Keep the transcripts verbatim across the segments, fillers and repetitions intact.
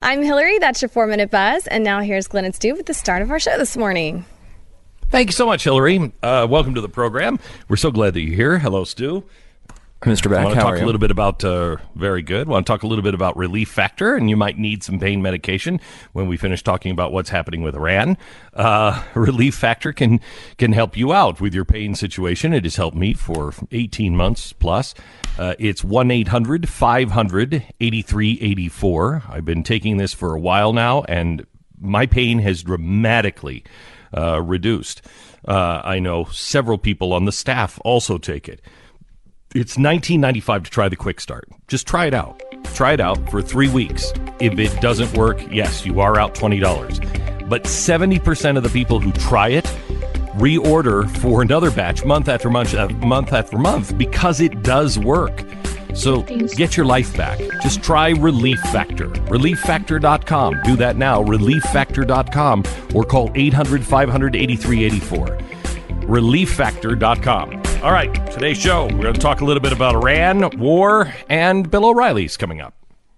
I'm Hillary. That's your four-minute buzz. And now here's Glenn and Stu with the start of our show this morning. Thank you so much, Hillary. Uh, welcome to the program. We're so glad that you're here. Hello, Stu. Mister Beck, I want to how talk are a you? little bit about, uh, very good. want to talk a little bit about Relief Factor, and you might need some pain medication when we finish talking about what's happening with Iran. Uh, Relief Factor can can help you out with your pain situation. It has helped me for eighteen months plus. Uh, it's one eight hundred five hundred eighty-three eighty-four. I've been taking this for a while now, and my pain has dramatically uh, reduced. Uh, I know several people on the staff also take it. It's nineteen ninety-five to try the Quick Start. Just try it out. Try it out for three weeks. If it doesn't work, yes, you are out twenty dollars. But seventy percent of the people who try it reorder for another batch month after month, uh, month after month because it does work. So get your life back. Just try Relief Factor. relief factor dot com. Do that now, relief factor dot com, or call eight hundred five hundred eighty-three eighty-four. relief factor dot com. All right, today's show, we're going to talk a little bit about Iran, war, and Bill O'Reilly's coming up.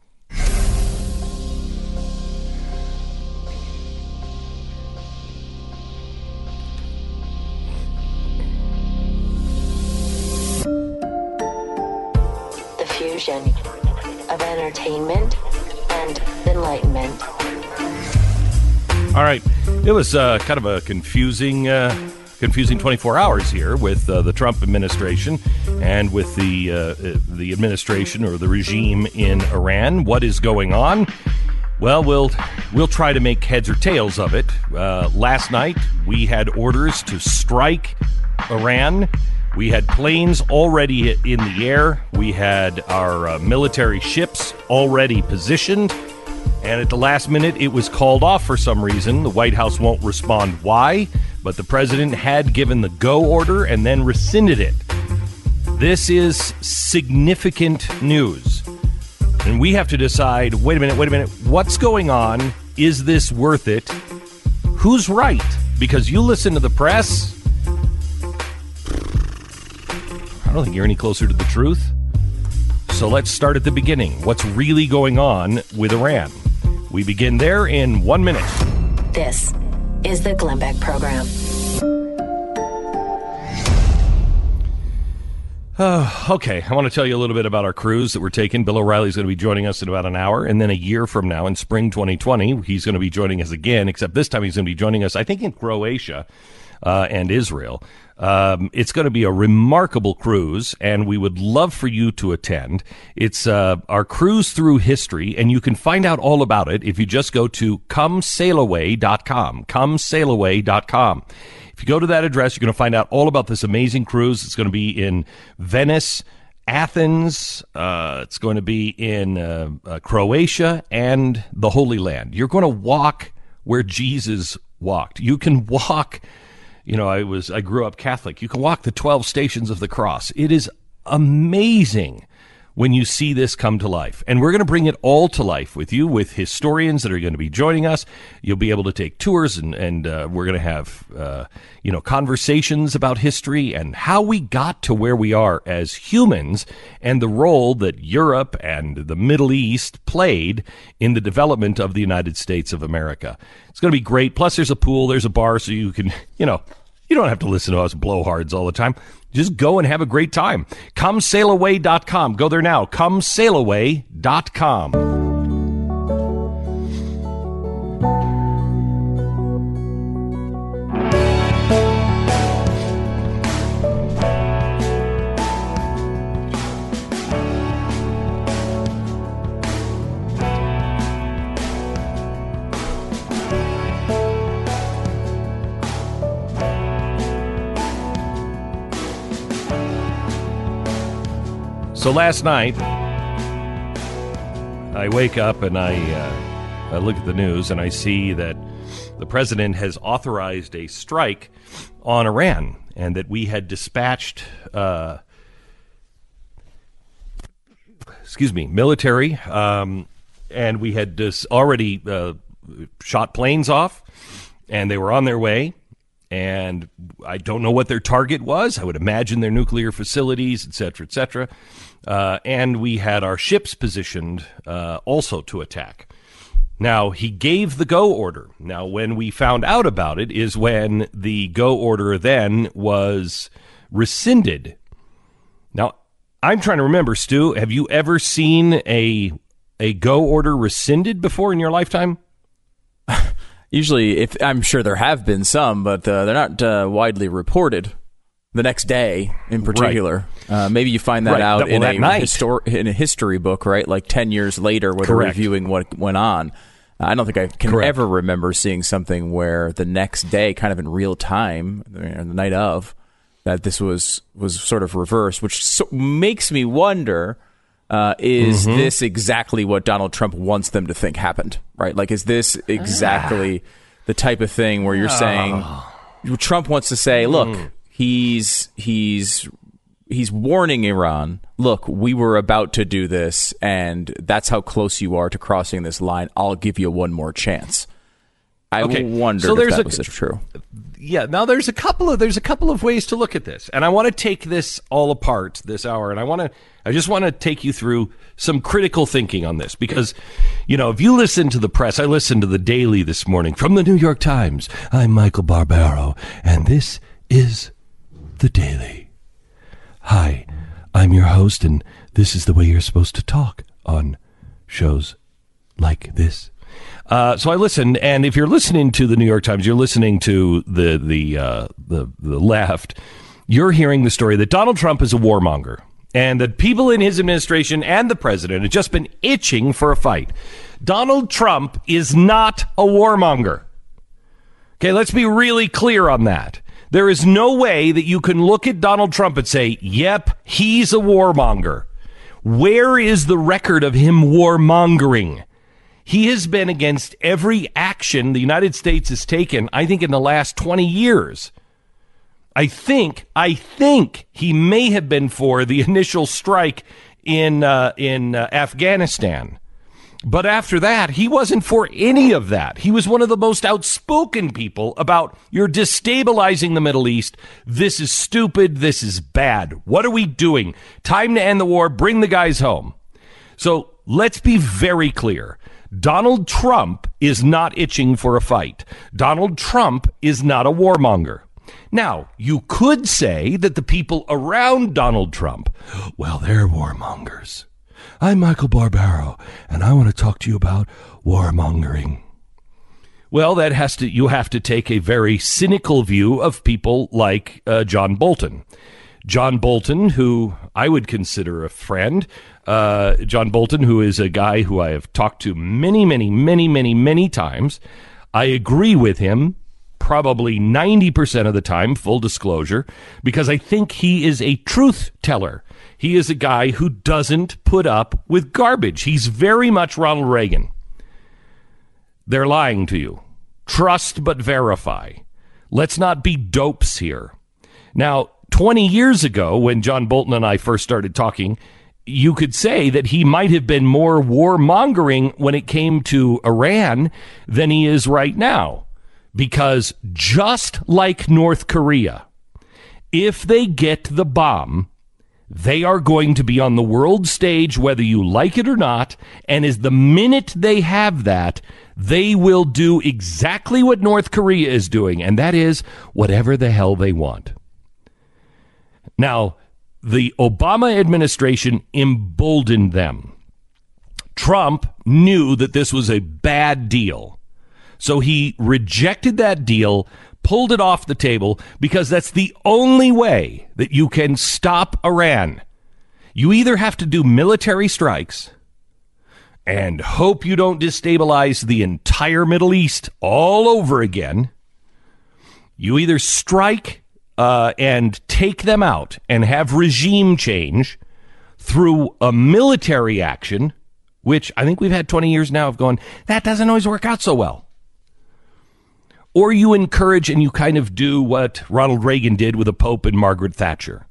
The fusion of entertainment and enlightenment. All right, it was uh, kind of a confusing... Uh, Confusing twenty-four hours here with uh, the Trump administration and with the uh, the administration or the regime in Iran. What is going on? Well, we'll we'll try to make heads or tails of it. Uh, last night we had orders to strike Iran. We had planes already in the air. We had our uh, military ships already positioned. And at the last minute, it was called off for some reason. The White House won't respond why, but the president had given the go order and then rescinded it. This is significant news. And we have to decide, wait a minute, wait a minute, what's going on? Is this worth it? Who's right? Because you listen to the press, I don't think you're any closer to the truth. So let's start at the beginning. What's really going on with Iran? We begin there in one minute. This is the Glenn Beck Program. Uh, okay, I want to tell you a little bit about our cruise that we're taking. Bill O'Reilly's going to be joining us in about an hour, and then a year from now, in spring twenty twenty, he's going to be joining us again, except this time he's going to be joining us, I think, in Croatia uh, and Israel. Um, it's going to be a remarkable cruise, and we would love for you to attend. It's uh, our cruise through history, and you can find out all about it if you just go to come sail away dot com, come sail away dot com. If you go to that address, you're going to find out all about this amazing cruise. It's going to be in Venice, Athens. Uh, it's going to be in uh, uh, Croatia and the Holy Land. You're going to walk where Jesus walked. You can walk. You know, I was I grew up Catholic. You can walk the twelve stations of the cross. It is amazing when you see this come to life. And we're going to bring it all to life with you, with historians that are going to be joining us. You'll be able to take tours, and, and uh, we're going to have, uh, you know, conversations about history and how we got to where we are as humans and the role that Europe and the Middle East played in the development of the United States of America. It's going to be great. Plus, there's a pool, there's a bar, so you can, you know, you don't have to listen to us blowhards all the time. Just go and have a great time. come sail away dot com. Go there now. come sail away dot com. So last night, I wake up and I, uh, I look at the news and I see that the president has authorized a strike on Iran and that we had dispatched, uh, excuse me, military, um, and we had dis- already uh, shot planes off, and they were on their way. And I don't know what their target was. I would imagine their nuclear facilities, et cetera, et cetera. Uh, and we had our ships positioned uh, also to attack. Now, he gave the go order. Now, when we found out about it is when the go order then was rescinded. Now, I'm trying to remember, Stu, have you ever seen a a go order rescinded before in your lifetime? Usually, if I'm sure there have been some, but uh, they're not uh, widely reported the next day in particular. Right. Uh, maybe you find that right. out that, well, in, a histor- in a history book, right? Like ten years later where they're reviewing what went on. I don't think I can Correct. ever remember seeing something where the next day, kind of in real time, the night of, that this was, was sort of reversed, which so makes me wonder, uh, is mm-hmm. this exactly what Donald Trump wants them to think happened, right? Like, is this exactly ah. the type of thing where you're oh. saying, Trump wants to say, look, mm. he's he's he's warning Iran, look, we were about to do this, and that's how close you are to crossing this line. I'll give you one more chance. I okay. wondered so if that a, was true. Yeah, now there's a couple of there's a couple of ways to look at this, and I want to take this all apart this hour, and I want to I just want to take you through some critical thinking on this, because, you know, if you listen to the press, I listened to the Daily this morning from the New York Times. I'm Michael Barbaro, and this is the Daily. Hi, I'm your host, and this is the way you're supposed to talk on shows like this. Uh, so I listened, and if you're listening to the New York Times, you're listening to the the uh, the the left. You're hearing the story that Donald Trump is a warmonger, and that people in his administration and the president have just been itching for a fight. Donald Trump is not a warmonger. Okay, let's be really clear on that. There is no way that you can look at Donald Trump and say, yep, he's a warmonger. Where is the record of him warmongering? He has been against every action the United States has taken, I think, in the last twenty years. I think, I think he may have been for the initial strike in uh, in uh, Afghanistan. But after that, he wasn't for any of that. He was one of the most outspoken people about, you're destabilizing the Middle East. This is stupid. This is bad. What are we doing? Time to end the war. Bring the guys home. So let's be very clear. Donald Trump is not itching for a fight. Donald Trump is not a warmonger. Now, you could say that the people around Donald Trump, well, they're warmongers. I'm Michael Barbaro, and I want to talk to you about warmongering. Well, that has to, you have to take a very cynical view of people like uh, John Bolton. John Bolton, who I would consider a friend, uh, John Bolton, who is a guy who I have talked to many, many, many, many, many times. I agree with him probably ninety percent of the time, full disclosure, because I think he is a truth teller. He is a guy who doesn't put up with garbage. He's very much Ronald Reagan. They're lying to you. Trust but verify. Let's not be dopes here. Now, twenty years ago, when John Bolton and I first started talking, you could say that he might have been more warmongering when it came to Iran than he is right now. Because just like North Korea, if they get the bomb, they are going to be on the world stage, whether you like it or not. And as the minute they have that, they will do exactly what North Korea is doing. And that is whatever the hell they want. Now, the Obama administration emboldened them. Trump knew that this was a bad deal. So he rejected that deal, pulled it off the table, because that's the only way that you can stop Iran. You either have to do military strikes and hope you don't destabilize the entire Middle East all over again. You either strike uh, and take them out and have regime change through a military action, which I think we've had twenty years now of going, that doesn't always work out so well. Or you encourage and you kind of do what Ronald Reagan did with the Pope and Margaret Thatcher.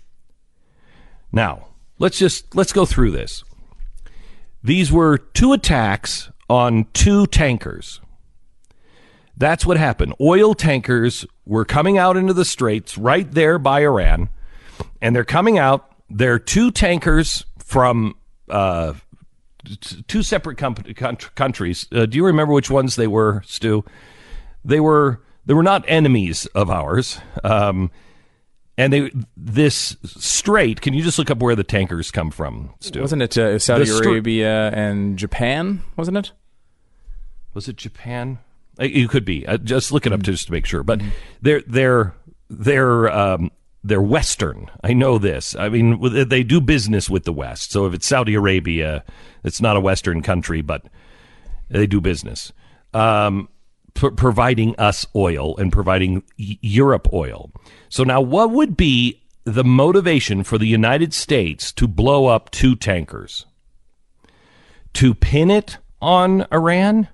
Now, let's just, let's go through this. These were two attacks on two tankers. That's what happened. Oil tankers were coming out into the straits right there by Iran, and they're coming out. They're two tankers from uh, t- two separate com- country- countries. Uh, do you remember which ones they were, Stu? They were they were not enemies of ours. Um, and they this strait. Can you just look up where the tankers come from, Stu? Wasn't it uh, Saudi str- Arabia and Japan? Wasn't it? Was it Japan? You could be. Uh, just look it up just to make sure. But they're they're they're um, they're Western. I know this. I mean, they do business with the West. So if it's Saudi Arabia, it's not a Western country, but they do business, um, p- providing us oil and providing y- Europe oil. So now, what would be the motivation for the United States to blow up two tankers? To pin it on Iran?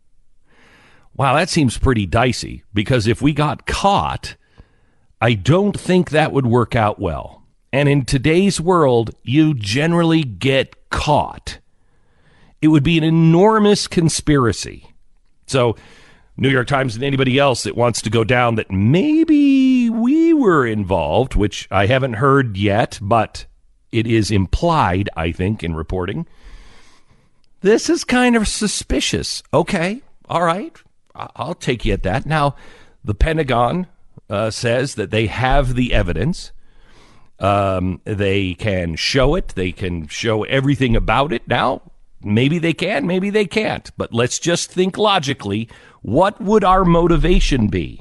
Wow, that seems pretty dicey, because if we got caught, I don't think that would work out well. And in today's world, you generally get caught. It would be an enormous conspiracy. So, New York Times and anybody else that wants to go down that maybe we were involved, which I haven't heard yet, but it is implied, I think, in reporting. This is kind of suspicious. Okay, all right. I'll take you at that. Now, the Pentagon uh, says that they have the evidence. Um, they can show it. They can show everything about it. Now, maybe they can, maybe they can't. But let's just think logically. What would our motivation be?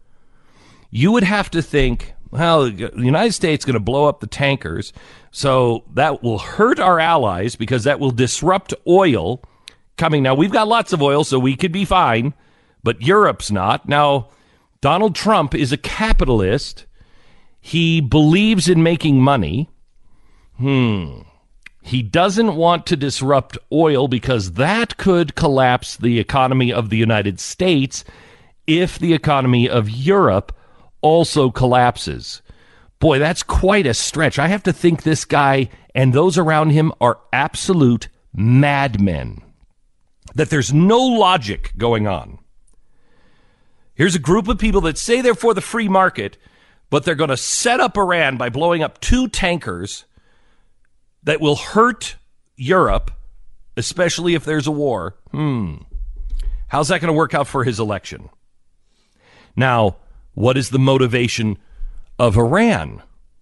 You would have to think, well, the United States is going to blow up the tankers, so that will hurt our allies because that will disrupt oil coming. Now, we've got lots of oil, so we could be fine. But Europe's not. Now, Donald Trump is a capitalist. He believes in making money. Hmm. He doesn't want to disrupt oil because that could collapse the economy of the United States if the economy of Europe also collapses. Boy, that's quite a stretch. I have to think this guy and those around him are absolute madmen. That there's no logic going on. Here's a group of people that say they're for the free market, but they're going to set up Iran by blowing up two tankers that will hurt Europe, especially if there's a war. Hmm. How's that going to work out for his election? Now, what is the motivation of Iran?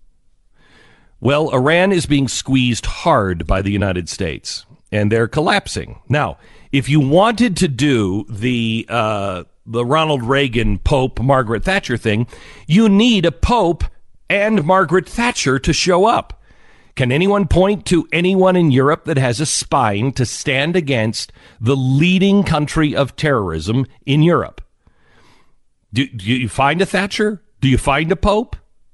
Well, Iran is being squeezed hard by the United States, and they're collapsing. Now, if you wanted to do the uh, the Ronald Reagan, Pope, Margaret Thatcher thing, you need a Pope and Margaret Thatcher to show up. Can anyone point to anyone in Europe that has a spine to stand against the leading country of terrorism in Europe? Do, do you find a Thatcher? Do you find a Pope?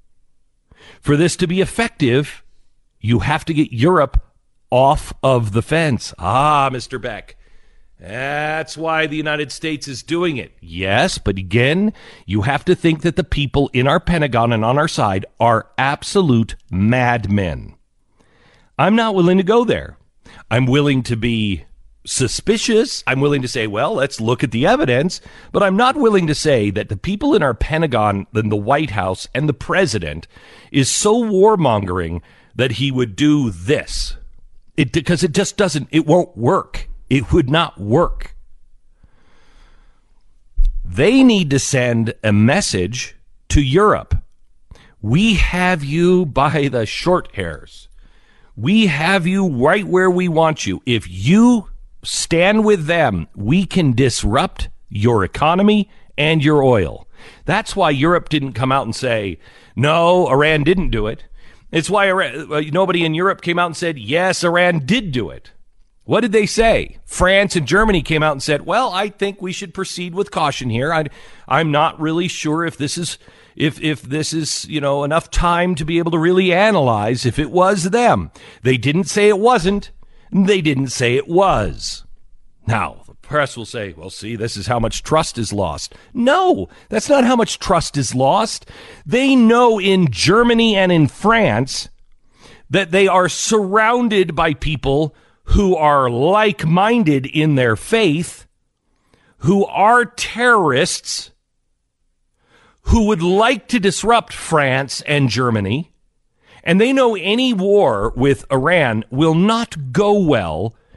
For this to be effective, you have to get Europe off of the fence. Ah, Mister Beck. That's why the United States is doing it. Yes, but again, you have to think that the people in our Pentagon and on our side are absolute madmen. I'm not willing to go there. I'm willing to be suspicious. I'm willing to say, well, let's look at the evidence. But I'm not willing to say that the people in our Pentagon, and the White House, and the president is so warmongering that he would do this. It, because it just doesn't, it won't work. It would not work. They need to send a message to Europe. We have you by the short hairs. We have you right where we want you. If you stand with them, we can disrupt your economy and your oil. That's why Europe didn't come out and say, no, Iran didn't do it. It's why Iran, nobody in Europe came out and said, yes, Iran did do it. What did they say? France and Germany came out and said, well, I think we should proceed with caution here. I, I'm not really sure if this is if if this is, you know, enough time to be able to really analyze if it was them. They didn't say it wasn't. They didn't say it was. Now, the press will say, well, see, this is how much trust is lost. No, that's not how much trust is lost. They know in Germany and in France that they are surrounded by people who are like-minded in their faith, who are terrorists, who would like to disrupt France and Germany, and they know any war with Iran will not go well,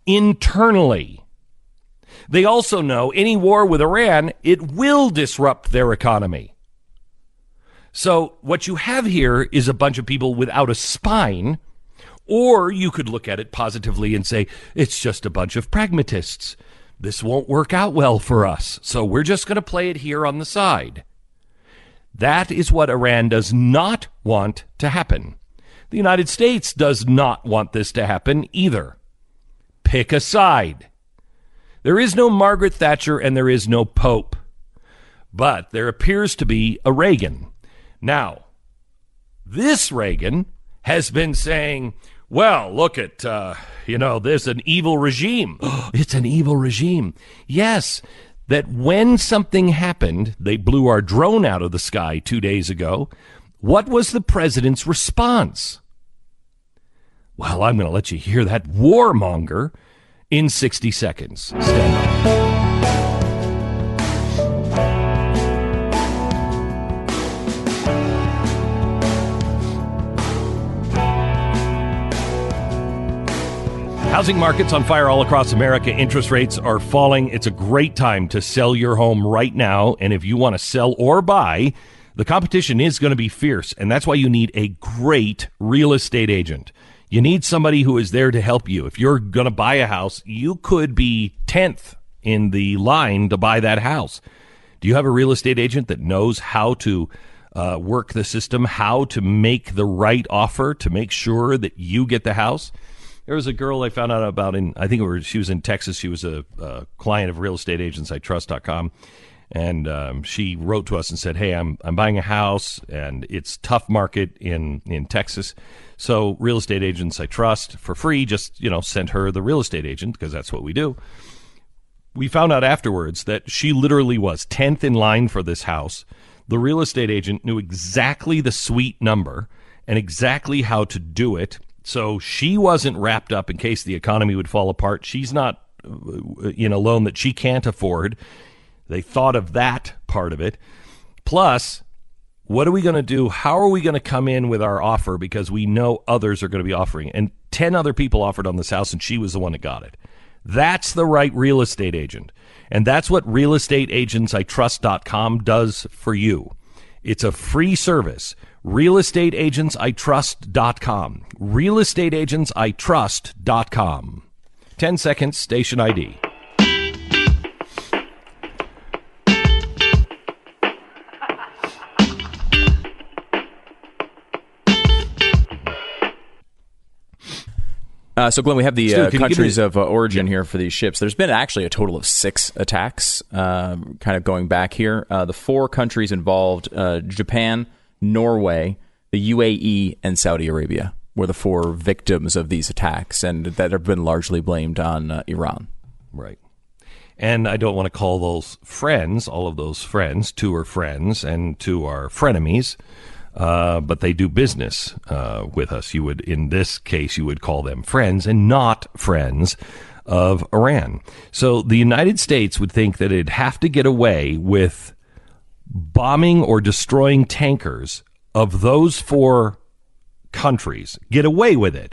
internally. They also know any war with Iran, it will disrupt their economy. So what you have here is a bunch of people without a spine, or you could look at it positively and say, it's just a bunch of pragmatists. This won't work out well for us, so we're just going to play it here on the side. That is what Iran does not want to happen. The United States does not want this to happen either. Pick a side. There is no Margaret Thatcher and there is no Pope. But there appears to be a Reagan. Now, this Reagan has been saying, well, look at, uh, you know, there's an evil regime. It's an evil regime. Yes, that when something happened, they blew our drone out of the sky two days ago. What was the president's response? Well, I'm going to let you hear that warmonger in sixty seconds. Stand by. Housing markets on fire all across America. Interest rates are falling. It's a great time to sell your home right now. And if you want to sell or buy, the competition is going to be fierce. And that's why you need a great real estate agent. You need somebody who is there to help you. If you're going to buy a house, you could be tenth in the line to buy that house. Do you have a real estate agent that knows how to uh, work the system, how to make the right offer to make sure that you get the house? There was a girl I found out about in, I think it was, she was in Texas. She was a, a client of real estate agents I trust dot com. And um, she wrote to us and said, hey, I'm I'm buying a house and it's tough market in, in Texas. So Real Estate Agents I Trust for free just, you know, sent her the real estate agent because that's what we do. We found out afterwards that she literally was tenth in line for this house. The real estate agent knew exactly the suite number and exactly how to do it. So she wasn't wrapped up in case the economy would fall apart. She's not in a loan that she can't afford. They thought of that part of it. Plus, what are we going to do? How are we going to come in with our offer? Because we know others are going to be offering. And ten other people offered on this house, and she was the one that got it. That's the right real estate agent. And that's what Real Estate Agents I Trust dot com does for you. It's a free service. Real Estate Agents I Trust dot com. Real Estate Agents I Trust dot com. ten seconds, station I D. Uh, so, Glenn, we have the uh, countries of uh, origin here for these ships. There's been actually a total of six attacks, um, kind of going back here. Uh, the four countries involved, uh, Japan, Norway, the U A E, and Saudi Arabia, were the four victims of these attacks, and that have been largely blamed on uh, Iran. Right. And I don't want to call those friends, all of those friends. Two are friends, and two are frenemies. Uh, but they do business uh, with us. You would, in this case, you would call them friends and not friends of Iran. So the United States would think that it'd have to get away with bombing or destroying tankers of those four countries. Get away with it.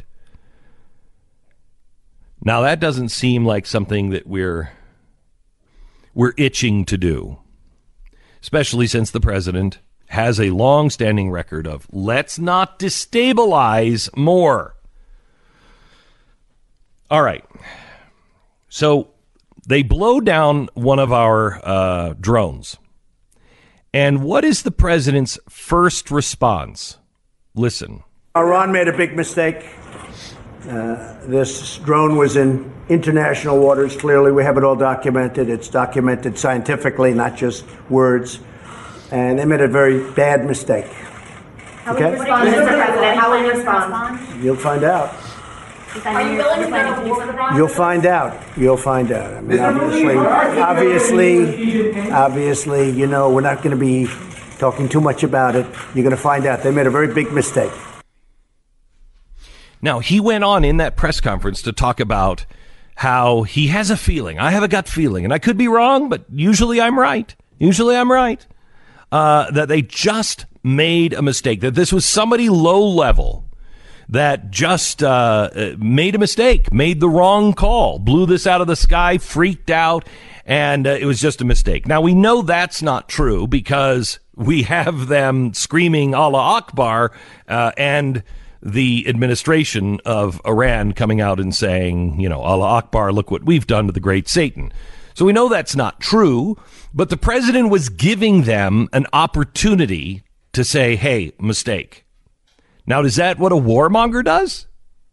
Now, that doesn't seem like something that we're we're itching to do, especially since the president has a long-standing record of let's not destabilize more. All right. So they blow down one of our uh, drones. And what is the president's first response? Listen. Iran made a big mistake. Uh, this drone was in international waters. Clearly, we have it all documented. It's documented scientifically, not just words. And they made a very bad mistake. How will you respond, Mister President? How will you respond? You'll find out. Are you willing to go to war with Iran? You'll find out. You'll find out. I mean, obviously, obviously, obviously, you know, we're not going to be talking too much about it. You're going to find out. They made a very big mistake. Now, he went on in that press conference to talk about how he has a feeling. I have a gut feeling, and I could be wrong, but usually I'm right. Usually I'm right. Uh, that they just made a mistake, that this was somebody low level that just uh, made a mistake, made the wrong call, blew this out of the sky, freaked out, and uh, it was just a mistake. Now, we know that's not true because we have them screaming Allah Akbar uh, and the administration of Iran coming out and saying, you know, Allah Akbar, look what we've done to the great Satan. So we know that's not true, but the president was giving them an opportunity to say, hey, mistake. Now, is that what a warmonger does?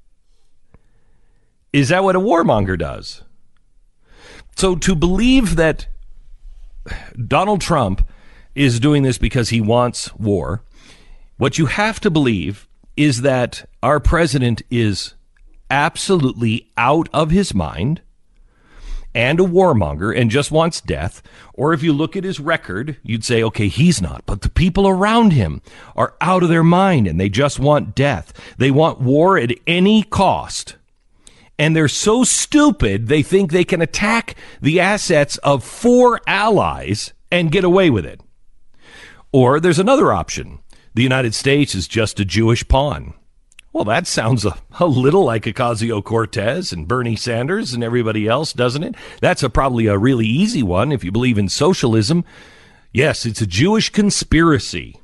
Is that what a warmonger does? So to believe that Donald Trump is doing this because he wants war, what you have to believe is that our president is absolutely out of his mind and a warmonger and just wants death. Or if you look at his record, you'd say, okay, he's not. But the people around him are out of their mind and they just want death. They want war at any cost. And they're so stupid, they think they can attack the assets of four allies and get away with it. Or there's another option. The United States is just a Jewish pawn. Well, that sounds a, a little like Ocasio-Cortez and Bernie Sanders and everybody else, doesn't it? That's a, probably a really easy one if you believe in socialism. Yes, it's a Jewish conspiracy.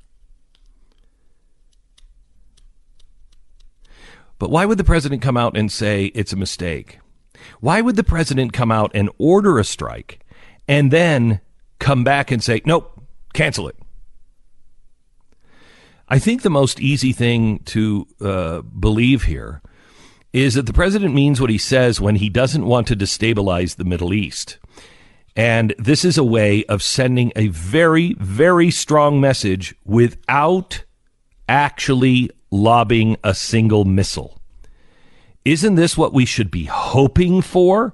But why would the president come out and say it's a mistake? Why would the president come out and order a strike and then come back and say, nope, cancel it? I think the most easy thing to uh, believe here is that the president means what he says when he doesn't want to destabilize the Middle East. And this is a way of sending a very, very strong message without actually lobbing a single missile. Isn't this what we should be hoping for?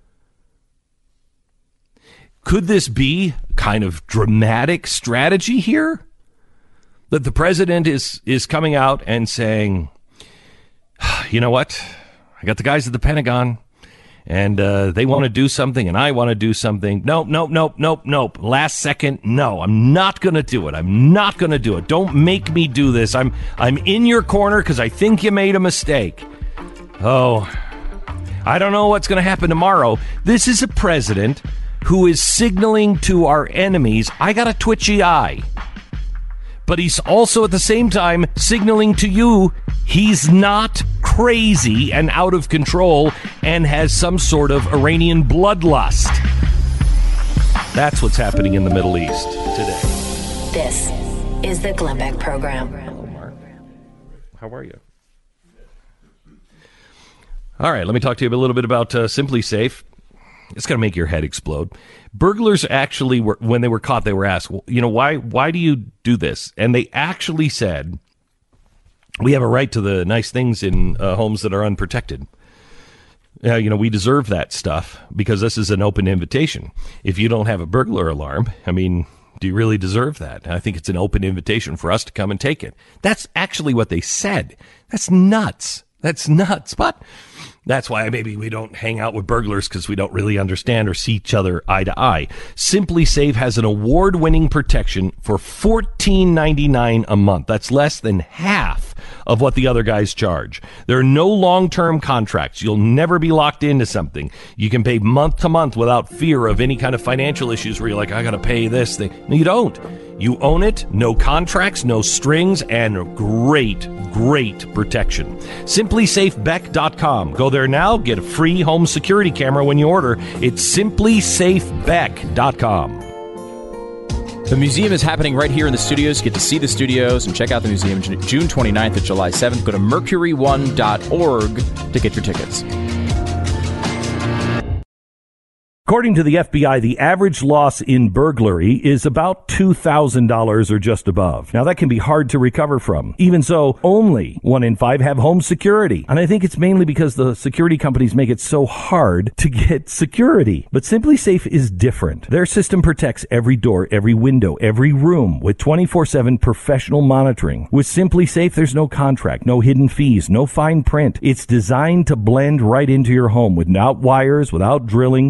Could this be kind of dramatic strategy here? That the president is is coming out and saying, you know what? I got the guys at the Pentagon, and uh, they want to do something, and I want to do something. Nope, nope, nope, nope, nope. Last second, no, I'm not going to do it. I'm not going to do it. Don't make me do this. I'm I'm in your corner because I think you made a mistake. Oh, I don't know what's going to happen tomorrow. This is a president who is signaling to our enemies, I got a twitchy eye. But he's also at the same time signaling to you he's not crazy and out of control and has some sort of Iranian bloodlust. That's what's happening in the Middle East today. This is the Glenn Beck Program. Hello, Mark. How are you? All right, let me talk to you a little bit about uh, Simply Safe. It's going to make your head explode. Burglars actually were, when they were caught, they were asked, well, you know, why, why do you do this? And they actually said, we have a right to the nice things in uh, homes that are unprotected. Uh, you know, we deserve that stuff because this is an open invitation. If you don't have a burglar alarm, I mean, do you really deserve that? I think it's an open invitation for us to come and take it. That's actually what they said. That's nuts. That's nuts. But that's why maybe we don't hang out with burglars, because we don't really understand or see each other eye to eye. Simply Safe has an award-winning protection for fourteen ninety-nine a month. That's less than half of what the other guys charge. There are no long-term contracts. You'll never be locked into something. You can pay month to month without fear of any kind of financial issues where you're like, I got to pay this thing. No, you don't. You own it, no contracts, no strings, and great, great protection. simply safe beck dot com. Go there now, get a free home security camera when you order. It's simply safe beck dot com. The museum is happening right here in the studios. Get to see the studios and check out the museum June twenty-ninth to July seventh. Go to mercury one dot org to get your tickets. According to the F B I, the average loss in burglary is about two thousand dollars or just above. Now, that can be hard to recover from. Even so, only one in five have home security. And I think it's mainly because the security companies make it so hard to get security. But Simply Safe is different. Their system protects every door, every window, every room with twenty-four seven professional monitoring. With Simply Safe, there's no contract, no hidden fees, no fine print. It's designed to blend right into your home without wires, without drilling. It's easy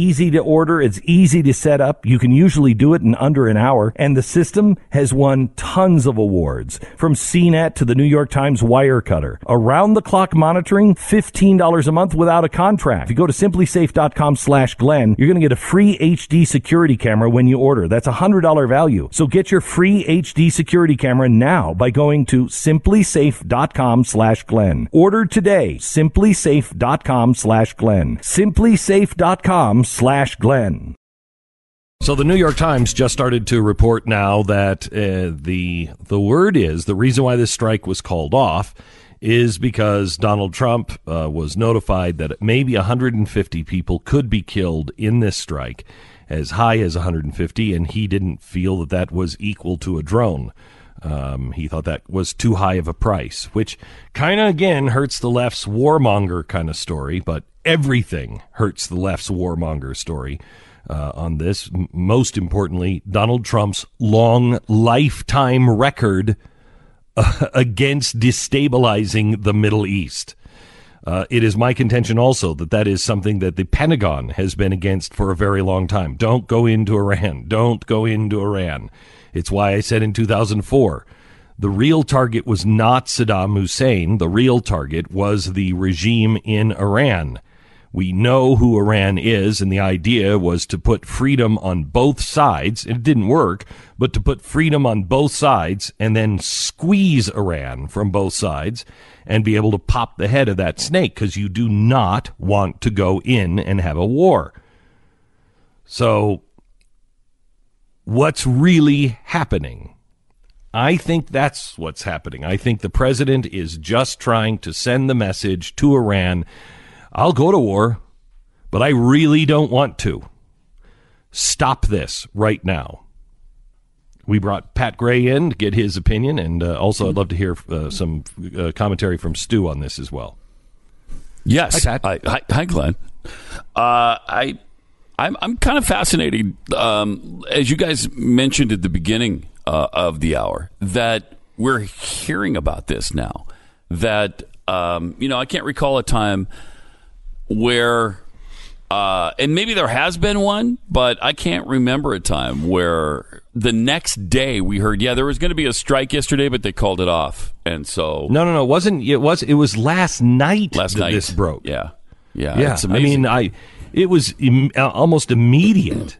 easy to order. It's easy to set up. You can usually do it in under an hour. And the system has won tons of awards, from C net to the New York Times Wirecutter. Around-the-clock monitoring, fifteen dollars a month without a contract. If you go to simplysafe.com slash Glenn, you're going to get a free H D security camera when you order. That's a one hundred dollars value. So get your free H D security camera now by going to simplysafe.com slash Glenn. Order today, simplysafe.com slash Glenn. simplysafe.com slash Glenn. So the New York Times just started to report now that uh, the the word is, the reason why this strike was called off is because Donald Trump uh, was notified that maybe one hundred fifty people could be killed in this strike, as high as one hundred fifty, and he didn't feel that that was equal to a drone. Um, he thought that was too high of a price, which kind of, again, hurts the left's warmonger kind of story, but everything hurts the left's warmonger story uh, on this. M- most importantly, Donald Trump's long lifetime record uh, against destabilizing the Middle East. Uh, it is my contention also that that is something that the Pentagon has been against for a very long time. Don't go into Iran. Don't go into Iran. It's why I said in two thousand four, the real target was not Saddam Hussein. The real target was the regime in Iran. We know who Iran is, and the idea was to put freedom on both sides. It didn't work, but to put freedom on both sides and then squeeze Iran from both sides and be able to pop the head of that snake, because you do not want to go in and have a war. So what's really happening? I think that's what's happening. I think the president is just trying to send the message to Iran, I'll go to war, but I really don't want to. Stop this right now. We brought Pat Gray in to get his opinion, and uh, also I'd love to hear uh, some uh, commentary from Stu on this as well. Yes. Hi, Pat. Hi, hi, Glenn. Uh, I... I'm I'm kind of fascinated, um, as you guys mentioned at the beginning uh, of the hour, that we're hearing about this now. That, um, you know, I can't recall a time where, uh, and maybe there has been one, but I can't remember a time where the next day we heard, yeah, there was going to be a strike yesterday, but they called it off. And so. No, no, no. It wasn't. It was, it was last night last that night. this broke. Yeah. Yeah. Yeah. It's amazing. I mean, I. It was im- almost immediate.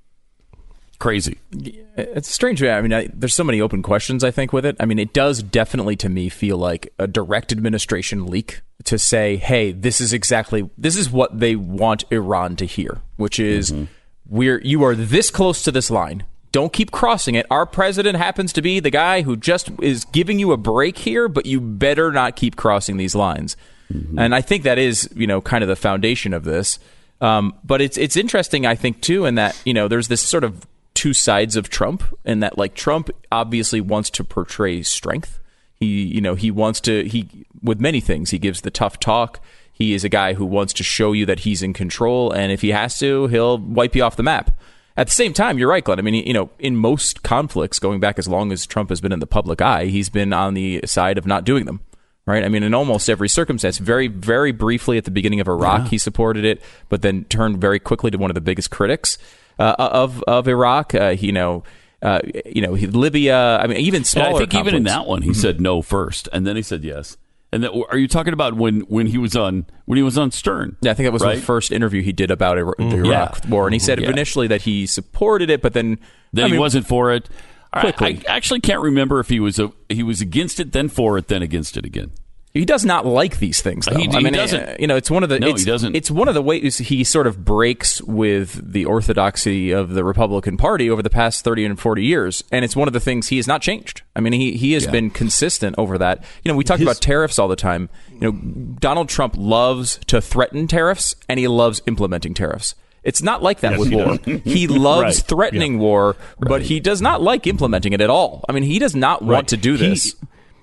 Crazy. It's strange. I mean, I, there's so many open questions, I think, with it. I mean, it does definitely, to me, feel like a direct administration leak to say, hey, this is exactly, this is what they want Iran to hear, which is, mm-hmm. we're you are this close to this line. Don't keep crossing it. Our president happens to be the guy who just is giving you a break here, but you better not keep crossing these lines. Mm-hmm. And I think that is, you know, kind of the foundation of this. Um, but it's it's interesting, I think, too, in that, you know, there's this sort of two sides of Trump, and that, like, Trump obviously wants to portray strength. He, you know, he wants to, he, with many things, he gives the tough talk. He is a guy who wants to show you that he's in control, and if he has to, he'll wipe you off the map. At the same time, you're right, Glenn. I mean, you know, in most conflicts, going back as long as Trump has been in the public eye, he's been on the side of not doing them. Right. I mean, in almost every circumstance, very, very briefly at the beginning of Iraq, yeah. he supported it, but then turned very quickly to one of the biggest critics uh, of of Iraq. Uh, he, you know, uh, you know, he, Libya. I mean, even smaller. And I think conflicts. even in that one, he mm-hmm. said no first, and then he said yes. And that, are you talking about when, when he was on when he was on Stern? Yeah, I think that was right? the first interview he did about Iraq, the Iraq yeah. war, and he said yeah. initially that he supported it, but then then I he mean, wasn't for it. Quickly. I, I actually can't remember if he was a, he was against it, then for it, then against it again. He does not like these things, though. He, he I mean, doesn't. You know, it's one of the. No, it's, he doesn't. It's one of the ways he sort of breaks with the orthodoxy of the Republican Party over the past thirty and forty years, and it's one of the things he has not changed. I mean, he he has yeah. been consistent over that. You know, we talk His, about tariffs all the time. You know, Donald Trump loves to threaten tariffs, and he loves implementing tariffs. It's not like that yes, with he war. Does. He loves right. threatening yeah. war, but right. he does not like implementing it at all. I mean, he does not want right. to do this. He,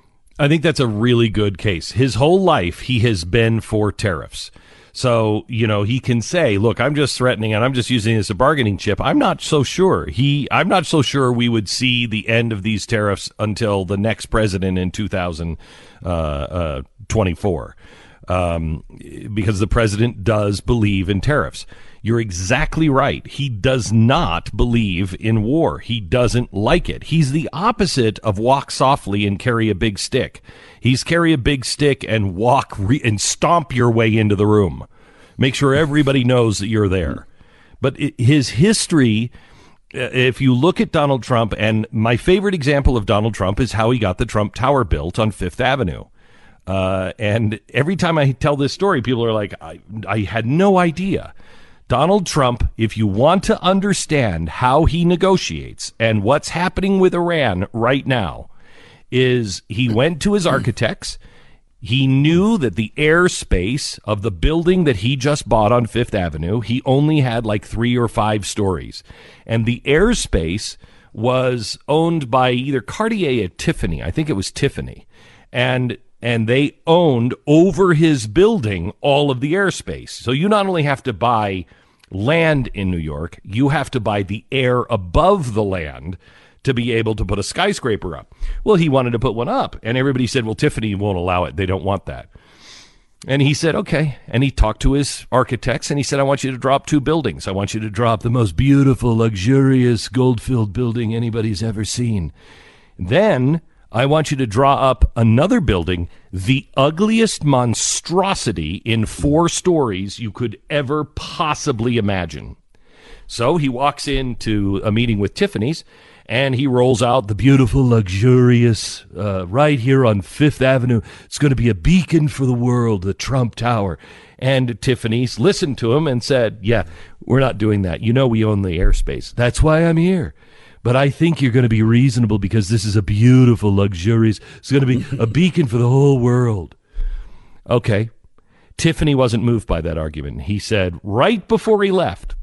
I think that's a really good case. His whole life, he has been for tariffs. So, you know, he can say, look, I'm just threatening and I'm just using it as a bargaining chip. I'm not so sure. He, I'm not so sure we would see the end of these tariffs until the next president in two thousand twenty-four. um, because the president does believe in tariffs. You're exactly right. He does not believe in war. He doesn't like it. He's the opposite of walk softly and carry a big stick. He's carry a big stick and walk re- and stomp your way into the room. Make sure everybody knows that you're there. But it, his history, if you look at Donald Trump, and my favorite example of Donald Trump is how he got the Trump Tower built on Fifth Avenue. Uh, and every time I tell this story, people are like, I, I had no idea. Donald Trump, if you want to understand how he negotiates and what's happening with Iran right now, is he went to his architects. He knew that the airspace of the building that he just bought on Fifth Avenue, he only had like three or five stories. And the airspace was owned by either Cartier or Tiffany. I think it was Tiffany. And and they owned over his building all of the airspace. So you not only have to buy land in New York, you have to buy the air above the land to be able to put a skyscraper up. Well, he wanted to put one up, and everybody said, well, Tiffany won't allow it. They don't want that. And he said, okay. And he talked to his architects, and he said, I want you to drop two buildings. I want you to drop the most beautiful, luxurious, gold-filled building anybody's ever seen. Then I want you to draw up another building, the ugliest monstrosity in four stories you could ever possibly imagine. So he walks into a meeting with Tiffany's, and he rolls out the beautiful, luxurious, uh, right here on Fifth Avenue. It's going to be a beacon for the world, the Trump Tower. And Tiffany's listened to him and said, yeah, we're not doing that. You know we own the airspace. That's why I'm here. But I think you're going to be reasonable because this is a beautiful, luxurious, it's going to be a beacon for the whole world. Okay. Tiffany wasn't moved by that argument. He said right before he left,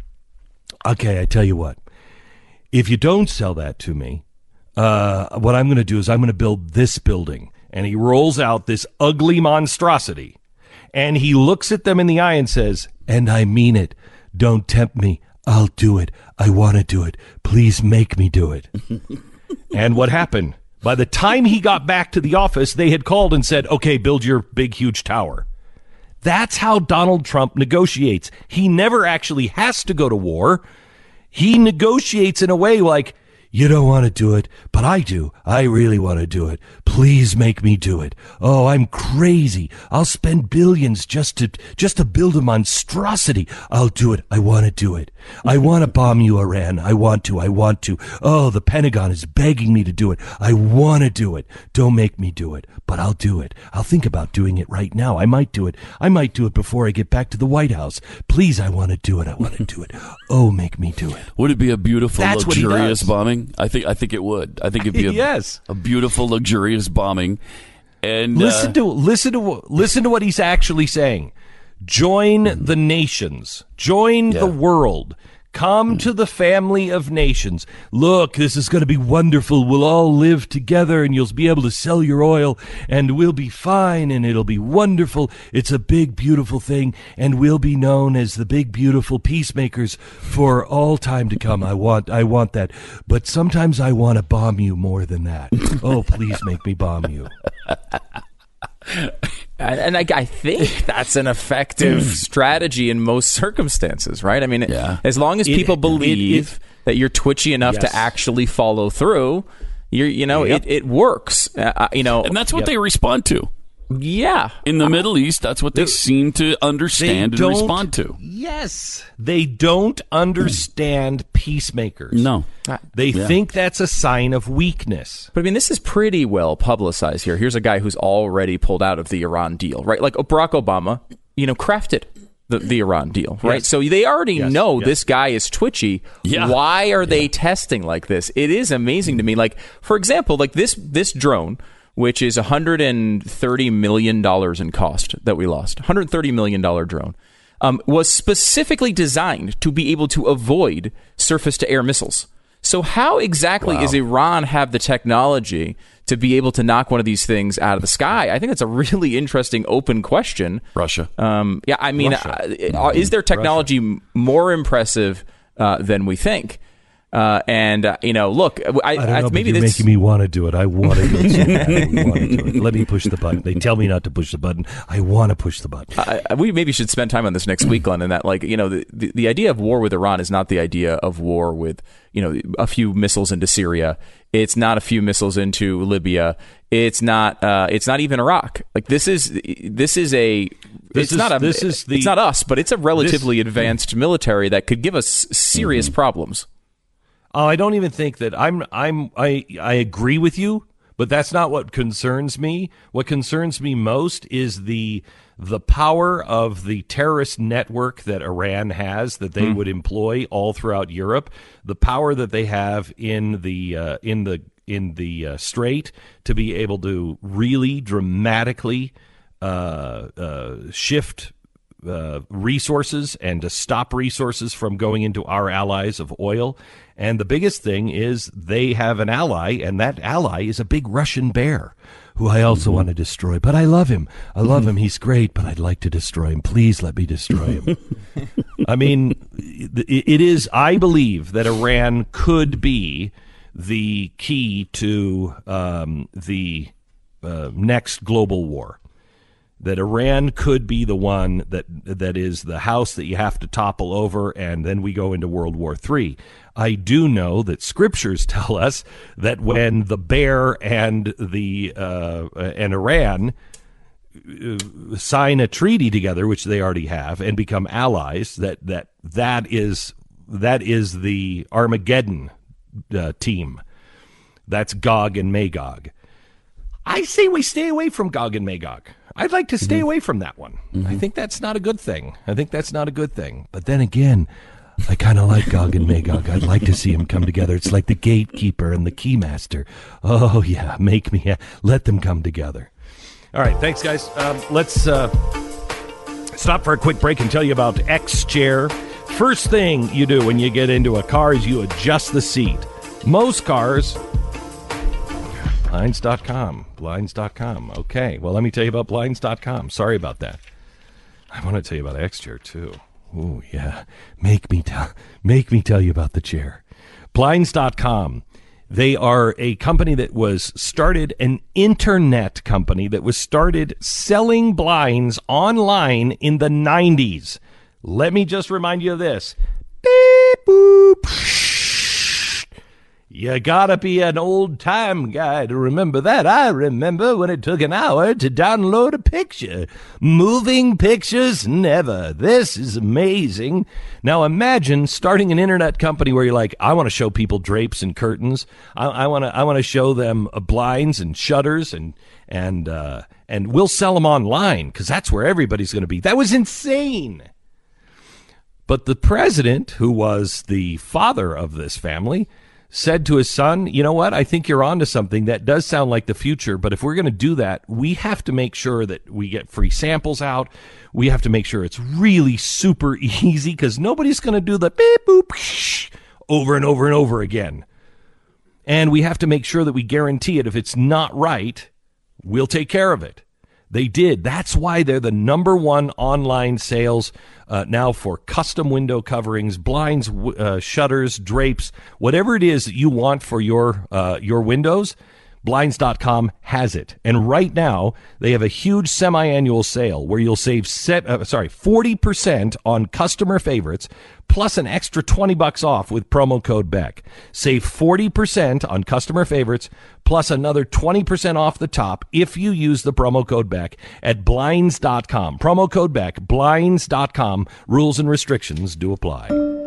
okay, I tell you what. If you don't sell that to me, uh, what I'm going to do is I'm going to build this building. And he rolls out this ugly monstrosity. And he looks at them in the eye and says, and I mean it. Don't tempt me. I'll do it. I want to do it. Please make me do it. And what happened? By the time he got back to the office, they had called and said, okay, build your big, huge tower. That's how Donald Trump negotiates. He never actually has to go to war. He negotiates in a way like, you don't want to do it, but I do. I really want to do it. Please make me do it. Oh, I'm crazy. I'll spend billions just to just to build a monstrosity. I'll do it. I want to do it. I want to bomb you, Iran. I want to. I want to. Oh, the Pentagon is begging me to do it. I want to do it. Don't make me do it, but I'll do it. I'll think about doing it right now. I might do it. I might do it before I get back to the White House. Please, I want to do it. I want to do it. Oh, make me do it. Would it be a beautiful, That's luxurious bombing? I think I think it would. I think it'd be a, yes. a beautiful, luxurious bombing. And listen uh, to listen to listen to what he's actually saying. Join mm. the nations. Join yeah. the world. Come mm. to the family of nations. Look, this is going to be wonderful. We'll all live together, and you'll be able to sell your oil, and we'll be fine, and it'll be wonderful. It's a big, beautiful thing, and we'll be known as the big, beautiful peacemakers for all time to come. I want, I want that. But sometimes I want to bomb you more than that. Oh, please make me bomb you. And I, I think that's an effective strategy in most circumstances, right? I mean, yeah. as long as people it, believe it, it, that you're twitchy enough yes. to actually follow through, you're, you know, yep. it, it works. Uh, you know, and that's what yep. they respond to. Yeah. In the uh, Middle East, that's what they, they seem to understand and respond to. Yes. They don't understand peacemakers. No. They yeah. think that's a sign of weakness. But I mean, this is pretty well publicized here. Here's a guy who's already pulled out of the Iran deal, right? Like Barack Obama, you know, crafted the, the Iran deal, right? Yes. So they already yes. know yes. this guy is twitchy. Yeah. Why are yeah. they testing like this? It is amazing to me. Like, for example, like this this drone, which is one hundred thirty million dollars in cost that we lost. one hundred thirty million dollars drone. Um, was specifically designed to be able to avoid surface-to-air missiles. So how exactly wow. is Iran have the technology to be able to knock one of these things out of the sky? I think that's a really interesting open question. Russia. Um, yeah, I mean, uh, is their technology Russia. more impressive uh, than we think? Uh, and, uh, you know, look, I, I don't know, I, but maybe you're this... making me want to do it. I want to do it so badly. Want to do it. Let me push the button. They tell me not to push the button. I want to push the button. I, we maybe should spend time on this next week, Glenn, and that, like, you know, the, the, the idea of war with Iran is not the idea of war with, you know, a few missiles into Syria. It's not a few missiles into Libya. It's not. Uh, it's not even Iraq. Like this is. This is a. This it's is, not a. This is the, it's not us, but it's a relatively this, advanced military that could give us serious mm-hmm. problems. Oh, I don't even think that I'm. I'm. I. I agree with you, but that's not what concerns me. What concerns me most is the the power of the terrorist network that Iran has, that they mm. would employ all throughout Europe. The power that they have in the uh, in the in the uh, Strait to be able to really dramatically uh, uh, shift uh, resources and to stop resources from going into our allies of oil. And the biggest thing is they have an ally, and that ally is a big Russian bear who I also mm-hmm. want to destroy. But I love him. I love him. He's great, but I'd like to destroy him. Please let me destroy him. I mean, it is, I believe that Iran could be the key to um, the uh, next global war. That Iran could be the one that that is the house that you have to topple over, and then we go into World War Three. I do know that scriptures tell us that when the bear and the uh, and Iran sign a treaty together, which they already have, and become allies, that that that is that is the Armageddon uh, team. That's Gog and Magog. I say we stay away from Gog and Magog. I'd like to stay mm-hmm. away from that one. Mm-hmm. I think that's not a good thing. I think that's not a good thing. But then again, I kind of like Gog and Magog. I'd like to see them come together. It's like the gatekeeper and the keymaster. Oh, yeah, make me, let them come together. All right, thanks, guys. Um, let's uh, stop for a quick break and tell you about X-Chair. First thing you do when you get into a car is you adjust the seat. Most cars... Blinds dot com. Blinds dot com. Okay. Well, let me tell you about Blinds dot com. Sorry about that. I want to tell you about X-Chair, too. Oh, yeah. Make me tell make me tell you about the chair. Blinds dot com. They are a company that was started, an internet company that was started selling blinds online in the nineties. Let me just remind you of this. Beep, boop. You gotta be an old-time guy to remember that. I remember when it took an hour to download a picture. Moving pictures, never. This is amazing. Now imagine starting an internet company where you're like, I want to show people drapes and curtains. I, I want to I want to show them blinds and shutters, and and uh, and we'll sell them online because that's where everybody's going to be. That was insane. But the president, who was the father of this family, said to his son, you know what, I think you're onto something. That does sound like the future, but if we're going to do that, we have to make sure that we get free samples out. We have to make sure it's really super easy because nobody's going to do the beep, boop, shh, over and over and over again. And we have to make sure that we guarantee it. If it's not right, we'll take care of it. They did. That's why they're the number one online sales uh, now for custom window coverings, blinds, uh, shutters, drapes, whatever it is that you want for your uh, your windows. Blinds dot com has it. And right now, they have a huge semi-annual sale where you'll save set, uh, sorry, forty percent on customer favorites, plus an extra twenty bucks off with promo code Beck. Save forty percent on customer favorites, plus another twenty percent off the top if you use the promo code Beck at Blinds dot com. Promo code Beck, Blinds dot com. Rules and restrictions do apply.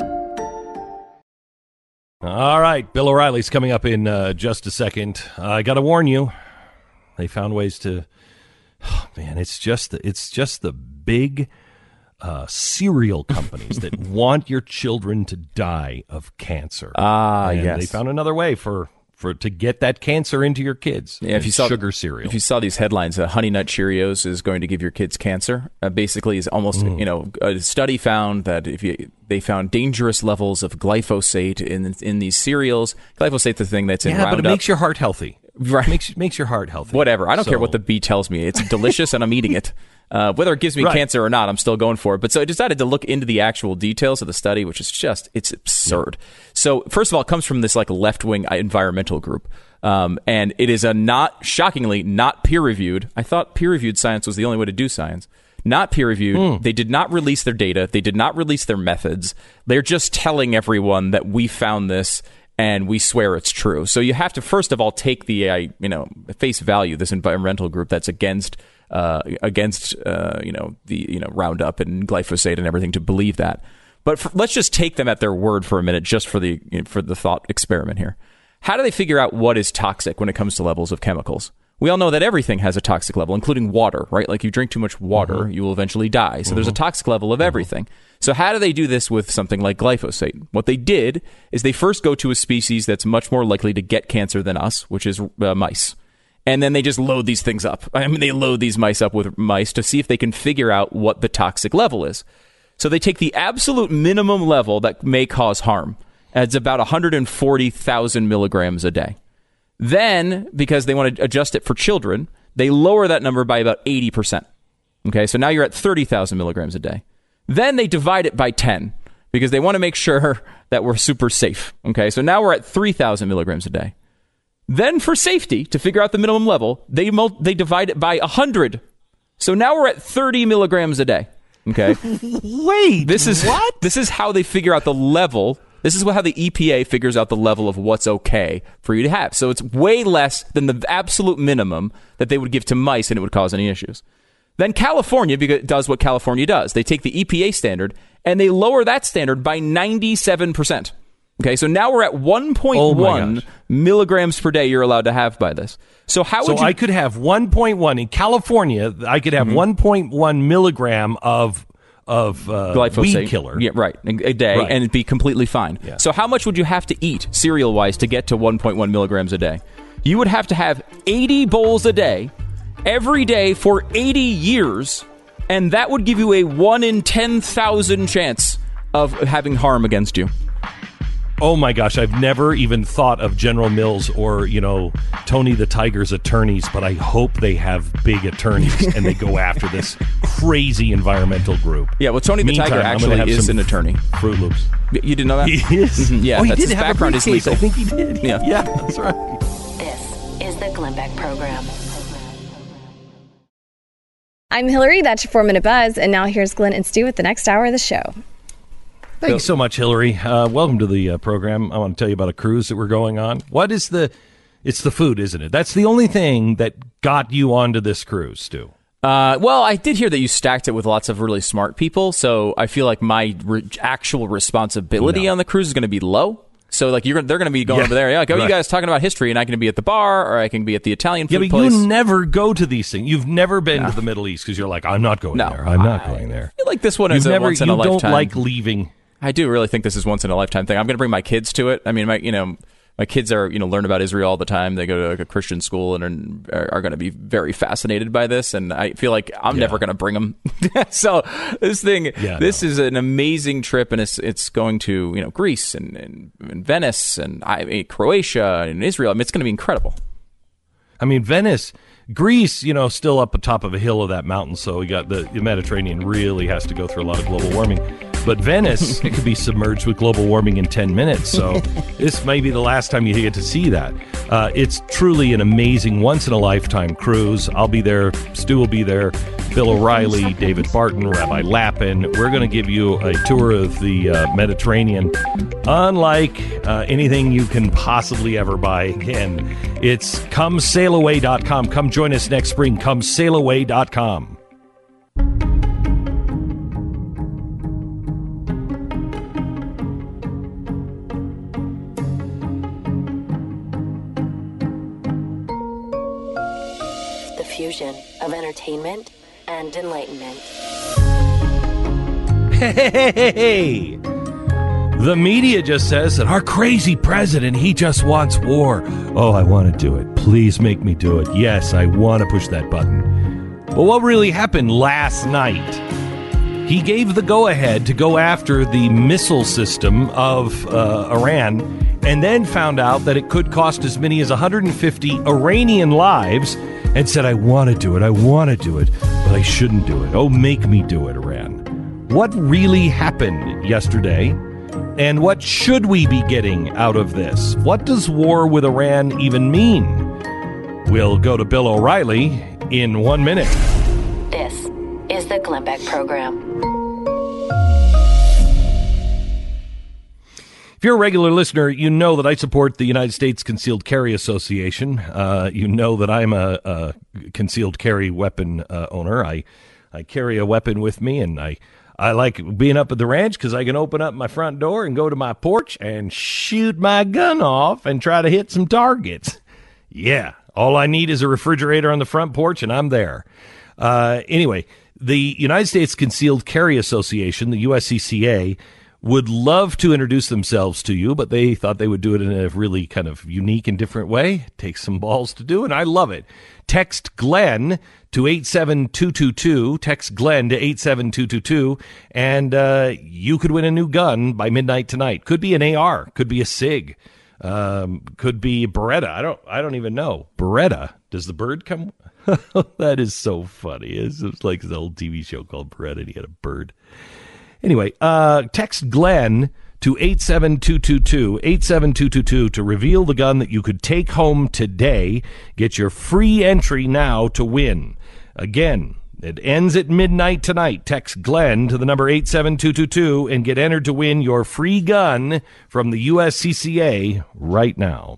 All right, Bill O'Reilly's coming up in uh, just a second. Uh, I got to warn you, they found ways to. Oh, man, it's just the, it's just the big uh, cereal companies that want your children to die of cancer. Ah, and yes. They found another way for. For to get that cancer into your kids. Yeah, if you saw sugar cereal. If you saw these headlines, uh, Honey Nut Cheerios is going to give your kids cancer. Uh, basically, is almost mm. you know a study found that if you they found dangerous levels of glyphosate in in these cereals. Glyphosate, the thing that's in yeah, Roundup. but it makes your heart healthy. Right. Makes makes your heart healthy. Whatever. I don't so. care what the bee tells me. It's delicious and I'm eating it. Uh, whether it gives me right. cancer or not, I'm still going for it. But so I decided to look into the actual details of the study, which is just, it's absurd. Yeah. So first of all, it comes from this like left-wing environmental group. Um, and it is a not, shockingly, not peer-reviewed. I thought peer-reviewed science was the only way to do science. Not peer-reviewed. Mm. They did not release their data. They did not release their methods. They're just telling everyone that we found this and we swear it's true. So you have to, first of all, take the, uh, you know, face value, this environmental group that's against, uh, against, uh, you know, the, you know, Roundup and glyphosate and everything to believe that. But for, let's just take them at their word for a minute, just for the, you know, for the thought experiment here. How do they figure out what is toxic when it comes to levels of chemicals? We all know that everything has a toxic level, including water, right? Like you drink too much water, mm-hmm. you will eventually die. So mm-hmm. there's a toxic level of everything. Mm-hmm. So how do they do this with something like glyphosate? What they did is they first go to a species that's much more likely to get cancer than us, which is uh, mice. And then they just load these things up. I mean, they load these mice up with mice to see if they can figure out what the toxic level is. So they take the absolute minimum level that may cause harm. It's about one hundred forty thousand milligrams a day. Then, because they want to adjust it for children, they lower that number by about eighty percent. Okay, so now you're at thirty thousand milligrams a day. Then they divide it by ten because they want to make sure that we're super safe. Okay, so now we're at three thousand milligrams a day. Then for safety, to figure out the minimum level, they mul- they divide it by one hundred. So now we're at thirty milligrams a day. Okay. Wait, this is what? This is how they figure out the level. This is how the E P A figures out the level of what's okay for you to have. So it's way less than the absolute minimum that they would give to mice and it would cause any issues. Then California does what California does. They take the E P A standard and they lower that standard by ninety-seven percent. Okay, so now we're at one point one oh milligrams per day you're allowed to have by this. So how so would you... I could have one point one in California, I could have mm-hmm. one point one milligram of of uh, glyphosate. Weed killer. Yeah, right. A day, right. And it'd be completely fine. Yeah. So how much would you have to eat cereal-wise to get to one point one milligrams a day? You would have to have eighty bowls a day, every day for eighty years, and that would give you a one in ten thousand chance of having harm against you. Oh my gosh, I've never even thought of General Mills or, you know, Tony the Tiger's attorneys, but I hope they have big attorneys and they go after this crazy environmental group. Yeah, well, Tony Meantime, the Tiger actually is an attorney. Fruit Loops. You didn't know that? He is? Mm-hmm. Yeah, oh, he that's did his have background a is legal. I think he did. Yeah, yeah that's right. This is the Glenn Beck Program. I'm Hillary, that's your four-minute buzz, and now here's Glenn and Stu with the next hour of the show. Thanks so much, Hillary. Uh, welcome to the uh, program. I want to tell you about a cruise that we're going on. What is the... It's the food, isn't it? That's the only thing that got you onto this cruise, Stu. Uh, well, I did hear that you stacked it with lots of really smart people, so I feel like my re- actual responsibility no. on the cruise is going to be low. So, like, you're, they're going to be going yeah, over there. Yeah, like, oh, right. You guys talking about history, and I can be at the bar, or I can be at the Italian food yeah, but place. You never go to these things. You've never been no. to the Middle East because you're like, I'm not going no, there. I'm not I, going there. I feel like this one is You've a never, once in a you lifetime. You don't like leaving. I do really think this is once in a lifetime thing. I'm going to bring my kids to it. I mean, my you know, my kids are you know learn about Israel all the time. They go to like a Christian school and are, are going to be very fascinated by this. And I feel like I'm yeah. never going to bring them. So this thing, yeah, this no. is an amazing trip, and it's it's going to you know Greece and, and, and Venice and I mean, Croatia and Israel. I mean, it's going to be incredible. I mean, Venice. Greece, you know, still up the top of a hill of that mountain, so we got the, the Mediterranean really has to go through a lot of global warming. But Venice, it could be submerged with global warming in ten minutes, so this may be the last time you get to see that. Uh, it's truly an amazing, once-in-a-lifetime cruise. I'll be there, Stu will be there, Bill O'Reilly, David Barton, Rabbi Lappin. We're going to give you a tour of the uh, Mediterranean, unlike uh, anything you can possibly ever buy. Again, it's come sail away dot com. Come join us next spring. come sail away dot com. The fusion of entertainment and enlightenment. Hey! The media just says that our crazy president, he just wants war. Oh, I want to do it. Please make me do it. Yes, I want to push that button. But what really happened last night? He gave the go-ahead to go after the missile system of uh, Iran, and then found out that it could cost as many as one hundred fifty Iranian lives, and said, I want to do it, I want to do it, but I shouldn't do it. Oh, make me do it, Iran. What really happened yesterday, and what should we be getting out of this? What does war with Iran even mean? We'll go to Bill O'Reilly in one minute. This is the Glenn Beck Program. If you're a regular listener, you know that I support the United States Concealed Carry Association. Uh, you know that I'm a, a concealed carry weapon uh, owner. I I carry a weapon with me, and I, I like being up at the ranch because I can open up my front door and go to my porch and shoot my gun off and try to hit some targets. Yeah, all I need is a refrigerator on the front porch, and I'm there. Uh, anyway, the United States Concealed Carry Association, the U S C C A, would love to introduce themselves to you, but they thought they would do it in a really kind of unique and different way. Takes some balls to do, and I love it. Text Glenn to eight seven two two two. Text Glenn to eight seven two two two, and uh, you could win a new gun by midnight tonight. Could be an A R, could be a SIG, um, could be Beretta. I don't, I don't even know. Beretta. Does the bird come? That is so funny. It's, it's like the old T V show called Beretta, and he had a bird. Anyway, uh, text Glenn to eight seven two two two, eight seven two two two to reveal the gun that you could take home today. Get your free entry now to win. Again, it ends at midnight tonight. Text Glenn to the number eight seven two two two and get entered to win your free gun from the U S C C A right now.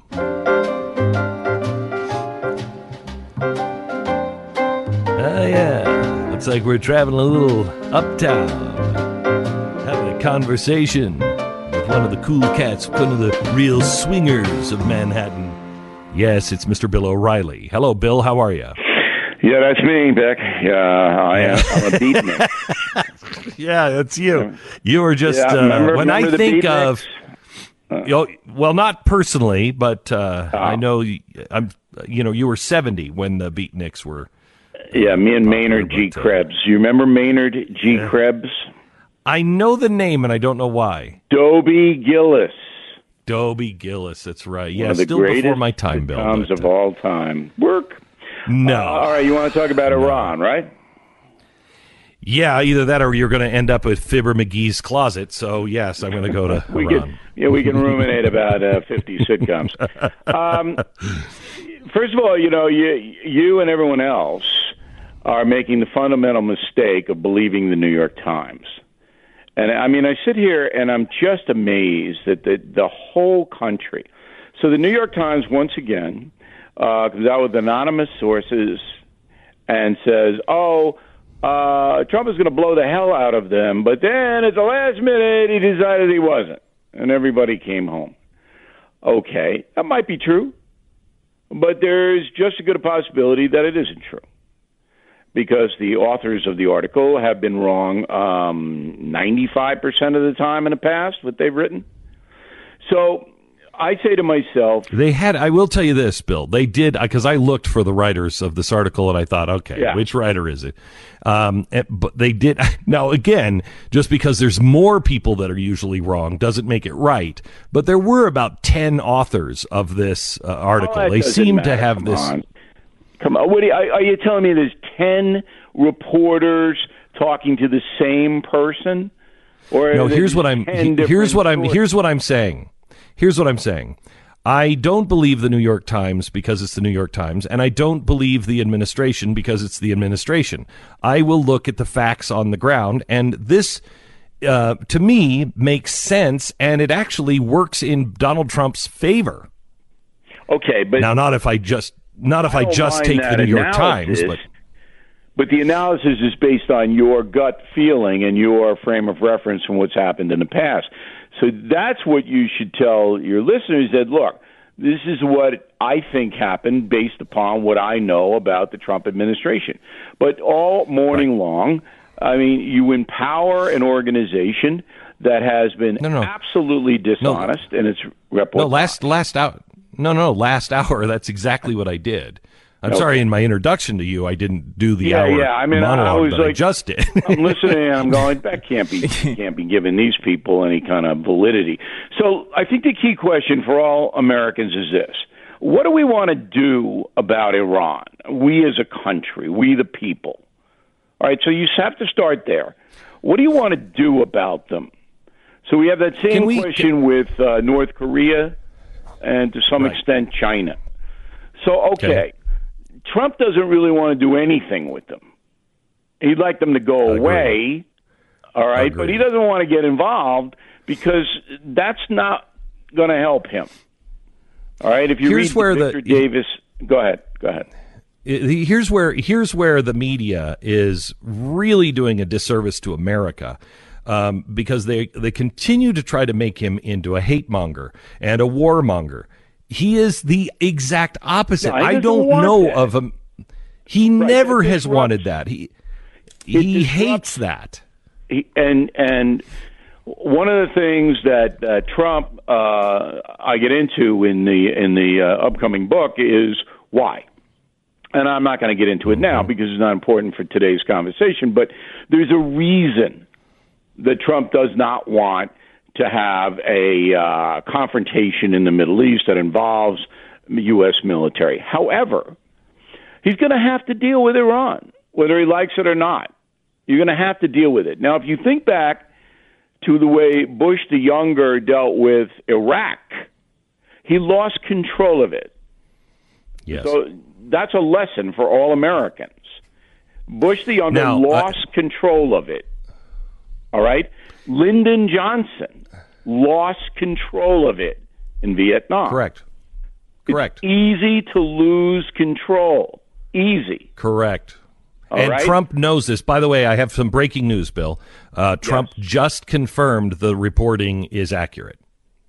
Oh, yeah. Looks like we're traveling a little uptown. Having a conversation with one of the cool cats, one of the real swingers of Manhattan. Yes, it's Mister Bill O'Reilly. Hello, Bill. How are you? Yeah, that's me, Beck. Yeah, I am. I'm a beatnik. Yeah, that's you. You were just yeah, uh, remember, when remember I think of. Uh, you know, well, not personally, but uh, oh. I know. I'm. You know, you were seventy when the Beatniks were. Yeah, me and Maynard G. Krebs. You remember Maynard G. Yeah. Krebs? I know the name, and I don't know why. Dobie Gillis. Dobie Gillis, that's right. Yeah, One of the still greatest before my time, Bill. But, of uh, all time. Work. No. Uh, all right, you want to talk about no. Iran, right? Yeah, either that or you're going to end up with Fibber McGee's closet. So, yes, I'm going to go to we Iran. Can, yeah, we can ruminate about uh, fifty sitcoms. Um, first of all, you know, you, you and everyone else are making the fundamental mistake of believing the New York Times. And, I mean, I sit here and I'm just amazed that the, the whole country. So the New York Times, once again, uh, comes out with anonymous sources and says, oh, uh, Trump is going to blow the hell out of them. But then at the last minute, he decided he wasn't. And everybody came home. Okay, that might be true. But there's just as good a possibility that it isn't true. Because the authors of the article have been wrong um, ninety-five percent of the time in the past, what they've written. So I say to myself... They had, I will tell you this, Bill, they did, because I looked for the writers of this article and I thought, okay, yeah. which writer is it? Um, and, but they did, now again, just because there's more people that are usually wrong doesn't make it right, but there were about ten authors of this uh, article. Oh, they seem matter. to have Come this... On. Come on, what are you, are you telling me there's ten reporters talking to the same person? Or no, here's what I'm here's what I'm here's what I'm saying. Here's what I'm saying. I don't believe the New York Times because it's the New York Times, and I don't believe the administration because it's the administration. I will look at the facts on the ground, and this, uh, to me, makes sense, and it actually works in Donald Trump's favor. Okay, but now, not if I just not if I, I just take the New York Times, but but the analysis is based on your gut feeling and your frame of reference from what's happened in the past. So that's what you should tell your listeners, that, look, this is what I think happened based upon what I know about the Trump administration. But all morning right. long, I mean, you empower an organization that has been no, no. absolutely dishonest no. in its reputation. No, last, last hour. No, no, last hour, that's exactly what I did. I'm okay. sorry, in my introduction to you, I didn't do the yeah, hour yeah. I mean, monologue I was that like, I just did. I'm listening and I'm going, that can't be can't be giving these people any kind of validity. So I think the key question for all Americans is this. What do we want to do about Iran? We as a country, we the people. All right, so you have to start there. What do you want to do about them? So we have that same we, question can... with uh, North Korea and to some right. extent China. So, okay. okay. Trump doesn't really want to do anything with them. He'd like them to go away, all right, but he doesn't want to get involved because that's not going to help him. All right, if you here's read where Victor the, Davis, go ahead, go ahead. Here's where here's where the media is really doing a disservice to America. Um, because they, they continue to try to make him into a hate monger and a warmonger. He is the exact opposite. No, I don't know that. of him. He right, never has wanted that. He he hates that. He, and and one of the things that uh, Trump uh, I get into in the in the uh, upcoming book is why. And I'm not going to get into it now because it's not important for today's conversation. But there's a reason that Trump does not want to have a uh, confrontation in the Middle East that involves U S military. However, he's going to have to deal with Iran, whether he likes it or not. You're going to have to deal with it. Now, if you think back to the way Bush the Younger dealt with Iraq, he lost control of it. Yes. So that's a lesson for all Americans. Bush the Younger now, lost uh, control of it. All right? Lyndon Johnson lost control of it in Vietnam. Correct. Correct. It's easy to lose control. Easy. Correct. All and right? Trump knows this. By the way, I have some breaking news, Bill. Uh, Trump yes. just confirmed the reporting is accurate.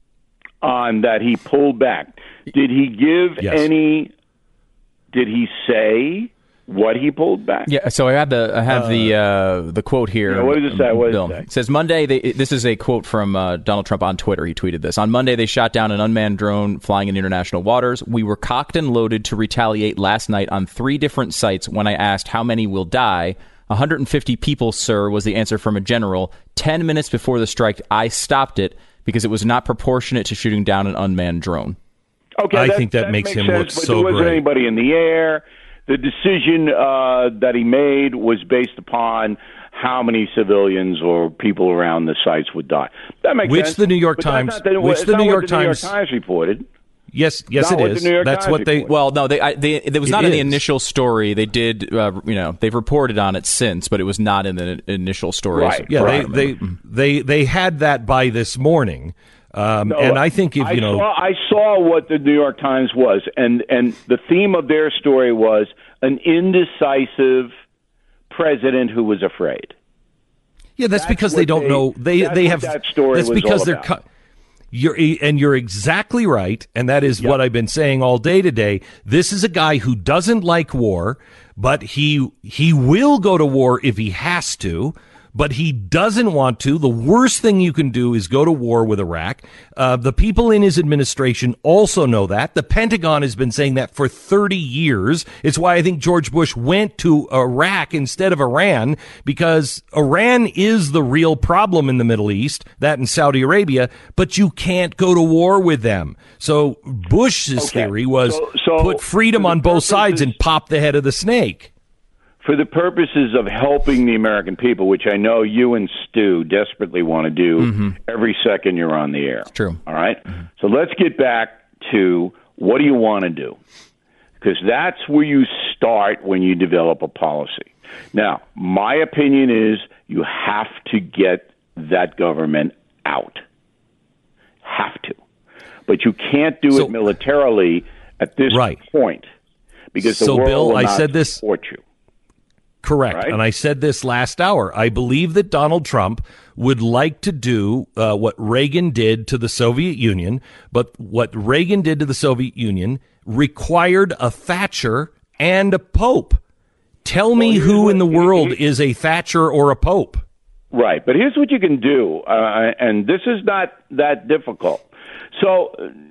On that he pulled back. Did he give yes. any, did he say what he pulled back? Yeah, so I have the I have uh, the uh, the quote here. Yeah, what does it say? What Bill. does it say? It says Monday. They, this is a quote from uh, Donald Trump on Twitter. He tweeted this on Monday. They shot down an unmanned drone flying in international waters. We were cocked and loaded to retaliate last night on three different sites. When I asked how many will die, one hundred fifty people, sir, was the answer from a general. Ten minutes before the strike, I stopped it because it was not proportionate to shooting down an unmanned drone. Okay, I that, think that, that makes, makes him sense, look but so there wasn't great. Anybody in the air. The decision uh, that he made was based upon how many civilians or people around the sites would die. That makes which sense. the New York but Times, the, which the New York the New York Times, Times reported. Yes, yes, not it what is. The New York That's Times what they. reported. Well, no, they. I, they it was not it in the is. initial story. They did, uh, you know, they've reported on it since, but it was not in the initial story. Right. Yeah, right. they, they they they had that by this morning. Um, no, and I think if I you know, saw, I saw what the New York Times was, and and the theme of their story was an indecisive president who was afraid. Yeah, that's, that's because they don't they, know. They that's they what have. That story that's was because all they're. about. Cu- You're and you're exactly right, and that is yep. what I've been saying all day today. This is a guy who doesn't like war, but he he will go to war if he has to. But he doesn't want to. The worst thing you can do is go to war with Iraq. Uh, the people in his administration also know that. The Pentagon has been saying that for thirty years. It's why I think George Bush went to Iraq instead of Iran, because Iran is the real problem in the Middle East, that and Saudi Arabia, but you can't go to war with them. So Bush's okay. theory was so, so put freedom on both sides and pop the head of the snake. For the purposes of helping the American people, which I know you and Stu desperately want to do mm-hmm. every second you're on the air. It's true. All right? Mm-hmm. So let's get back to what do you want to do? Because that's where you start when you develop a policy. Now, my opinion is you have to get that government out. Have to. But you can't do so, it militarily at this right. point because the so, world Bill, will I not said this, support you. Correct. Right? And I said this last hour. I believe that Donald Trump would like to do uh, what Reagan did to the Soviet Union, but what Reagan did to the Soviet Union required a Thatcher and a Pope. Tell me well, who what, in the world he, is a Thatcher or a Pope. Right. But here's what you can do, uh, and this is not that difficult. So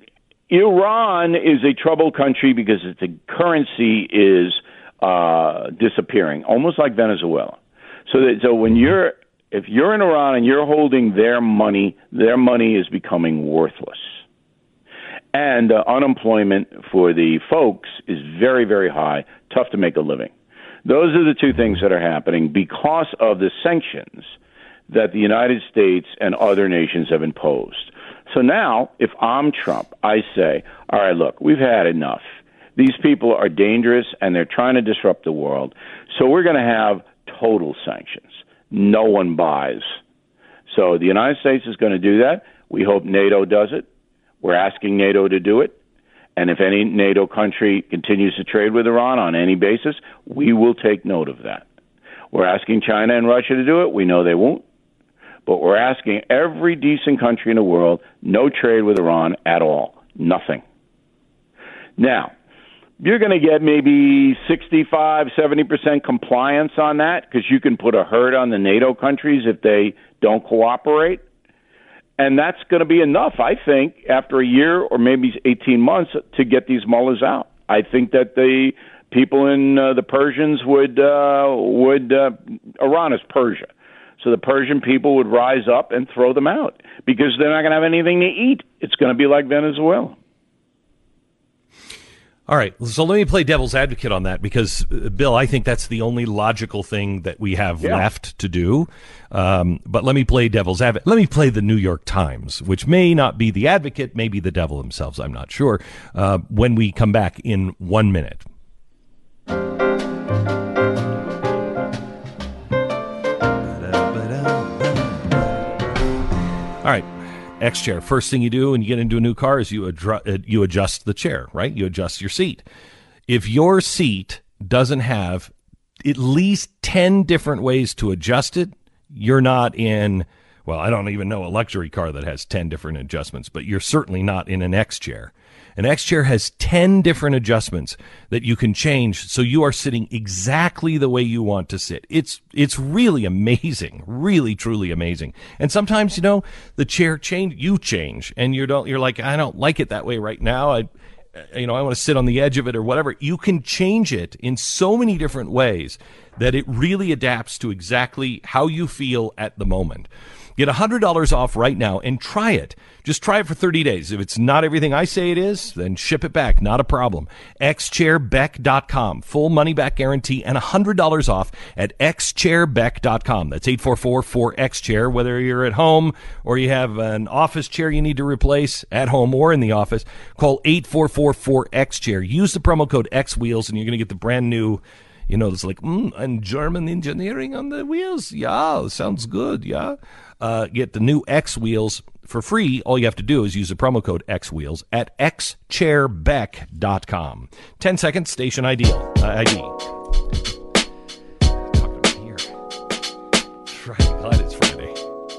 Iran is a troubled country because its currency is uh, disappearing, almost like Venezuela. So that so when you're if you're in Iran and you're holding their money, their money is becoming worthless. And uh, unemployment for the folks is very, very high, tough to make a living. Those are the two things that are happening because of the sanctions that the United States and other nations have imposed. So now, if I'm Trump, I say, all right, look, we've had enough. These people are dangerous, and they're trying to disrupt the world. So we're going to have total sanctions. No one buys. So the United States is going to do that. We hope NATO does it. We're asking NATO to do it. And if any NATO country continues to trade with Iran on any basis, we will take note of that. We're asking China and Russia to do it. We know they won't. But we're asking every decent country in the world, no trade with Iran at all. Nothing. Now, you're going to get maybe sixty-five, seventy percent compliance on that because you can put a hurt on the NATO countries if they don't cooperate. And that's going to be enough, I think, after a year or maybe eighteen months to get these mullahs out. I think that the people in uh, the Persians would, uh, would uh, Iran is Persia. So the Persian people would rise up and throw them out because they're not going to have anything to eat. It's going to be like Venezuela. All right, so let me play devil's advocate on that because, uh, Bill, I think that's the only logical thing that we have yeah. left to do. Um, but let me play devil's advocate. Let me play the New York Times, which may not be the advocate, maybe the devil themselves, I'm not sure, uh, when we come back in one minute. All right. X chair. First thing you do when you get into a new car is you adru- you adjust the chair, right? You adjust your seat. If your seat doesn't have at least ten different ways to adjust it, you're not in, well, I don't even know a luxury car that has ten different adjustments, but you're certainly not in an X chair. An X chair has ten different adjustments that you can change so you are sitting exactly the way you want to sit. It's it's really amazing, really truly amazing. And sometimes, you know, the chair change, you change, and you don't. You're like, I don't like it that way right now. I, you know, I want to sit on the edge of it or whatever. You can change it in so many different ways that it really adapts to exactly how you feel at the moment. Get one hundred dollars off right now and try it. Just try it for thirty days. If it's not everything I say it is, then ship it back. Not a problem. x chair beck dot com. Full money back guarantee and one hundred dollars off at x chair beck dot com. That's eight four four, four X chair. Whether you're at home or you have an office chair you need to replace at home or in the office, call eight four four, four X chair. Use the promo code X wheels and you're going to get the brand new, you know, it's like, mm, and German engineering on the wheels. Yeah, sounds good. Yeah. Uh, get the new X wheels for free. All you have to do is use the promo code X wheels at x chair beck dot com. ten seconds, station I D. Uh, I D. Talking about here. Friday. Glad it's Friday.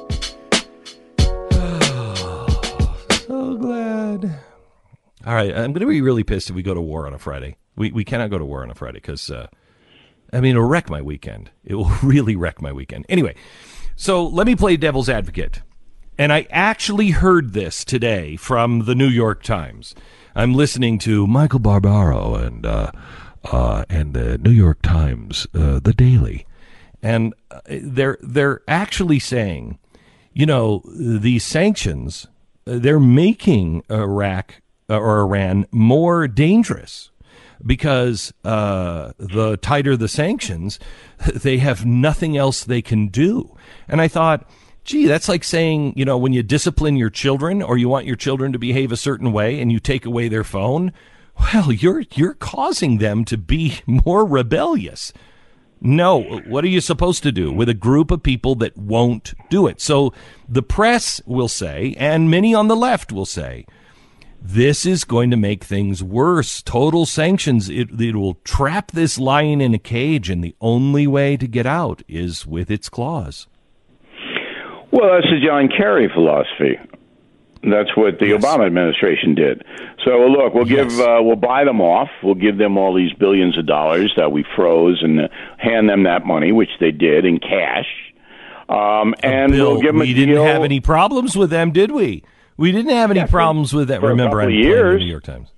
Oh, so glad. All right, I'm going to be really pissed if we go to war on a Friday. We we cannot go to war on a Friday because, uh, I mean, it'll wreck my weekend. It will really wreck my weekend. Anyway. So let me play devil's advocate. And I actually heard this today from the New York Times. I'm listening to Michael Barbaro and uh, uh, and the New York Times, uh, the Daily. And they're they're actually saying, you know, these sanctions, they're making Iraq or Iran more dangerous. Because uh, the tighter the sanctions, they have nothing else they can do. And I thought, gee, that's like saying, you know, when you discipline your children or you want your children to behave a certain way and you take away their phone, well, you're you're causing them to be more rebellious. No, what are you supposed to do with a group of people that won't do it? So the press will say, and many on the left will say, this is going to make things worse. Total sanctions, it, it will trap this lion in a cage, and the only way to get out is with its claws. Well, that's the John Kerry philosophy. That's what the yes. Obama administration did. So, look, we'll give, yes. uh, we'll buy them off. We'll give them all these billions of dollars that we froze and uh, hand them that money, which they did in cash. Um, and uh, Bill, we'll give them we a didn't deal. have any problems with them, did we? We didn't have any yeah, problems with that. Remember, I'm years. the New York Times.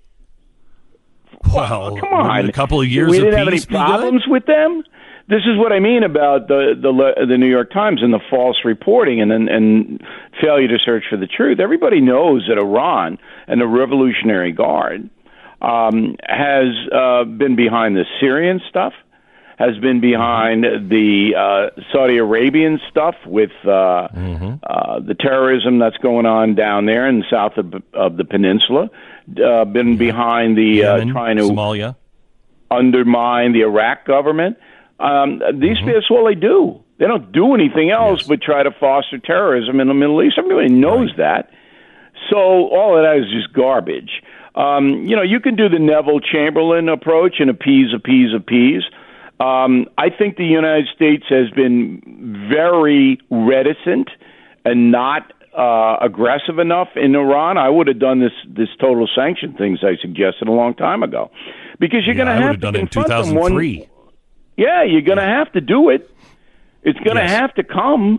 Well, well come on, a couple of years. We didn't of have any peace problems with them. This is what I mean about the the the New York Times and the false reporting and and, and failure to search for the truth. Everybody knows that Iran and the Revolutionary Guard um, has uh, been behind the Syrian stuff, has been behind the uh, Saudi Arabian stuff with uh, mm-hmm. uh, the terrorism that's going on down there in the south of, of the peninsula, uh, been behind the uh, Yemen, trying to Somalia. undermine the Iraq government. Um, these mm-hmm. that's all they do. They don't do anything else yes. but try to foster terrorism in the Middle East. Everybody knows right. that. So all of that is just garbage. Um, you know, you can do the Neville Chamberlain approach and appease, appease, appease. Um, I think the United States has been very reticent and not uh, aggressive enough in Iran. I would have done this this total sanction things I suggested a long time ago, because you're yeah, going to have to done it in two thousand three. One, yeah, you're going to yeah. have to do it. It's going to yes. have to come.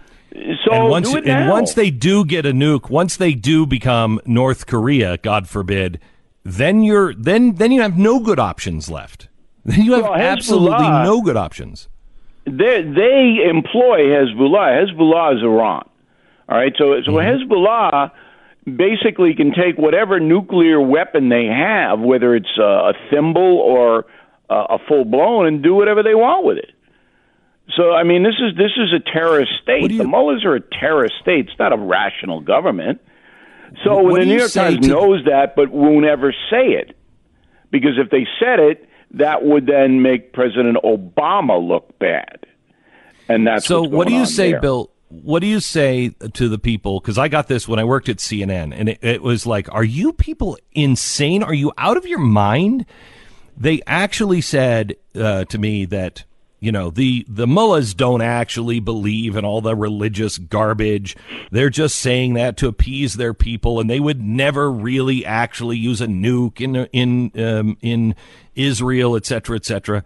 So and once, do it and now. once they do get a nuke, once they do become North Korea, God forbid, then you're then then you have no good options left. Then you have well, absolutely no good options. They they employ Hezbollah. Hezbollah is Iran. All right, so so mm-hmm. Hezbollah basically can take whatever nuclear weapon they have, whether it's a, a thimble or a, a full blown, and do whatever they want with it. So, I mean, this is this is a terrorist state. You, the mullahs are a terrorist state. It's not a rational government. So when the New York Times knows that, but won't ever say it, because if they said it, that would then make President Obama look bad. And that's so. What's what do you say, there. Bill? What do you say to the people? Because I got this when I worked at C N N, and it, it was like, "Are you people insane? Are you out of your mind?" They actually said uh, to me that, you know, the, the mullahs don't actually believe in all the religious garbage. They're just saying that to appease their people, and they would never really actually use a nuke in in um, in Israel, et cetera, et cetera.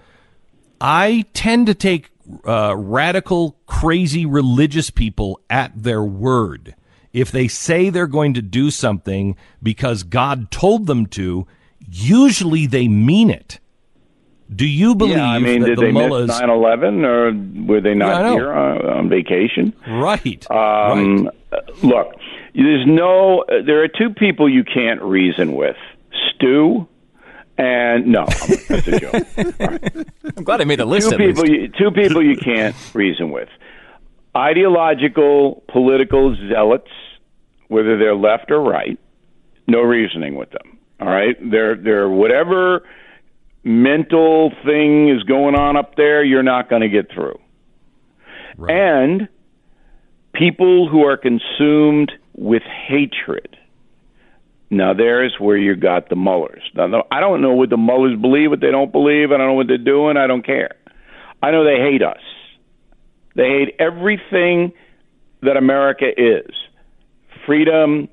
I tend to take uh, radical, crazy religious people at their word. If they say they're going to do something because God told them to, usually they mean it. Do you believe yeah, I mean, that did the they mullahs... miss nine eleven, or were they not yeah, here on, on vacation? Right. Um, right. Look, there's no. There are two people you can't reason with: Stu and no, that's a joke. Right. I'm glad I made the list. Two at people. least. You, two people you can't reason with: ideological, political zealots, whether they're left or right. No reasoning with them. All right, they're they're whatever mental thing is going on up there, you're not going to get through. Right. And people who are consumed with hatred. Now, there's where you got the mullahs. Now, I don't know what the mullahs believe, what they don't believe. I don't know what they're doing. I don't care. I know they hate us. They hate everything that America is. Freedom,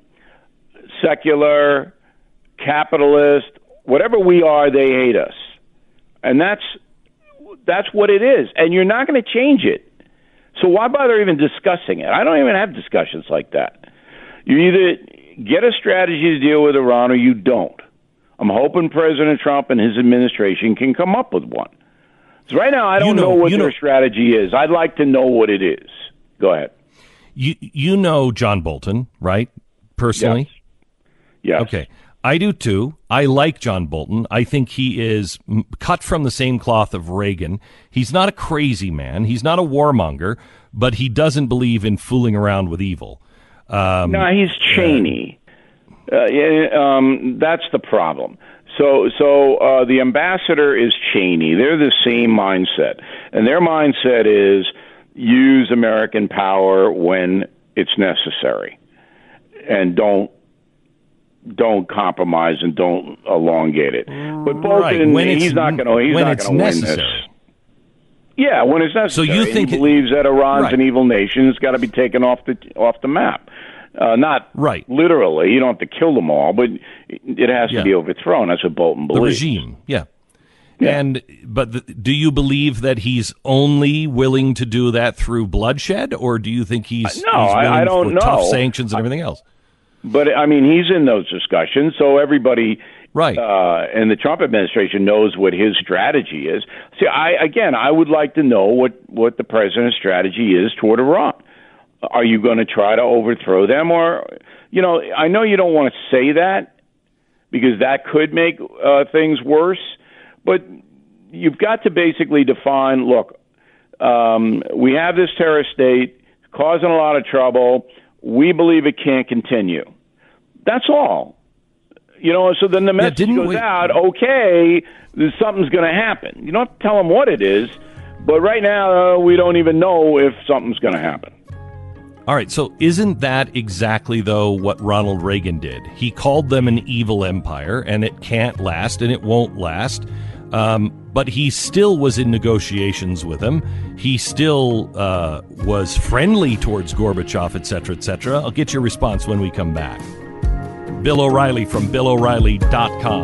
secular, capitalist, whatever we are, they hate us. And that's that's what it is. And you're not going to change it. So why bother even discussing it? I don't even have discussions like that. You either get a strategy to deal with Iran or you don't. I'm hoping President Trump and his administration can come up with one. So right now, I don't you know, know what their know, strategy is. I'd like to know what it is. Go ahead. You you know John Bolton, right? Personally? Yes. yes. Okay. I do too. I like John Bolton. I think he is cut from the same cloth of Reagan. He's not a crazy man. He's not a warmonger, but he doesn't believe in fooling around with evil. Um, no, he's Cheney. Uh, yeah, um, that's the problem. So, so uh, the ambassador is Cheney. They're the same mindset, and their mindset is use American power when it's necessary, and don't. Don't compromise and don't elongate it. But Bolton, right. he's not going to. He's not going to win this. Yeah, when it's necessary. So you think he it, believes that Iran's right. an evil nation? It's got to be taken off the off the map. Uh, not right. literally. You don't have to kill them all, but it has yeah. to be overthrown. That's what Bolton believes. The regime, yeah. yeah. And but the, do you believe that he's only willing to do that through bloodshed, or do you think he's, uh, no? he's I, I don't for know. Tough sanctions and everything else. But, I mean, he's in those discussions, so everybody right. uh, in the Trump administration knows what his strategy is. See, I again, I would like to know what, what the president's strategy is toward Iran. Are you going to try to overthrow them? Or, you know, I know you don't want to say that because that could make uh, things worse, but you've got to basically define, look, um, we have this terrorist state causing a lot of trouble. We believe it can't continue. That's all. You know, so then the message yeah, goes we... out, okay, something's going to happen. You don't have to tell them what it is, but right now uh, we don't even know if something's going to happen. All right, so isn't that exactly, though, what Ronald Reagan did? He called them an evil empire, and it can't last, and it won't last. Um, but he still was in negotiations with them. He still uh, was friendly towards Gorbachev, et cetera, et cetera. I'll get your response when we come back. Bill O'Reilly from Bill O'Reilly dot com.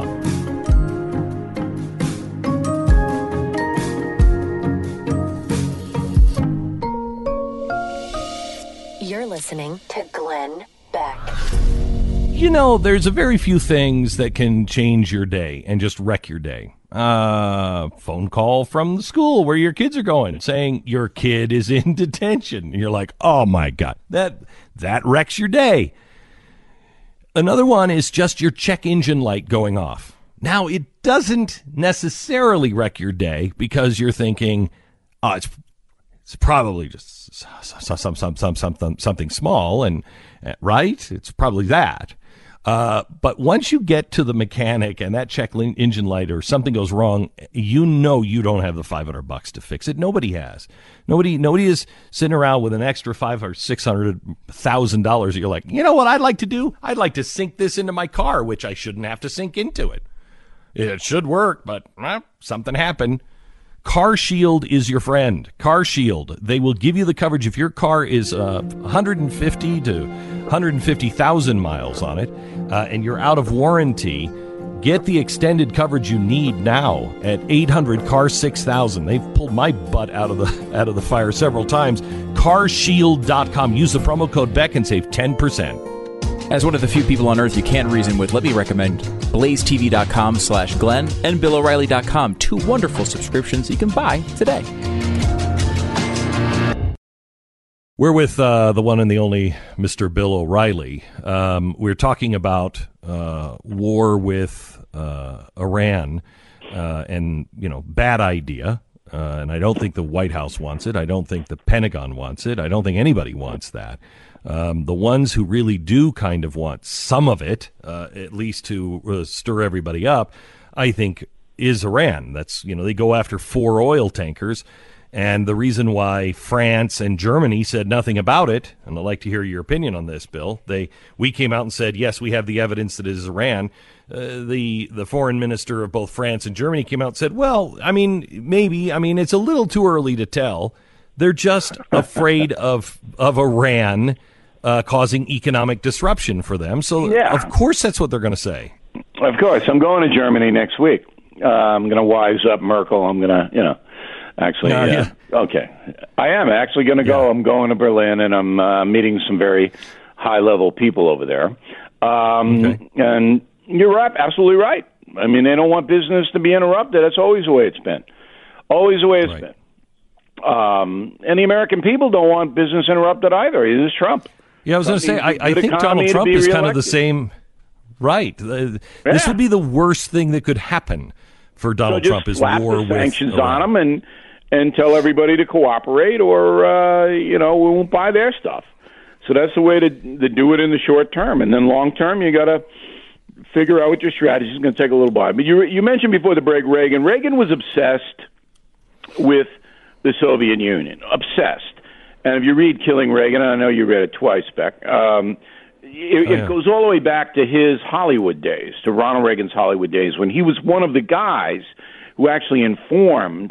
You're listening to Glenn Beck. You know, there's a very few things that can change your day and just wreck your day. Uh, phone call from the school where your kids are going saying your kid is in detention. And you're like, oh my God, that, that wrecks your day. Another one is just your check engine light going off. Now, it doesn't necessarily wreck your day because you're thinking, oh, it's it's probably just some, some, some, some, something, something small, and right? It's probably that. Uh, but once you get to the mechanic and that check engine light or something goes wrong, you know you don't have the five hundred bucks to fix it. Nobody has. Nobody nobody is sitting around with an extra five or six hundred thousand dollars that you're like, you know what I'd like to do? I'd like to sink this into my car, which I shouldn't have to sink into it. It should work, but well, something happened. Car Shield is your friend. Car Shield. They will give you the coverage if your car is uh, one hundred fifty to one hundred fifty thousand miles on it, uh, and you're out of warranty. Get the extended coverage you need now at eight hundred C A R six thousand. They've pulled my butt out of the out of the fire several times. car shield dot com. Use the promo code Beck and save ten percent. As one of the few people on earth you can't reason with, let me recommend blaze t v dot com slash Glenn and bill o'reilly dot com, two wonderful subscriptions you can buy today. We're with uh, the one and the only Mister Bill O'Reilly. Um, we're talking about uh, war with uh, Iran uh, and, you know, bad idea. Uh, and I don't think the White House wants it. I don't think the Pentagon wants it. I don't think anybody wants that. Um, the ones who really do kind of want some of it, uh, at least to uh, stir everybody up, I think is Iran. That's, you know, they go after four oil tankers. And the reason why France and Germany said nothing about it, and I'd like to hear your opinion on this, Bill, they we came out and said, yes, we have the evidence that it is Iran. Uh, the the foreign minister of both France and Germany came out and said, well, I mean, maybe, I mean, it's a little too early to tell. They're just afraid of of Iran uh, causing economic disruption for them. So, yeah. Of course, that's what they're going to say. Of course. I'm going to Germany next week. Uh, I'm going to wise up Merkel. I'm going to, you know. Actually, no, yeah. yeah. Okay. I am actually going to go. Yeah. I'm going to Berlin, and I'm uh, meeting some very high-level people over there. Um, okay. And you're right, absolutely right. I mean, they don't want business to be interrupted. That's always the way it's been. Always the way it's right. been. Um, and the American people don't want business interrupted either. It is Trump. Yeah, I was going to say, I, I think Donald Trump is kind of the same. Right. Uh, yeah. This would be the worst thing that could happen for Donald so Trump is war with sanctions on him and and tell everybody to cooperate, or uh, you know, we won't buy their stuff. So that's the way to, to do it in the short term, and then long term, you got to figure out what your strategy is going to take a little while. But you you mentioned before the break, Reagan. Reagan was obsessed with the Soviet Union, obsessed. And if you read Killing Reagan, and I know you read it twice, Beck. Um, It, oh, yeah. it goes all the way back to his Hollywood days, to Ronald Reagan's Hollywood days, when he was one of the guys who actually informed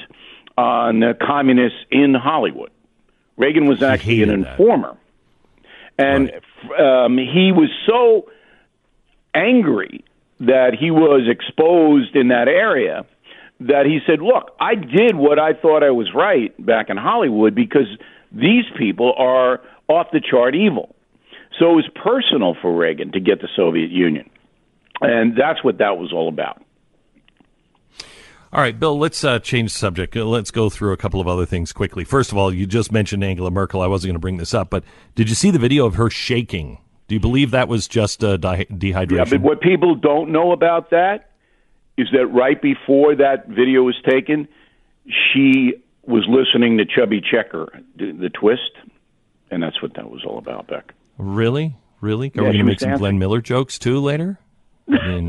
on the communists in Hollywood. Reagan was actually an informer. That. And right. um, he was so angry that he was exposed in that area that he said, look, I did what I thought I was right back in Hollywood because these people are off the chart evil. So it was personal for Reagan to get the Soviet Union. And that's what that was all about. All right, Bill, let's uh, change the subject. Let's go through a couple of other things quickly. First of all, you just mentioned Angela Merkel. I wasn't going to bring this up, but did you see the video of her shaking? Do you believe that was just uh, de- dehydration? Yeah, but what people don't know about that is that right before that video was taken, she was listening to Chubby Checker, the, the Twist, and that's what that was all about, Beck. Really? Really? Are yeah, we going to make dancing. some Glenn Miller jokes, too, later? I mean...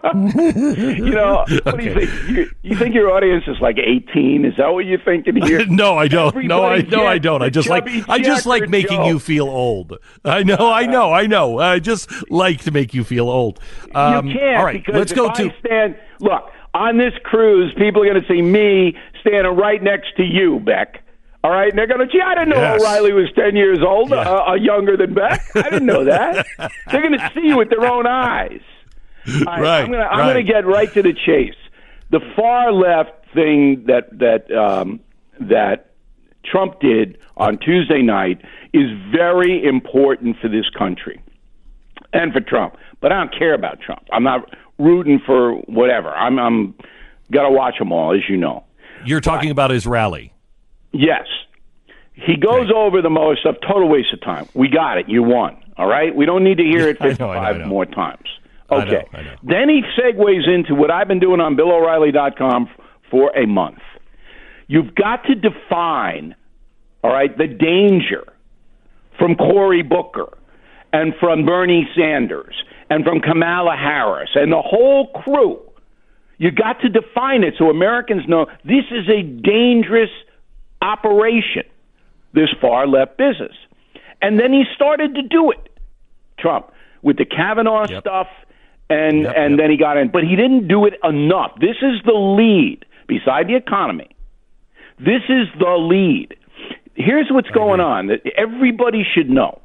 you know, what okay. do you think? You, you think your audience is like eighteen? Is that what you're thinking here? no, I don't. Everybody no, I no, I don't. I just like I just like making joke. you feel old. I know, I know, I know. I just like to make you feel old. Um, you can't. All right, because let's if go I to. Stand, look, on this cruise, people are going to see me standing right next to you, Beck. All right, and they're going to, gee, I didn't know yes. O'Reilly was ten years old, yeah. uh, uh, younger than Beck. I didn't know that. They're going to see you with their own eyes. Right, right, I'm going right. to get right to the chase. The far left thing that that um, that Trump did on Tuesday night is very important for this country and for Trump. But I don't care about Trump. I'm not rooting for whatever. I'm I'm got to watch them all, as you know. You're talking but, about his rally. Yes, he goes okay. over the most stuff. Total waste of time. We got it. You won. All right. We don't need to hear it fifty-five I know, I know, I know. more times. Okay. I know, I know. Then he segues into what I've been doing on Bill O'Reilly dot com for a month. You've got to define, all right, the danger from Cory Booker and from Bernie Sanders and from Kamala Harris and the whole crew. You got to define it so Americans know this is a dangerous operation, this far left business. And then he started to do it, Trump, with the Kavanaugh yep. stuff. And yep, and yep. then he got in. But he didn't do it enough. This is the lead, beside the economy. This is the lead. Here's what's I going agree. on that everybody should know.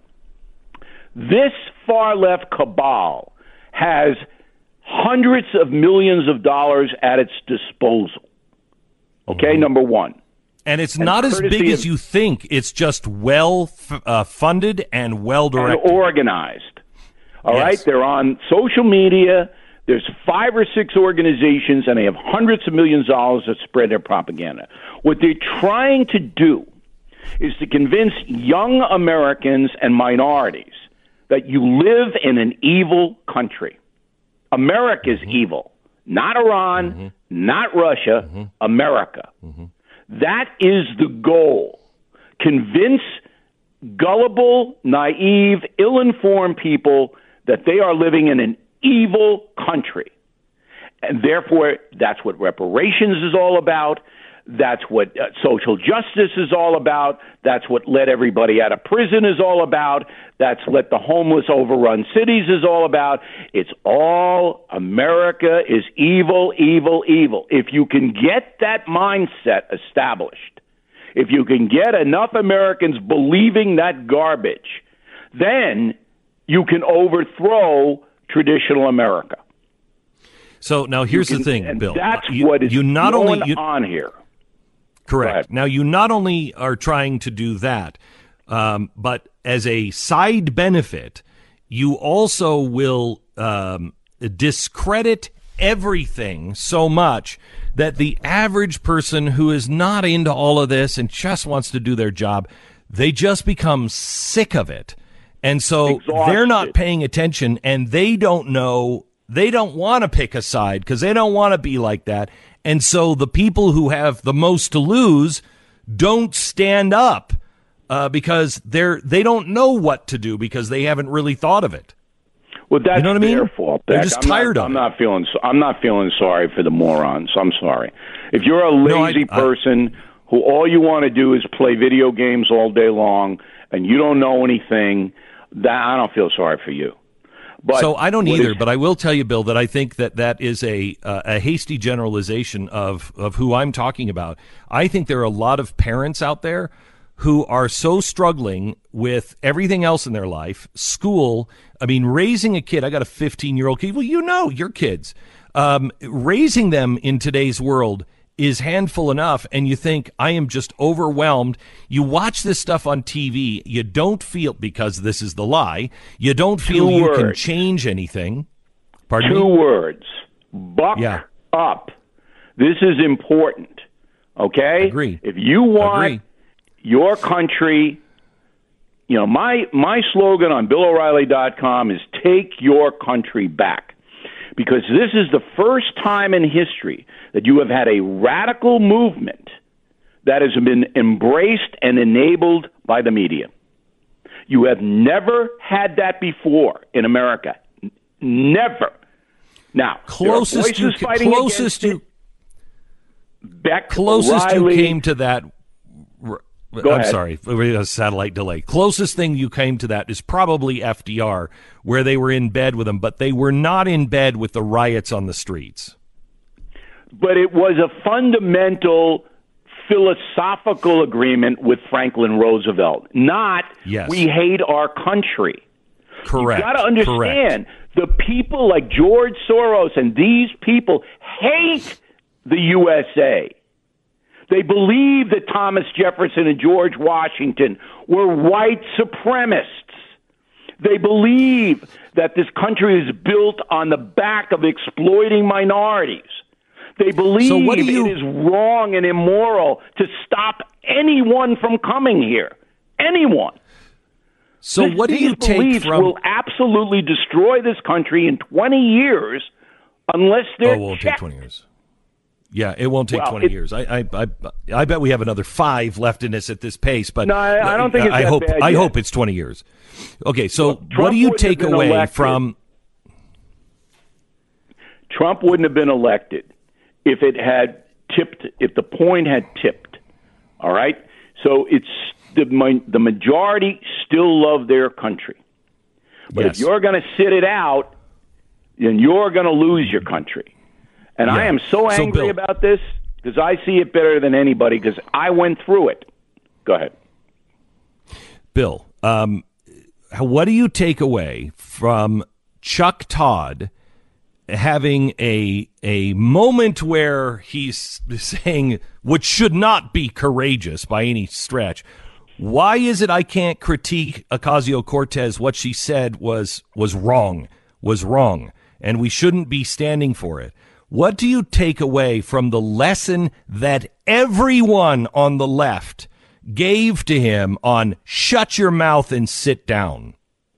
This far-left cabal has hundreds of millions of dollars at its disposal. Okay, mm-hmm. number one. And it's and not as big as you think. It's just well uh, funded and well-directed. And organized. All yes. right, they're on social media. There's five or six organizations, and they have hundreds of millions of dollars that spread their propaganda. What they're trying to do is to convince young Americans and minorities that you live in an evil country. America is mm-hmm. evil, not Iran, mm-hmm. not Russia, mm-hmm. America. Mm-hmm. That is the goal. Convince gullible, naive, ill-informed people that they are living in an evil country. And therefore, that's what reparations is all about. That's what uh, social justice is all about. That's what let everybody out of prison is all about. That's let the homeless overrun cities is all about. It's all America is evil, evil, evil. If you can get that mindset established, if you can get enough Americans believing that garbage, then you can overthrow traditional America. So now here's can, the thing, Bill. That's you, what is you not going only, you, on here. Correct. Now, you not only are trying to do that, um, but as a side benefit, you also will um, discredit everything so much that the average person who is not into all of this and just wants to do their job, they just become sick of it. And so Exhausted. They're not paying attention, and they don't know, they don't want to pick a side because they don't want to be like that. And so the people who have the most to lose don't stand up uh, because they're they don't know what to do because they haven't really thought of it. Well, that's you know what I mean? their fault. They're just I'm tired not, of I'm it. not feeling. I'm not feeling sorry for the morons. I'm sorry. If you're a lazy no, I, person I, who all you want to do is play video games all day long and you don't know anything, that I don't feel sorry for you. But so I don't either, is, but I will tell you, Bill, that I think that that is a uh, a hasty generalization of, of who I'm talking about. I think there are a lot of parents out there who are so struggling with everything else in their life, school. I mean, raising a kid. I got a fifteen-year-old kid. Well, you know your kids. Um, raising them in today's world is handful enough, and you think, I am just overwhelmed. You watch this stuff on T V, you don't feel, because this is the lie, you don't feel Two you words. can change anything. Pardon Two me? words. Buck yeah. up. This is important, okay? Agree. If you want Agree. your country, you know, my, my slogan on Bill O'Reilly dot com is take your country back. Because this is the first time in history that you have had a radical movement that has been embraced and enabled by the media. You have never had that before in America. N- never. Now, closest you closest you Beck, closest O'Reilly, you came to that. Go I'm ahead. sorry, we had a satellite delay. Closest thing you came to that is probably F D R, where they were in bed with him, but they were not in bed with the riots on the streets. But it was a fundamental philosophical agreement with Franklin Roosevelt, not yes. we hate our country. Correct. You got to understand, Correct. the people like George Soros and these people hate the U S A. They believe that Thomas Jefferson and George Washington were white supremacists. They believe that this country is built on the back of exploiting minorities. They believe so what do you... it is wrong and immoral to stop anyone from coming here. Anyone. So this, what do you these take beliefs from... will absolutely destroy this country in twenty years unless they're Oh, it won't checked. take twenty years. Yeah, it won't take well, twenty it, years. I, I, I, I bet we have another five left in us at this pace. But no, I, I don't think it's I that hope. bad I yet. hope it's twenty years. Okay, so well, what do you take been away elected. from? Trump wouldn't have been elected if it had tipped. If the point had tipped. All right. So it's the the majority still love their country, but Yes. if you're going to sit it out, then you're going to lose your country. And Yeah. I am so So, angry Bill- about this because I see it better than anybody because I went through it. Go ahead. Bill, um, what do you take away from Chuck Todd having a a moment where he's saying what should not be courageous by any stretch? Why is it I can't critique Ocasio-Cortez? What she said was was wrong, was wrong, and we shouldn't be standing for it. What do you take away from the lesson that everyone on the left gave to him on shut your mouth and sit down?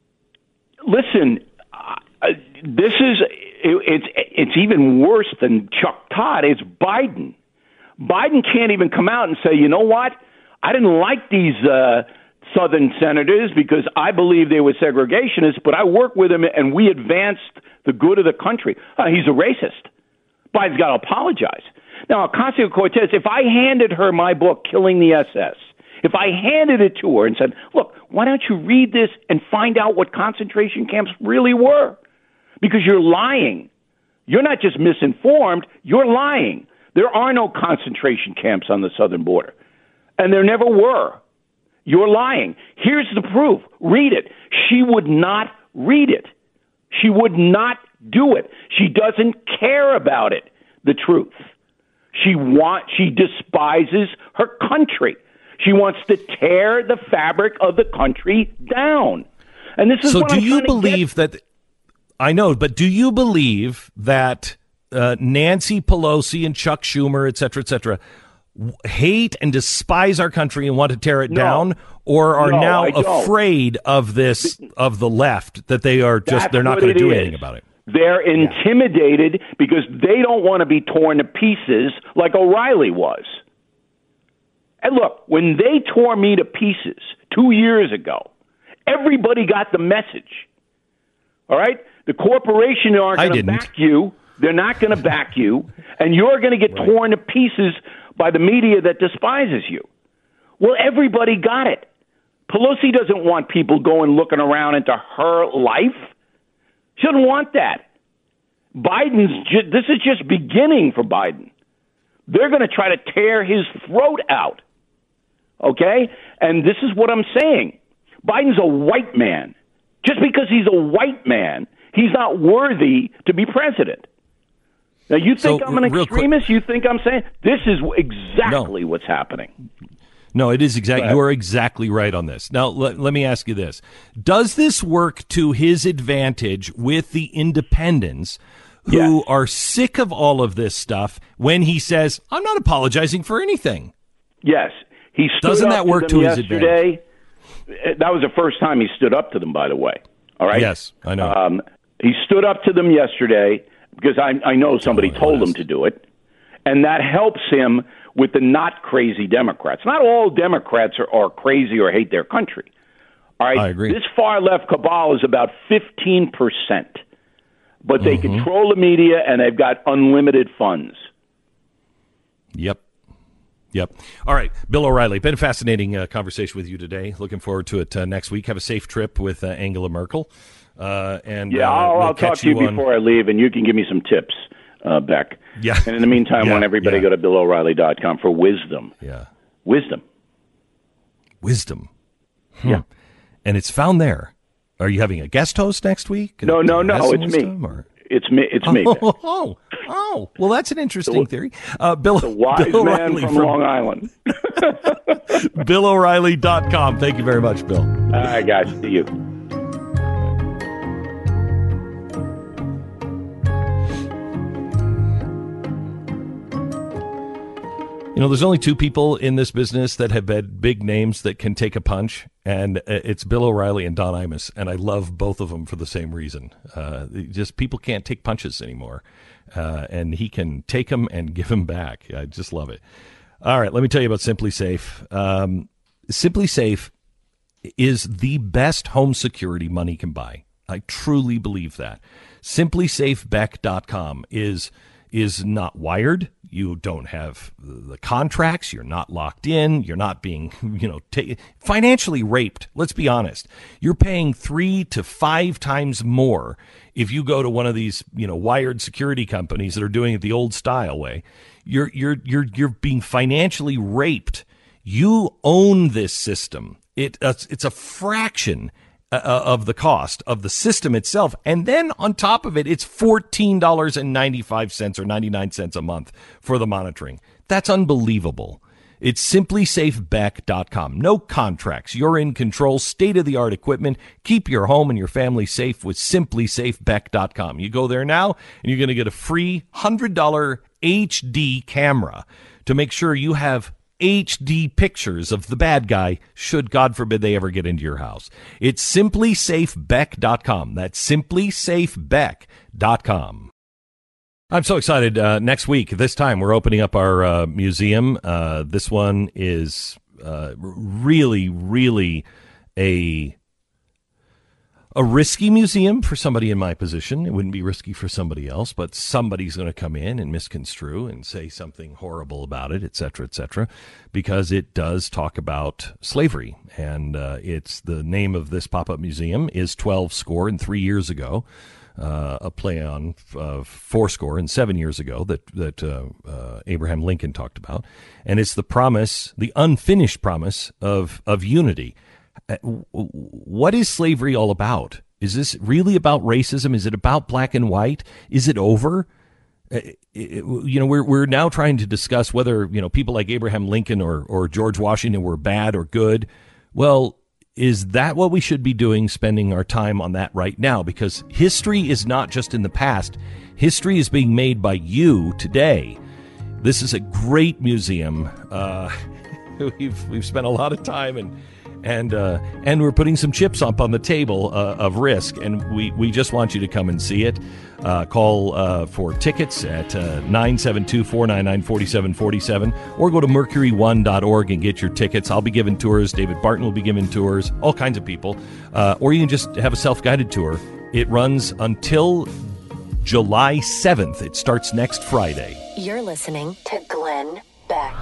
Listen, uh, this is it, it's it's even worse than Chuck Todd. It's Biden. Biden can't even come out and say, you know what? I didn't like these uh, Southern senators because I believe they were segregationists, but I worked with them and we advanced the good of the country. Uh, he's a racist. Biden's got to apologize. Now, Ocasio-Cortez, if I handed her my book, Killing the S S, if I handed it to her and said, look, why don't you read this and find out what concentration camps really were? Because you're lying. You're not just misinformed, you're lying. There are no concentration camps on the southern border, and there never were. You're lying. Here's the proof. Read it. She would not read it. She would not do it. She doesn't care about it, the truth. She want, she despises her country. She wants to tear the fabric of the country down. And this is so what do I'm you trying believe to get. that I know, but do you believe that uh, Nancy Pelosi and Chuck Schumer, et cetera, et cetera, hate and despise our country and want to tear it No. down, or are No, now I don't. afraid of this, of the left, that they are just, That's they're not what going to it do is. anything about it? They're intimidated because they don't want to be torn to pieces like O'Reilly was. And look, when they tore me to pieces two years ago, everybody got the message. All right? The corporation aren't I going to didn't. back you. They're not going to back you. And you're going to get Right. torn to pieces by the media that despises you. Well, everybody got it. Pelosi doesn't want people going looking around into her life. She doesn't want that. Biden's ju- this is just beginning for Biden. They're going to try to tear his throat out. Okay? And this is what I'm saying. Biden's a white man. Just because he's a white man, he's not worthy to be president. Now, you think so, I'm an extremist? Quick, you think I'm saying this is exactly no. what's happening? No, it is exactly. You are exactly right on this. Now, let, let me ask you this: does this work to his advantage with the independents who yes. are sick of all of this stuff when he says, "I'm not apologizing for anything"? Yes, he stood doesn't up that work to, them to his yesterday. advantage? That was the first time he stood up to them. By the way, all right. Yes, I know. Um, he stood up to them yesterday because I, I know somebody oh, told him to do it, and that helps him with the not crazy Democrats. Not all Democrats are, are crazy or hate their country. All right, I agree. This far left cabal is about fifteen percent, but they mm-hmm. control the media and they've got unlimited funds. Yep. Yep. All right, Bill O'Reilly, been a fascinating uh, conversation with you today. Looking forward to it uh, next week. Have a safe trip with uh, Angela Merkel. Uh, and yeah, uh, I'll, we'll I'll talk to you on... before I leave, and you can give me some tips. Uh, Beck. Yeah. And in the meantime, yeah, I want everybody yeah. to go to bill o'reilly dot com for wisdom. Yeah. Wisdom. Wisdom. Hmm. Yeah. And it's found there. Are you having a guest host next week? No, no, no. It's me. Or? It's me. It's me. Oh, oh, oh. Well, that's an interesting the, theory. Uh, Bill, the wise Bill man O'Reilly from, from Long Island. bill o'reilly dot com. Thank you very much, Bill. All right, guys. See you. You know, there's only two people in this business that have had big names that can take a punch, and it's Bill O'Reilly and Don Imus, and I love both of them for the same reason. Uh, just people can't take punches anymore, uh, and he can take them and give them back. I just love it. All right, let me tell you about Simply Safe. Um, Simply Safe is the best home security money can buy. I truly believe that. simply safe beck dot com is is not wired. You don't have the contracts. You're not locked in. You're not being, you know, ta- financially raped. Let's be honest. You're paying three to five times more if you go to one of these, you know, wired security companies that are doing it the old style way. You're you're you're you're being financially raped. You own this system. It uh, it's a fraction Uh, of the cost of the system itself. And then on top of it, it's fourteen dollars and ninety-five cents or ninety-nine cents a month for the monitoring. That's unbelievable. It's simply safe beck dot com. No contracts. You're in control, state-of-the-art equipment. Keep your home and your family safe with simply safe beck dot com. You go there now, and you're going to get a free one hundred dollars H D camera to make sure you have H D pictures of the bad guy, should, God forbid, they ever get into your house. It's simply safe beck dot com. That's simply safe beck dot com. I'm so excited. Uh, next week, this time, we're opening up our uh, museum. Uh, this one is uh, really, really a... A risky museum for somebody in my position. It wouldn't be risky for somebody else, but somebody's going to come in and misconstrue and say something horrible about it, et cetera, et cetera, because it does talk about slavery. And uh, it's the name of this pop-up museum is twelve score and three years ago, uh, a play on uh, four score and seven years ago that, that uh, uh, Abraham Lincoln talked about. And it's the promise, the unfinished promise of, of unity. What is slavery all about? Is this really about racism? Is it about black and white? Is it over? It, it, you know, we're we're now trying to discuss whether, you know, people like Abraham Lincoln or, or George Washington were bad or good. Well, is that what we should be doing, spending our time on that right now? Because history is not just in the past. History is being made by you today. This is a great museum. Uh, we've we've spent a lot of time and. And uh, and we're putting some chips up on the table uh, of risk, and we, we just want you to come and see it. Uh, call uh, for tickets at uh, nine seven two, four nine nine, four seven four seven, or go to mercury one dot org and get your tickets. I'll be giving tours. David Barton will be giving tours. All kinds of people. Uh, or you can just have a self-guided tour. It runs until July seventh. It starts next Friday. You're listening to Glenn Beck.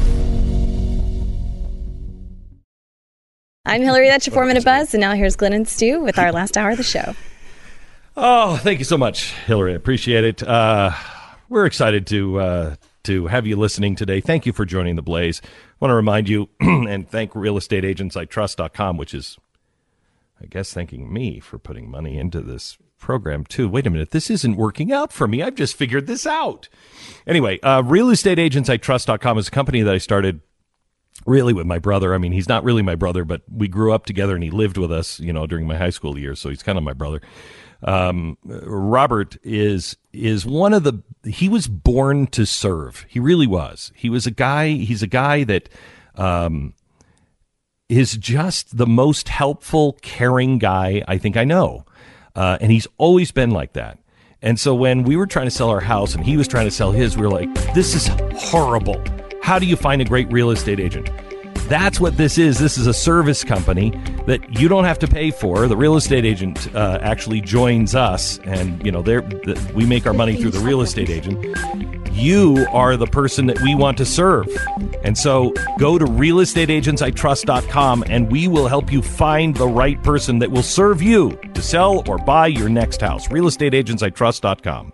I'm Hillary. That's your four-minute buzz. And now here's Glenn and Stu with our last hour of the show. Oh, thank you so much, Hillary. I appreciate it. Uh, we're excited to uh, to have you listening today. Thank you for joining the Blaze. I want to remind you and thank real estate agents I trust dot com, which is, I guess, thanking me for putting money into this program, too. Wait a minute. This isn't working out for me. I've just figured this out. Anyway, uh, real estate agents I trust dot com is a company that I started really with my brother. I mean, he's not really my brother, but we grew up together and he lived with us, you know, during my high school years. So he's kind of my brother. Um, Robert is, is one of the, he was born to serve. He really was. He was a guy, he's a guy that, um, is just the most helpful, caring guy I think I know. Uh, and he's always been like that. And so when we were trying to sell our house and he was trying to sell his, we were like, this is horrible. How do you find a great real estate agent? That's what this is. This is a service company that you don't have to pay for. The real estate agent uh, actually joins us, and you know, they're, the, we make our money through the real estate agent. You are the person that we want to serve. And so go to real estate agents I trust dot com and we will help you find the right person that will serve you to sell or buy your next house. real estate agents I trust dot com.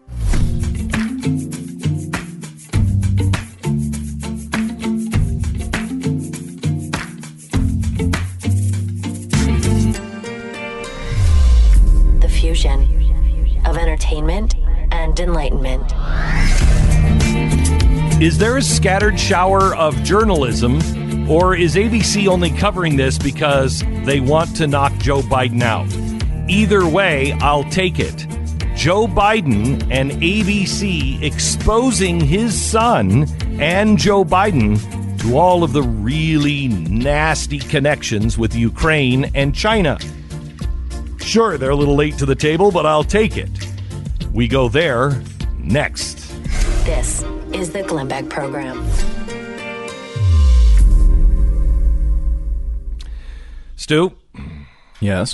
Of entertainment and enlightenment. Is there a scattered shower of journalism, or is A B C only covering this because they want to knock Joe Biden out? Either way, I'll take it. Joe Biden and A B C exposing his son and Joe Biden to all of the really nasty connections with Ukraine and China. Sure, they're a little late to the table, but I'll take it. We go there next. This is the Glenn Beck Program. Stu? Yes?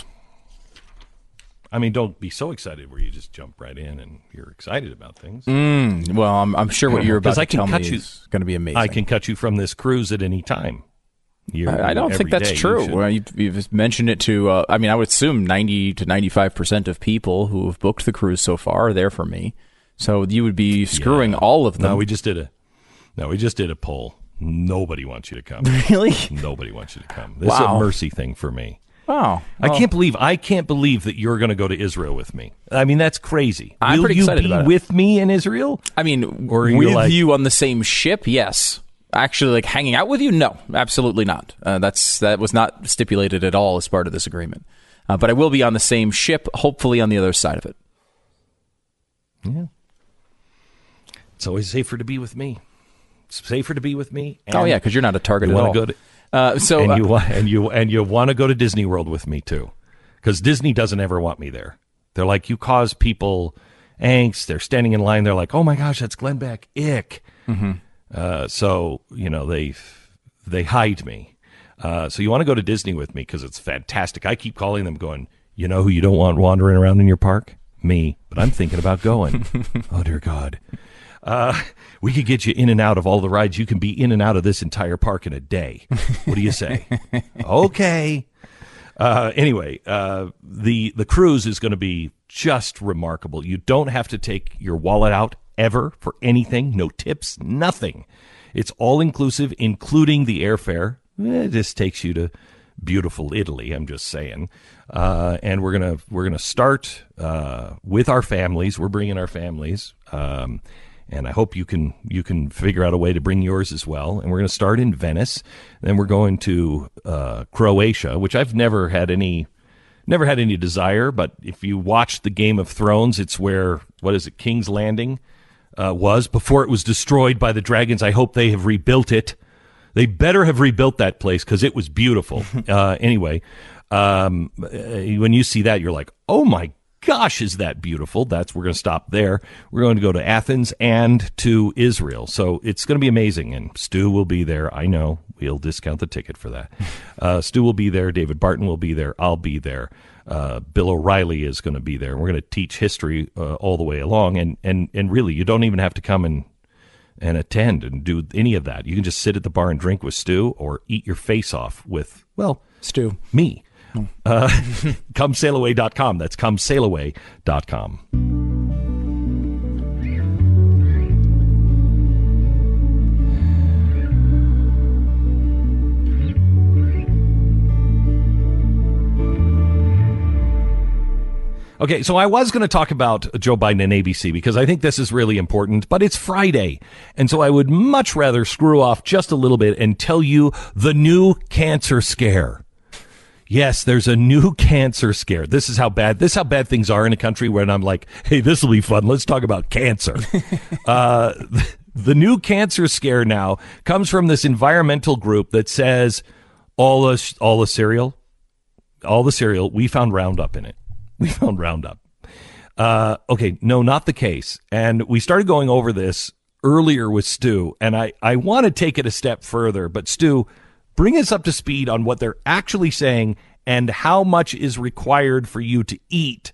I mean, don't be so excited where you just jump right in and you're excited about things. Mm, well, I'm, I'm sure what you're about to I can tell cut me you, is going to be amazing. I can cut you from this cruise at any time. You're, I, I don't think that's true. You well, you've, you've mentioned it to, uh, I mean, I would assume ninety to ninety-five percent of people who have booked the cruise so far are there for me. So you would be screwing yeah. all of them. No, we just did a, no, we just did a poll. Nobody wants you to come. Really? Nobody wants you to come. This wow. is a mercy thing for me. Wow. I can't believe, I can't believe that you're going to go to Israel with me. I mean, that's crazy. I'm Will pretty you excited be about it. with me in Israel? I mean, or with like, you on the same ship, yes. Actually, like hanging out with you? No, absolutely not. Uh, that's that was not stipulated at all as part of this agreement. Uh, but I will be on the same ship, hopefully on the other side of it. Yeah. It's always safer to be with me. It's safer to be with me. And oh yeah, because you're not a target at all. Go to, uh, so and uh, you and you and you want to go to Disney World with me too, because Disney doesn't ever want me there. They're like, you cause people angst. They're standing in line. They're like, oh my gosh, that's Glenn Beck. Ick. Mm-hmm. Uh, so, you know, they they hide me. Uh, so you want to go to Disney with me because it's fantastic. I keep calling them going, you know who you don't want wandering around in your park? Me. But I'm thinking about going. Oh, dear God. Uh, we could get you in and out of all the rides. You can be in and out of this entire park in a day. What do you say? Okay. Uh, anyway, uh, the, the cruise is going to be just remarkable. You don't have to take your wallet out ever for anything. No tips, nothing. It's all inclusive, including the airfare. It just takes you to beautiful Italy. I'm just saying. Uh, and we're gonna we're gonna start uh, with our families. We're bringing our families, um, and I hope you can you can figure out a way to bring yours as well. And we're gonna start in Venice. Then we're going to uh, Croatia, which I've never had any. Never had any desire, but if you watch the Game of Thrones, it's where, what is it, King's Landing uh, was before it was destroyed by the dragons. I hope they have rebuilt it. They better have rebuilt that place because it was beautiful. uh, anyway, um, when you see that, you're like, oh my gosh, is that beautiful? That's we're going to stop there. We're going to go to Athens and to Israel. So it's going to be amazing. And Stu will be there. I know. We'll discount the ticket for that. Uh, Stu will be there. David Barton will be there. I'll be there. Uh, Bill O'Reilly is going to be there. We're going to teach history uh, all the way along. And, and, and really, you don't even have to come and, and attend and do any of that. You can just sit at the bar and drink with Stu or eat your face off with, well, Stu. Me. Uh, come sail away dot com. That's come sail away dot com. Okay, so I was going to talk about Joe Biden and A B C because I think this is really important, but it's Friday. And so I would much rather screw off just a little bit and tell you the new cancer scare. Yes, there's a new cancer scare. This is how bad, this is how bad things are in a country when I'm like, hey, this will be fun. Let's talk about cancer. uh, the new cancer scare now comes from this environmental group that says all the, all the cereal, all the cereal, we found Roundup in it. We found Roundup. Uh, okay, no, not the case. And we started going over this earlier with Stu, and I, I want to take it a step further. But Stu, bring us up to speed on what they're actually saying and how much is required for you to eat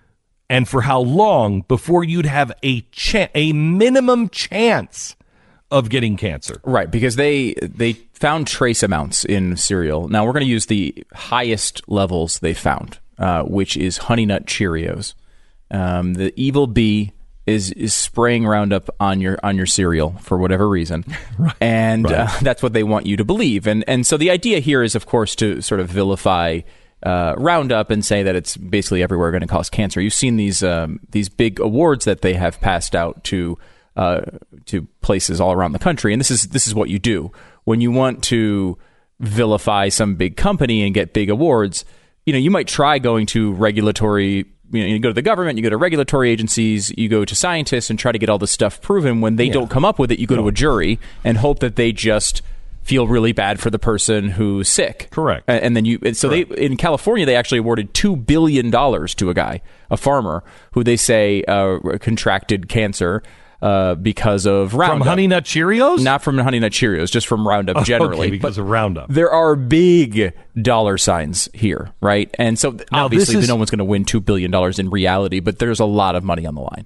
and for how long before you'd have a cha- a minimum chance of getting cancer. Right, because they they found trace amounts in cereal. Now, we're going to use the highest levels they found. Uh, which is Honey Nut Cheerios. Um, the evil bee is is spraying Roundup on your on your cereal for whatever reason, right. and right. Uh, that's what they want you to believe. And and so the idea here is, of course, to sort of vilify uh, Roundup and say that it's basically everywhere going to cause cancer. You've seen these um, these big awards that they have passed out to uh, to places all around the country, and this is this is what you do when you want to vilify some big company and get big awards. You know, you might try going to regulatory, you know, you go to the government, you go to regulatory agencies, you go to scientists and try to get all this stuff proven. When they yeah. don't come up with it, you go no. to a jury and hope that they just feel really bad for the person who's sick. Correct. And, and then you, so Correct. they, in California, they actually awarded two billion dollars to a guy, a farmer, who they say uh, contracted cancer. Uh, because of Roundup. From Honey Nut Cheerios? Not from Honey Nut Cheerios, just from Roundup oh, generally. Okay, because but of Roundup. There are big dollar signs here, right? And so now, obviously is, no one's going to win two billion dollars in reality, but there's a lot of money on the line.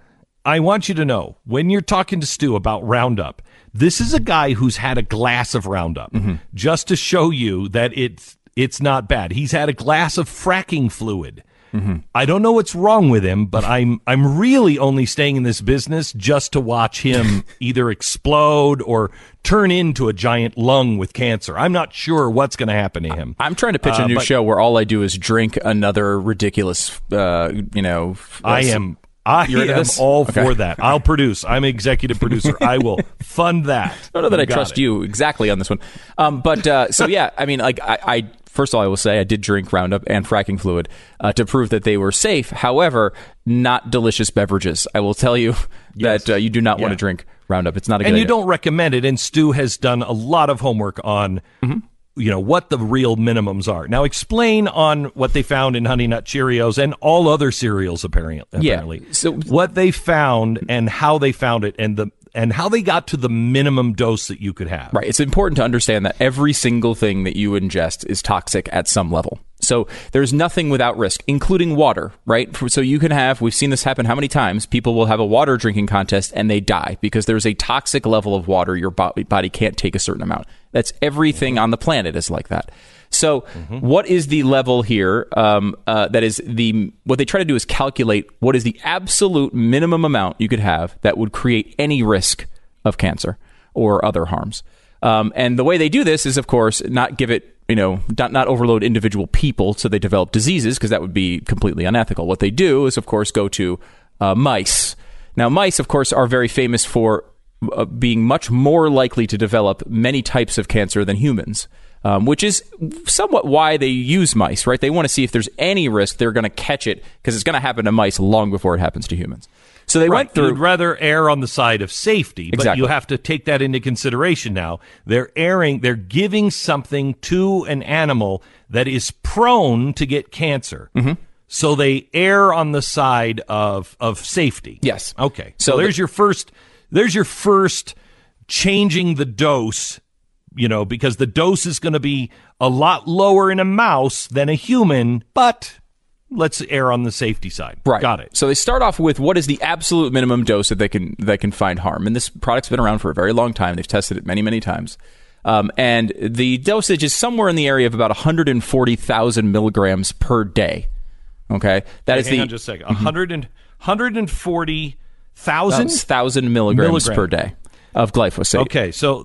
I want you to know, when you're talking to Stu about Roundup, this is a guy who's had a glass of Roundup, mm-hmm. just to show you that it's, it's not bad. He's had a glass of fracking fluid. Mm-hmm. I don't know what's wrong with him, but I'm I'm really only staying in this business just to watch him either explode or turn into a giant lung with cancer. I'm not sure what's going to happen to him. I'm trying to pitch uh, a new but, show where all I do is drink another ridiculous, uh, you know. I am I am all okay. for that. I'll produce. I'm executive producer. I will fund that. I don't know that you I trust it. you exactly on this one. Um, but uh, so, yeah, I mean, like I, I first of all, I will say I did drink Roundup and fracking fluid uh, to prove that they were safe. However, not delicious beverages. I will tell you yes. that uh, you do not yeah. want to drink Roundup. It's not a good And you idea. don't recommend it. And Stu has done a lot of homework on, mm-hmm. you know, what the real minimums are. Now, explain on what they found in Honey Nut Cheerios and all other cereals, apparently. apparently. Yeah. So what they found and how they found it and the and how they got to the minimum dose that you could have. Right. It's important to understand that every single thing that you ingest is toxic at some level. So there's nothing without risk, including water, right? So you can have, we've seen this happen how many times, people will have a water drinking contest and they die because there's a toxic level of water your body can't take a certain amount. That's everything on the planet is like that. So mm-hmm. what is the level here? Um, uh, that is the what they try to do is calculate what is the absolute minimum amount you could have that would create any risk of cancer or other harms. Um, and the way they do this is, of course, not give it, you know, not, not overload individual people so they develop diseases because that would be completely unethical. What they do is, of course, go to uh, mice. Now, mice, of course, are very famous for uh, being much more likely to develop many types of cancer than humans. Um, which is somewhat why they use mice, right? They want to see if there's any risk they're going to catch it because it's going to happen to mice long before it happens to humans. So they right. went through. You'd rather err on the side of safety, but exactly. you have to take that into consideration now. They're erring, they're giving something to an animal that is prone to get cancer. Mm-hmm. So they err on the side of of safety. Yes. Okay. So, so there's the, your first there's your first changing the dose. You know, because the dose is going to be a lot lower in a mouse than a human, but let's err on the safety side. Right. Got it. So they start off with what is the absolute minimum dose that they can that can find harm. And this product's been around for a very long time. They've tested it many, many times. Um, and the dosage is somewhere in the area of about one hundred forty thousand milligrams per day. Okay? That hey, is hang the... on just a second. Mm-hmm. one hundred and, one hundred forty thousand? Thousand milligrams, milligrams per day of glyphosate. Okay, so...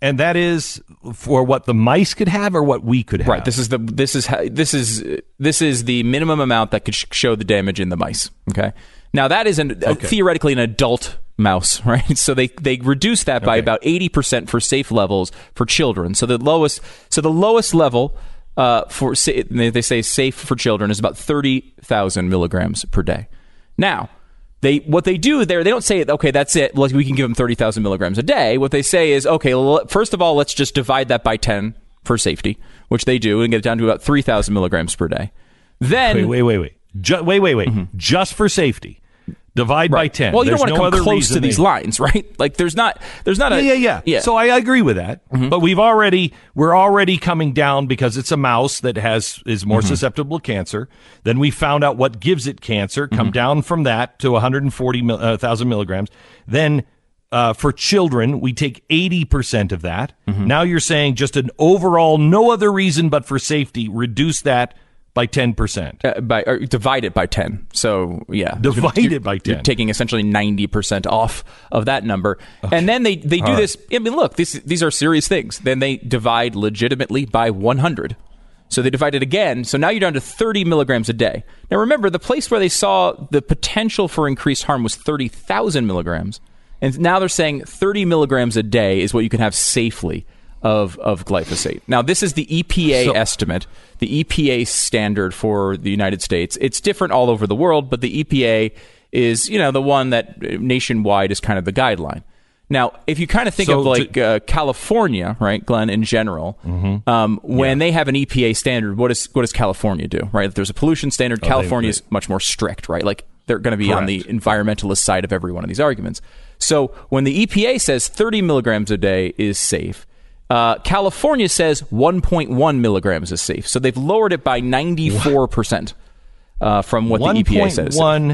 And that is for what the mice could have or what we could have. Right. This is the this is this is this is the minimum amount that could sh- show the damage in the mice. Okay. Now that is an, okay. uh, theoretically an adult mouse, right? So they they reduce that by okay. about eighty percent for safe levels for children. So the lowest so the lowest level uh, for they say safe for children is about thirty thousand milligrams per day. Now. They what they do there, they don't say, okay, that's it. We can give them thirty thousand milligrams a day. What they say is, okay, well, first of all, let's just divide that by ten for safety, which they do, and get it down to about three thousand milligrams per day. Then wait, wait, wait, wait, Ju- wait, wait, wait, mm-hmm. just for safety. Divide right. by ten. Well, you there's don't want to no come close to they... these lines, right? Like, there's not, there's not yeah, a yeah, yeah, yeah. So I, I agree with that. Mm-hmm. But we've already, we're already coming down because it's a mouse that has is more mm-hmm. susceptible to cancer. Then we found out what gives it cancer. Come mm-hmm. down from that to one hundred forty thousand milligrams. Then uh, for children, we take eighty percent of that. Mm-hmm. Now you're saying just an overall, no other reason but for safety, reduce that by ten percent. Uh, by or divide it by ten. So, yeah. Divide you're, it by ten. You're taking essentially ninety percent off of that number. Okay. And then they, they do All this. Right. I mean, look, this, these are serious things. Then they divide legitimately by one hundred. So they divide it again. So now you're down to thirty milligrams a day. Now, remember, the place where they saw the potential for increased harm was thirty thousand milligrams. And now they're saying thirty milligrams a day is what you can have safely of of glyphosate. Now, this is the E P A so, estimate, the E P A standard for the United States. It's different all over the world, but the E P A is, you know, the one that nationwide is kind of the guideline. Now, if you kind of think so of like to, uh, California, right, Glenn, in general, mm-hmm. um, when yeah. they have an E P A standard, what, is, what does California do, right? If there's a pollution standard, oh, California is much more strict, right? Like, they're going to be Correct. on the environmentalist side of every one of these arguments. So when the E P A says thirty milligrams a day is safe, Uh, California says one point one milligrams is safe. So they've lowered it by ninety-four percent uh, from what the E P A says. one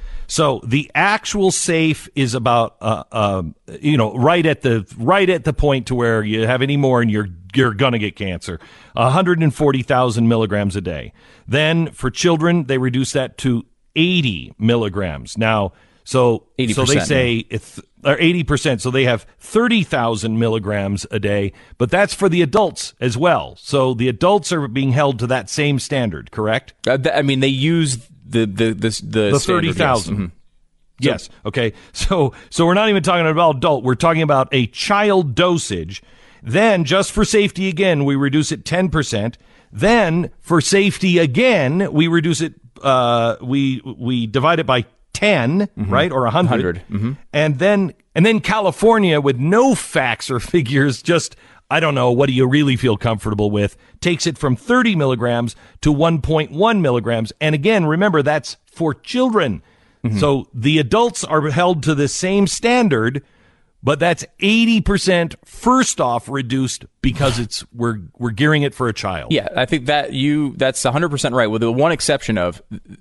So the actual safe is about, uh, uh, you know, right at the right at the point to where you have any more and you're you're gonna get cancer. one hundred forty thousand milligrams a day. Then for children, they reduce that to eighty milligrams. Now, so eighty percent, so they say yeah. it's. Or eighty percent, so they have thirty thousand milligrams a day, but that's for the adults as well. So the adults are being held to that same standard, correct? Uh, th- I mean, they use the the the, the, the thirty thousand. Yes. Mm-hmm. yes. So, okay. So so we're not even talking about adult. We're talking about a child dosage. Then, just for safety again, we reduce it ten percent. Then, for safety again, we reduce it. Uh, we we divide it by ten, mm-hmm. right, or a hundred, mm-hmm. and then and then California, with no facts or figures, just I don't know, what do you really feel comfortable with? Takes it from thirty milligrams to one point one milligrams, and again, remember that's for children. Mm-hmm. So the adults are held to the same standard, but that's eighty percent first off reduced because it's we're we're gearing it for a child. Yeah, I think that you that's one hundred percent right, with the one exception of,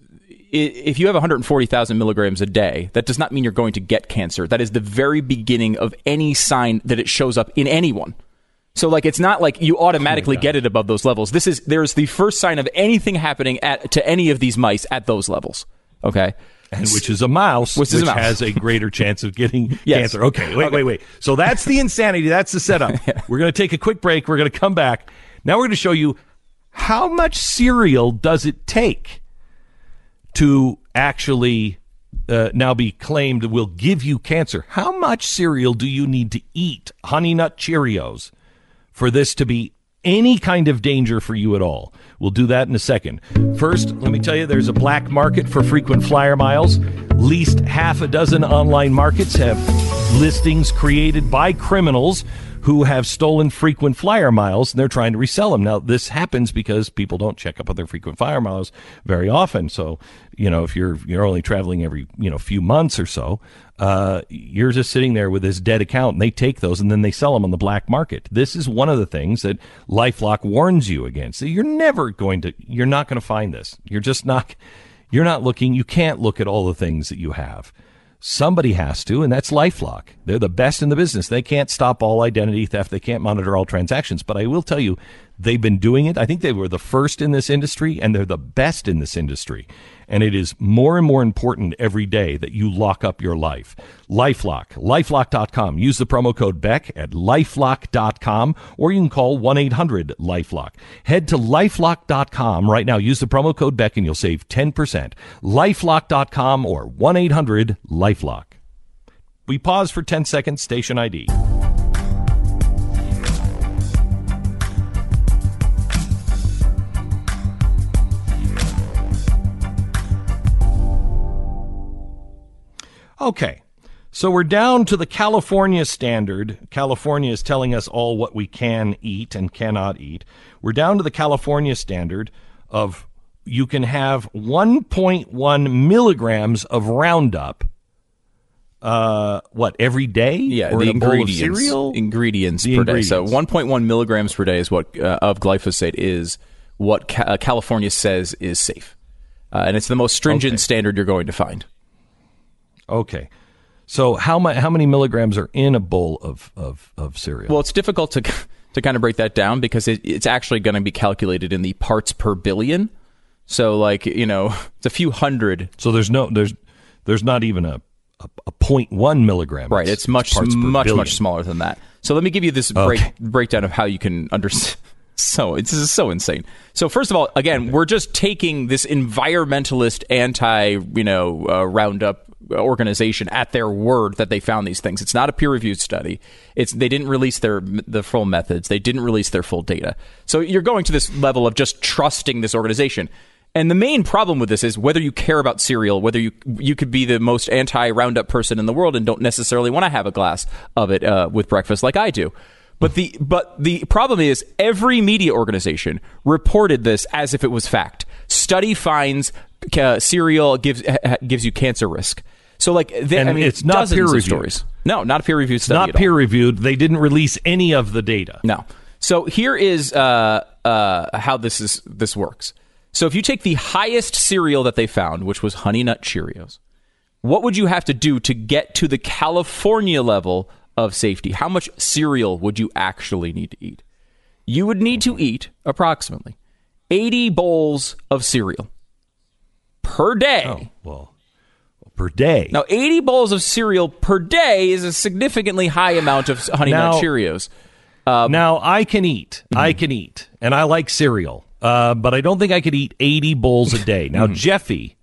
if you have one hundred forty thousand milligrams a day, that does not mean you're going to get cancer. That is the very beginning of any sign that it shows up in anyone. So, like, it's not like you automatically oh get it above those levels. This is there's the first sign of anything happening at to any of these mice at those levels. Okay, and which is a mouse, which, which a mouse. has a greater chance of getting yes. cancer. Okay, wait, okay. wait, wait. So that's the insanity. That's the setup. yeah. We're going to take a quick break. We're going to come back. Now we're going to show you how much cereal does it take to actually uh, now be claimed will give you cancer. How much cereal do you need to eat, Honey Nut Cheerios, for this to be any kind of danger for you at all? We'll do that in a second. First, let me tell you, there's a black market for frequent flyer miles. At least half a dozen online markets have listings created by criminals who have stolen frequent flyer miles, and they're trying to resell them. Now, this happens because people don't check up on their frequent flyer miles very often. So, you know, if you're you're only traveling every, you know, few months or so, uh, you're just sitting there with this dead account, and they take those, and then they sell them on the black market. This is one of the things that LifeLock warns you against. You're never going to, you're not going to find this. You're just not, you're not looking, you can't look at all the things that you have. Somebody has to, and that's LifeLock. They're the best in the business. They can't stop all identity theft. They can't monitor all transactions. But I will tell you, They've been doing it. I think they were the first in this industry, and they're the best in this industry. And it is more and more important every day that you lock up your life. LifeLock, lifelock dot com. Use the promo code Beck at lifelock dot com, or you can call one eight hundred lifelock. Head to lifelock dot com right now. Use the promo code Beck and you'll save ten percent. lifelock dot com or one eight hundred lifelock. We pause for ten seconds. Station I D. Okay, so we're down to the California standard. California is telling us all what we can eat and cannot eat. We're down to the California standard of you can have one point one milligrams of Roundup, uh, what, every day? Yeah, or the in a bowl of ingredients, cereal? ingredients The per ingredients. day. So one point one milligrams per day is what uh, of glyphosate is what ca- uh, California says is safe. Uh, and it's the most stringent Okay. standard you're going to find. Okay. So how mu- how many milligrams are in a bowl of, of, of cereal? Well, it's difficult to to kind of break that down because it, it's actually going to be calculated in the parts per billion. So, like, you know, it's a few hundred. So there's no there's there's not even a a, a zero point one milligram. Right. It's, it's much parts per much billion. much smaller than that. So let me give you this Okay. break, breakdown of how you can understand. So this is so insane. So first of all, again, we're just taking this environmentalist anti, you know, uh, Roundup organization at their word that they found these things. It's not a peer-reviewed study. It's they didn't release their the full methods. They didn't release their full data. So you're going to this level of just trusting this organization. And the main problem with this is whether you care about cereal, whether you you could be the most anti-Roundup person in the world and don't necessarily want to have a glass of it uh, with breakfast like I do. But the but the problem is every media organization reported this as if it was fact. Study finds uh, cereal gives ha, gives you cancer risk. So, like, they, And I mean, it's not dozens of peer-reviewed. stories. No, not a peer-reviewed study. Not at all. peer-reviewed. They didn't release any of the data. No. So here is uh, uh, how this is this works. So if you take the highest cereal that they found, which was Honey Nut Cheerios, what would you have to do to get to the California level of safety? How much cereal would you actually need to eat? You would need to eat approximately eighty bowls of cereal per day. Oh, well, per day. Now, eighty bowls of cereal per day is a significantly high amount of Honey Now- Nut Cheerios. Now, I can eat. Mm-hmm. I can eat. And I like cereal. Uh, but I don't think I could eat eighty bowls a day. Now, Jeffy,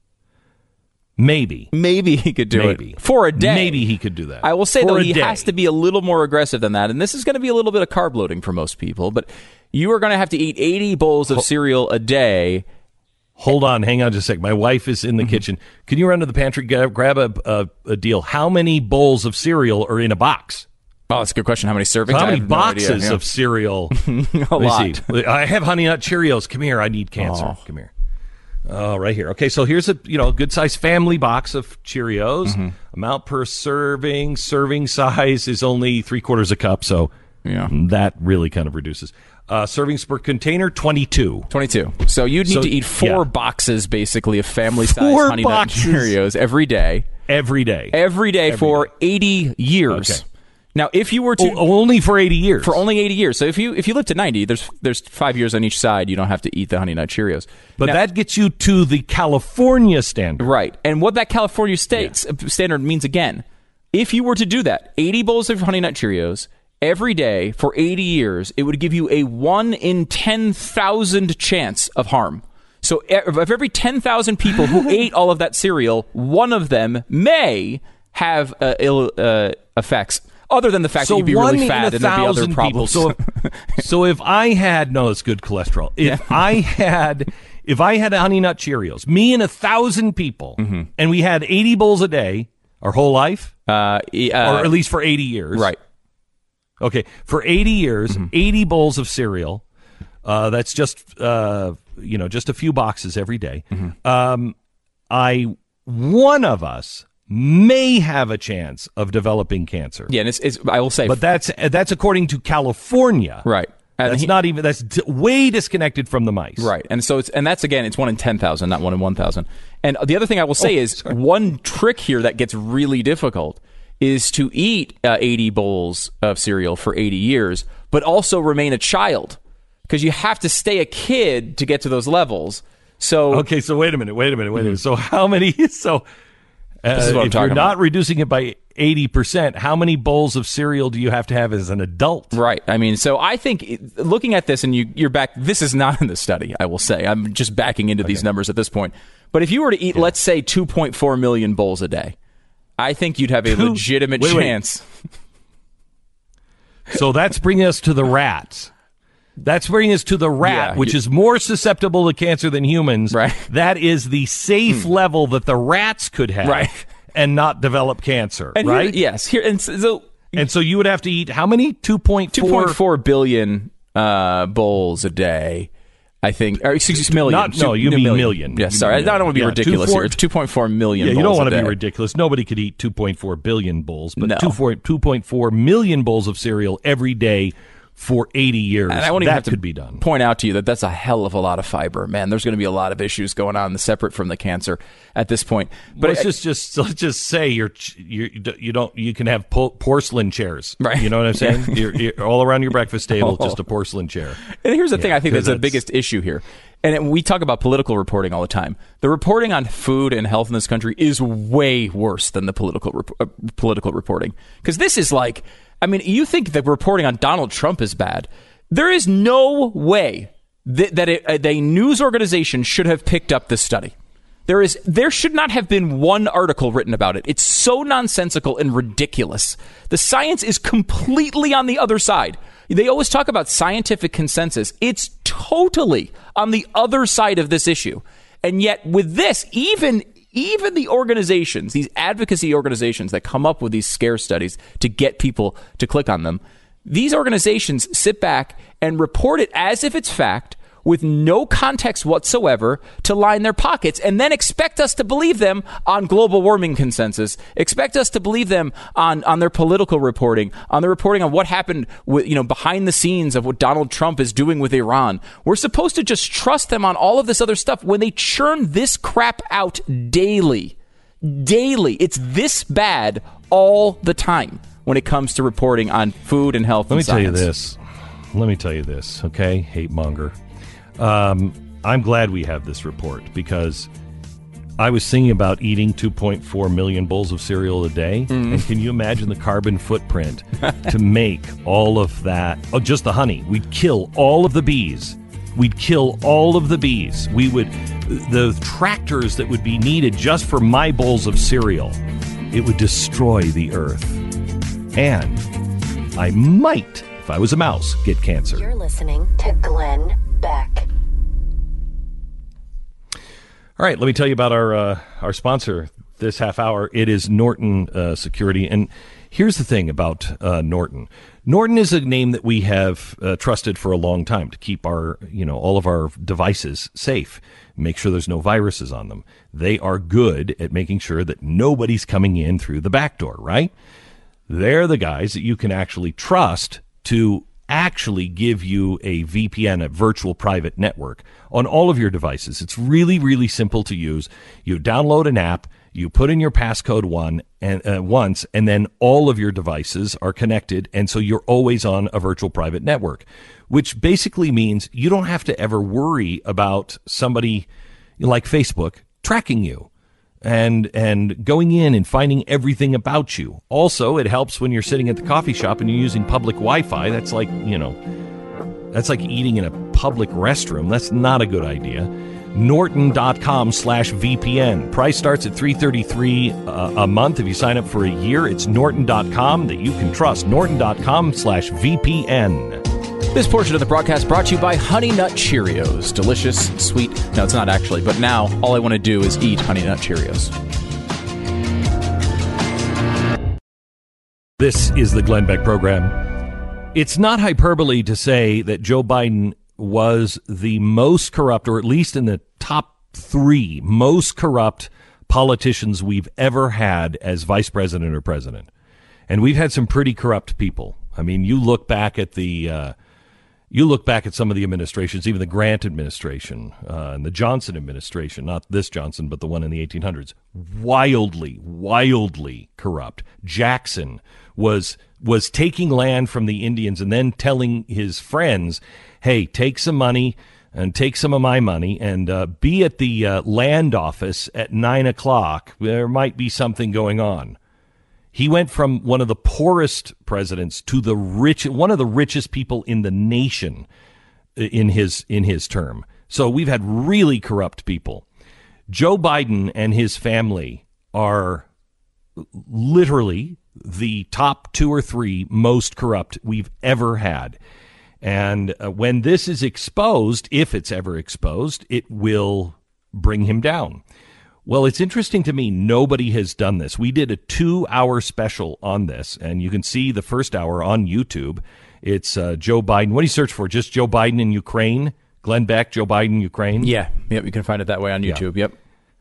maybe. Maybe he could do Maybe. it for a day. Maybe he could do that. I will say, For though, a he day. has to be a little more aggressive than that. And this is going to be a little bit of carb loading for most people. But you are going to have to eat eighty bowls of cereal a day. Hold on. Hang on just a sec. My wife is in the Mm-hmm. kitchen. Can you run to the pantry, grab, grab a, a, a deal? How many bowls of cereal are in a box? Oh, that's a good question. How many servings? How I many have no boxes idea. Yeah. of cereal? a Let me lot. see. I have Honey Nut Cheerios. Come here. I need cancer. Oh. Come here. Oh, right here. Okay, so here's a you know good sized family box of Cheerios. Mm-hmm. Amount per serving. Serving size is only three quarters a cup, so Yeah. that really kind of reduces. Uh, servings per container, twenty-two. twenty-two. So you'd need So, to eat four yeah. boxes, basically, of family-sized Four Honey Nut boxes. Cheerios every day. Every day. Every day Every for day. eighty years. Okay. Now, if you were to... O- only for eighty years. For only eighty years. So if you if you live to ninety, there's there's five years on each side. You don't have to eat the Honey Nut Cheerios. But Now- that gets you to the California standard. Right. And what that California state standard means, again, if you were to do that, eighty bowls of Honey Nut Cheerios every day for eighty years, it would give you a one in ten thousand chance of harm. So e- of every ten thousand people who ate all of that cereal, one of them may have uh, ill uh, effects. Other than the fact So that you'd be one really in fat a and there'd be other thousand problems. people. So, if, so if I had no, it's good cholesterol. If I had, if I had Honey Nut Cheerios, me and a thousand people, Mm-hmm. and we had eighty bowls a day, our whole life, uh, e- uh, or at least for eighty years, right. Okay, for eighty years, Mm-hmm. eighty bowls of cereal. Uh, that's just uh, you know just a few boxes every day. Mm-hmm. Um, I one of us may have a chance of developing cancer. Yeah, and it's, it's I will say, But that's that's according to California, right. And That's he- not even that's d- way disconnected from the mice, Right, and so it's and that's again it's one in ten thousand, not one in one thousand. And the other thing I will say Oh, is sorry. one trick here that gets really difficult is to eat uh, eighty bowls of cereal for eighty years, but also remain a child. because you have to stay a kid to get to those levels. So okay, so wait a minute, wait a minute, wait a minute. So how many? So uh, this is what I'm if talking you're not about. reducing it by eighty percent, how many bowls of cereal do you have to have as an adult? Right. I mean, so I think looking at this, and you, you're back. This is not in the study. I will say, I'm just backing into okay. these numbers at this point. But if you were to eat, yeah. let's say, two point four million bowls a day, I think you'd have a Two, legitimate wait, chance. Wait. So that's bringing us to the rats. That's bringing us to the rat, yeah, which you, is more susceptible to cancer than humans. Right. That is the safe hmm. level that the rats could have right. and not develop cancer, and right? Here, yes. Here, and so, and so you would have to eat how many? two point four? two point four billion uh, bowls a day, I think. Or excuse me, million. Not, no, you mean million. million. Yes, yeah, sorry. Million. I don't want to be yeah, ridiculous two, four, here. It's two point four million yeah, bowls you don't want to be ridiculous. Nobody could eat two point four billion bowls, but no. two point four million bowls of cereal every day for eighty years. And I won't even that have to could be done. Point out to you that that's a hell of a lot of fiber. Man, there's going to be a lot of issues going on separate from the cancer at this point. But let's just, just let's just say you're you you don't you can have porcelain chairs, right? You know what I'm saying? Yeah. you're, you're all around your breakfast table, oh. just a porcelain chair. And here's the yeah, thing: I think that's, that's the biggest issue here. And we talk about political reporting all the time. The reporting on food and health in this country is way worse than the political rep- uh, political reporting, because this is like. I mean, you think the reporting on Donald Trump is bad. There is no way that, that it, a news organization should have picked up this study. There is, there should not have been one article written about it. It's so nonsensical and ridiculous. The science is completely on the other side. They always talk about scientific consensus. It's totally on the other side of this issue. And yet with this, even Even the organizations, these advocacy organizations that come up with these scare studies to get people to click on them, these organizations sit back and report it as if it's fact with no context whatsoever to line their pockets, and then expect us to believe them on global warming consensus, expect us to believe them on, on their political reporting, on the reporting on what happened with, you know, behind the scenes of what Donald Trump is doing with Iran. We're supposed to just trust them on all of this other stuff when they churn this crap out daily. Daily. It's this bad all the time when it comes to reporting on food and health Let and me science. tell you this. Let me tell you this, okay, hate monger. Um, I'm glad we have this report, because I was thinking about eating two point four million bowls of cereal a day. Mm. And can you imagine the carbon footprint to make all of that? Oh, just the honey. We'd kill all of the bees. We'd kill all of the bees. We would, the tractors that would be needed just for my bowls of cereal, it would destroy the earth. And I might, if I was a mouse, get cancer. You're listening to Glenn Beck. All right, let me tell you about our uh, our sponsor this half hour. It is Norton uh, Security. And here's the thing about uh, Norton. Norton is a name that we have uh, trusted for a long time to keep our, you know, all of our devices safe, make sure there's no viruses on them. They are good at making sure that nobody's coming in through the back door, right? They're the guys that you can actually trust to actually give you a V P N, a virtual private network, on all of your devices. It's really, really simple to use. You download an app, you put in your passcode one and uh, once, and then all of your devices are connected, and so you're always on a virtual private network, which basically means you don't have to ever worry about somebody like Facebook tracking you and and going in and finding everything about you. Also, it helps when you're sitting at the coffee shop and you're using public Wi-Fi. That's like, you know, that's like eating in a public restroom. That's not a good idea. Norton.com slash VPN. Price starts at three hundred thirty-three dollars uh, a month. If you sign up for a year, it's Norton dot com that you can trust. Norton.com slash VPN. This portion of the broadcast brought to you by Honey Nut Cheerios. Delicious, sweet. No, it's not actually, but now all I want to do is eat Honey Nut Cheerios. This is the Glenn Beck Program. It's not hyperbole to say that Joe Biden was the most corrupt, or at least in the top three most corrupt politicians we've ever had as vice president or president. And we've had some pretty corrupt people. I mean, you look back at the... Uh, You look back at some of the administrations, even the Grant administration uh, and the Johnson administration, not this Johnson, but the one in the eighteen hundreds, wildly, wildly corrupt. Jackson was was taking land from the Indians and then telling his friends, hey, take some money and take some of my money and uh, be at the uh, land office at nine o'clock. There might be something going on. He went from one of the poorest presidents to the rich, one of the richest people in the nation in his in his term. So we've had really corrupt people. Joe Biden and his family are literally the top two or three most corrupt we've ever had. And uh, when this is exposed, if it's ever exposed, it will bring him down. Well, it's interesting to me, nobody has done this. We did a two-hour special on this, and you can see the first hour on YouTube. It's uh, Joe Biden. What do you search for? Just Joe Biden in Ukraine? Glenn Beck, Joe Biden, Ukraine? Yeah, yep, you can find it that way on YouTube, yeah. Yep.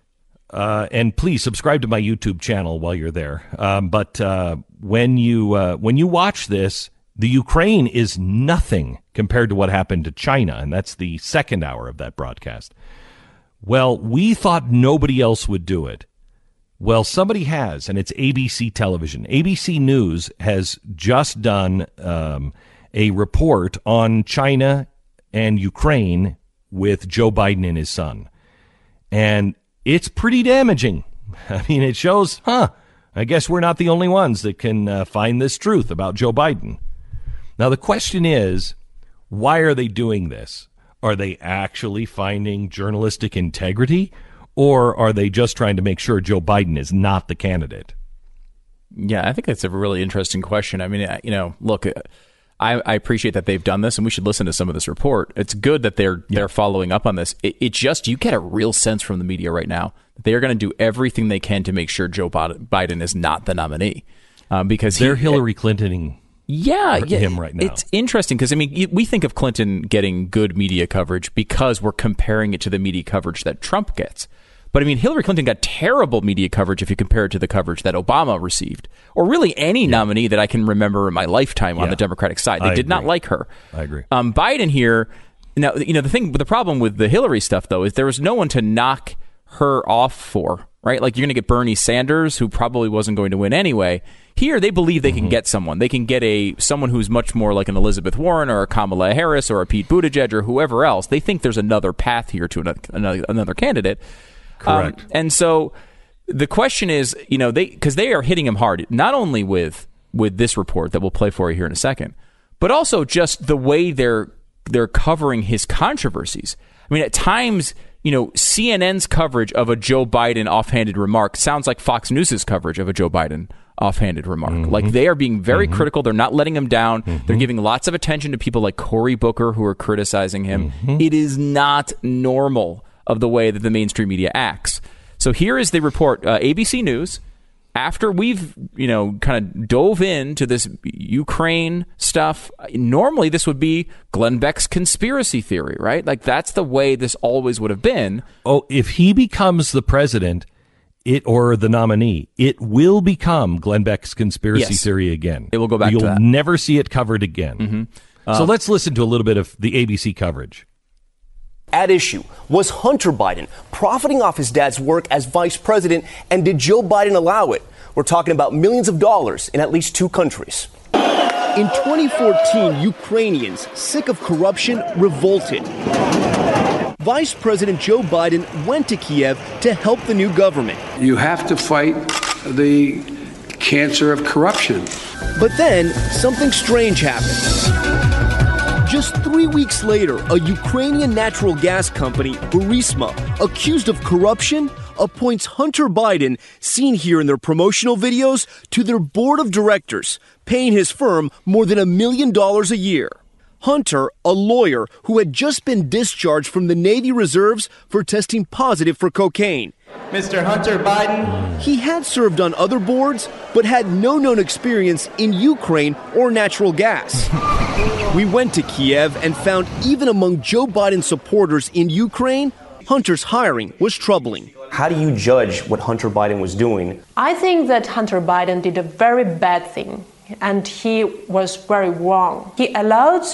Uh, and please subscribe to my YouTube channel while you're there. Um, but uh, when you uh, when you watch this, the Ukraine is nothing compared to what happened to China, and that's the second hour of that broadcast. Well, we thought nobody else would do it. Well, somebody has, and it's A B C Television. A B C News has just done um, a report on China and Ukraine with Joe Biden and his son. And it's pretty damaging. I mean, it shows, huh, I guess we're not the only ones that can uh, find this truth about Joe Biden. Now, the question is, why are they doing this? Are they actually finding journalistic integrity, or are they just trying to make sure Joe Biden is not the candidate? Yeah, I think that's a really interesting question. I mean, you know, look, I, I appreciate that they've done this, and we should listen to some of this report. It's good that they're yeah. they're following up on this. It, it just, you get a real sense from the media right now that they are going to do everything they can to make sure Joe Biden is not the nominee, um, because they're he, Hillary Clintoning. Yeah, yeah, him right now. It's interesting because, I mean, we think of Clinton getting good media coverage because we're comparing it to the media coverage that Trump gets. But, I mean, Hillary Clinton got terrible media coverage if you compare it to the coverage that Obama received, or really any yeah. nominee that I can remember in my lifetime on yeah. the Democratic side. They I did agree. not like her. I agree. Um, Biden here, now, you know, the thing, the problem with the Hillary stuff, though, is there was no one to knock her off for, right? Like, you're going to get Bernie Sanders, who probably wasn't going to win anyway. Here, they believe they can mm-hmm. get someone. They can get a someone who's much more like an Elizabeth Warren or a Kamala Harris or a Pete Buttigieg or whoever else. They think there's another path here to another, another candidate. Correct. Um, and so the question is, you know, they because they are hitting him hard, not only with with this report that we'll play for you here in a second, but also just the way they're they're covering his controversies. I mean, at times, you know, C N N's coverage of a Joe Biden offhanded remark sounds like Fox News's coverage of a Joe Biden offhanded remark. Mm-hmm. Like, they are being very mm-hmm. critical. They're not letting him down. Mm-hmm. They're giving lots of attention to people like Cory Booker who are criticizing him. Mm-hmm. It is not normal of the way that the mainstream media acts. So here is the report, uh, A B C News. After we've, you know, kind of dove into this Ukraine stuff, normally this would be Glenn Beck's conspiracy theory, right? Like, that's the way this always would have been. Oh, if he becomes the president, it or the nominee, it will become Glenn Beck's conspiracy yes. theory again. It will go back You'll to that. You'll never see it covered again. Mm-hmm. Uh, so let's listen to a little bit of the A B C coverage. At issue was Hunter Biden profiting off his dad's work as vice president, and did Joe Biden allow it? We're talking about millions of dollars in at least two countries. In twenty fourteen, Ukrainians, sick of corruption, revolted. Vice President Joe Biden went to Kiev to help the new government. You have to fight the cancer of corruption. But then something strange happened. Just three weeks later, a Ukrainian natural gas company, Burisma, accused of corruption, appoints Hunter Biden, seen here in their promotional videos, to their board of directors, paying his firm more than a million dollars a year. Hunter, a lawyer who had just been discharged from the Navy Reserves for testing positive for cocaine. Mister Hunter Biden. He had served on other boards, but had no known experience in Ukraine or natural gas. We went to Kiev and found even among Joe Biden supporters in Ukraine, Hunter's hiring was troubling. How do you judge what Hunter Biden was doing? I think that Hunter Biden did a very bad thing, and he was very wrong. He allowed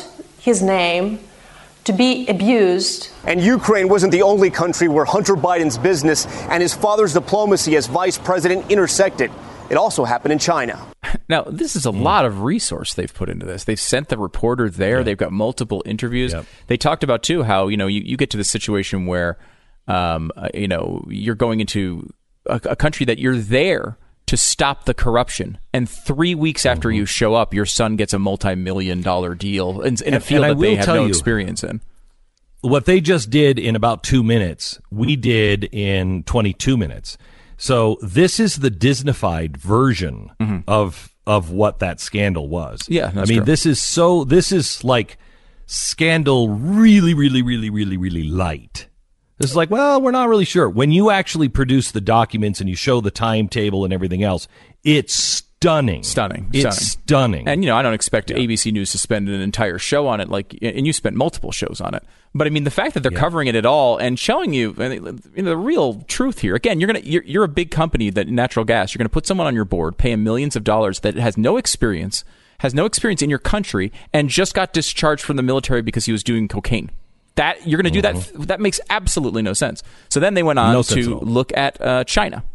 his name to be abused. And Ukraine wasn't the only country where Hunter Biden's business and his father's diplomacy as vice president intersected. It also happened in China. Now, this is a mm. lot of resource they've put into this. They've sent the reporter there. Yep. They've got multiple interviews. Yep. They talked about, too, how, you know, you, you get to the situation where, um, uh, you know, you're going into a, a country that you're there to stop the corruption. And three weeks after mm-hmm. you show up, your son gets a multi-million dollar deal in, in and, a field that they have no you, experience in. What they just did in about two minutes, we did in twenty-two minutes. So this is the Disneyfied version mm-hmm. of of what that scandal was. Yeah, that's I mean, true. this is so. This is like scandal, really, really, really, really, really light. This is like, well, we're not really sure. When you actually produce the documents and you show the timetable and everything else, it's stunning. Stunning. It's stunning. stunning. And, you know, I don't expect yeah. A B C News to spend an entire show on it, like, and you spent multiple shows on it. But, I mean, the fact that they're yeah. covering it at all and showing you, you know, the real truth here. Again, you're gonna you're, you're a big company, that natural gas. You're going to put someone on your board, pay him millions of dollars that has no experience, has no experience in your country, and just got discharged from the military because he was doing cocaine. That you're going to do mm-hmm. that. That makes absolutely no sense. So then they went on no to look at uh, China.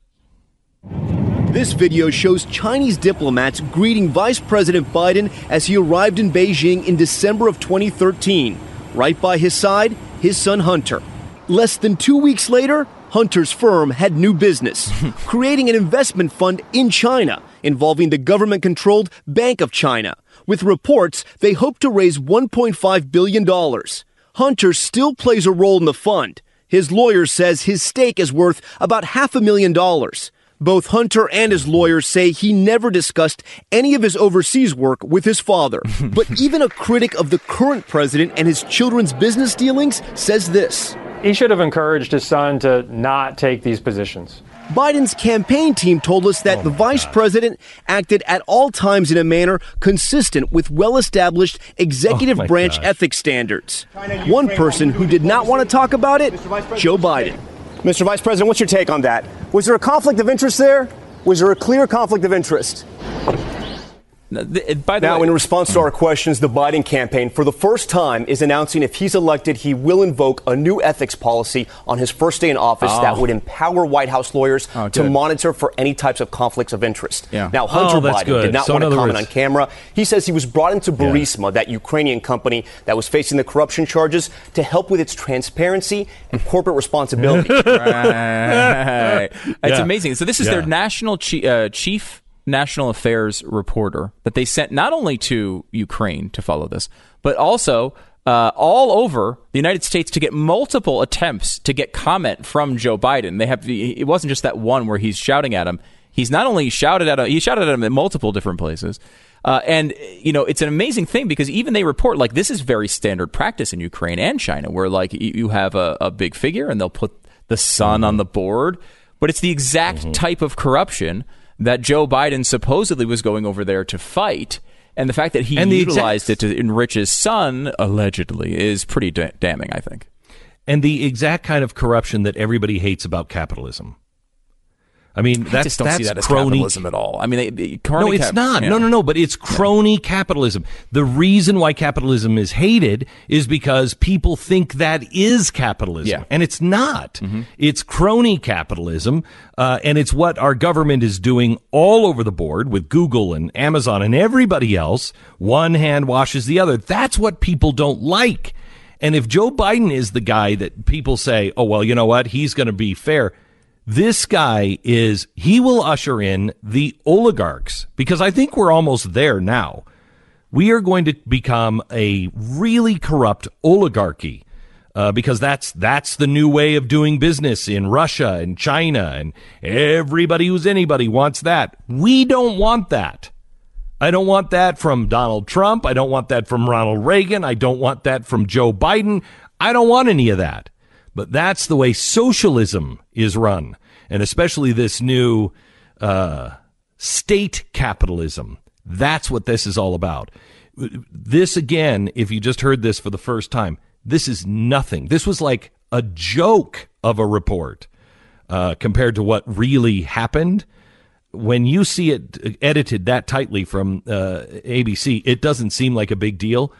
This video shows Chinese diplomats greeting Vice President Biden as he arrived in Beijing in December of twenty thirteen. Right by his side, his son Hunter. Less than two weeks later, Hunter's firm had new business, creating an investment fund in China involving the government-controlled Bank of China. With reports, they hope to raise one point five billion dollars. Hunter still plays a role in the fund. His lawyer says his stake is worth about half a million dollars. Both Hunter and his lawyers say he never discussed any of his overseas work with his father. But even a critic of the current president and his children's business dealings says this. He should have encouraged his son to not take these positions. Biden's campaign team told us that oh the vice God. president acted at all times in a manner consistent with well-established executive oh branch gosh. ethics standards. One person who did not want to talk about it, Joe Biden. Mister Vice President, what's your take on that? Was there a conflict of interest there? Was there a clear conflict of interest? By the now, way, in response to our questions, the Biden campaign, for the first time, is announcing if he's elected, he will invoke a new ethics policy on his first day in office oh. that would empower White House lawyers oh, to monitor for any types of conflicts of interest. Yeah. Now, Hunter oh, Biden good. did not so want to comment words. on camera. He says he was brought into Burisma, yeah. that Ukrainian company that was facing the corruption charges, to help with its transparency and corporate responsibility. Right. It's yeah. amazing. So this is yeah. their national chi- uh, chief national affairs reporter that they sent not only to Ukraine to follow this, but also uh, all over the United States to get multiple attempts to get comment from Joe Biden. They have it wasn't just that one where he's shouting at him. He's not only shouted at him, he shouted at him in multiple different places. Uh, and, you know, it's an amazing thing because even they report, like, this is very standard practice in Ukraine and China, where, like, you, you have a, a big figure and they'll put the son mm-hmm. on the board. But it's the exact mm-hmm. type of corruption that Joe Biden supposedly was going over there to fight. And the fact that he and utilized exact- it to enrich his son, allegedly, is pretty da- damning, I think. And the exact kind of corruption that everybody hates about capitalism. I mean, that's, I just don't that's see that as crony capitalism at all. I mean, they, they, no, it's cap- not. Yeah. No, no, no. But it's crony yeah. capitalism. The reason why capitalism is hated is because people think that is capitalism, yeah. and it's not. Mm-hmm. It's crony capitalism, uh, and it's what our government is doing all over the board with Google and Amazon and everybody else. One hand washes the other. That's what people don't like. And if Joe Biden is the guy that people say, oh, well, you know what? He's going to be fair. This guy is, he will usher in the oligarchs, because I think we're almost there now. We are going to become a really corrupt oligarchy, uh, because that's that's the new way of doing business in Russia and China, and everybody who's anybody wants that. We don't want that. I don't want that from Donald Trump. I don't want that from Ronald Reagan. I don't want that from Joe Biden. I don't want any of that. But that's the way socialism is run, and especially this new uh, state capitalism. That's what this is all about. This, again, if you just heard this for the first time, this is nothing. This was like a joke of a report uh, compared to what really happened. When you see it edited that tightly from uh, A B C, it doesn't seem like a big deal.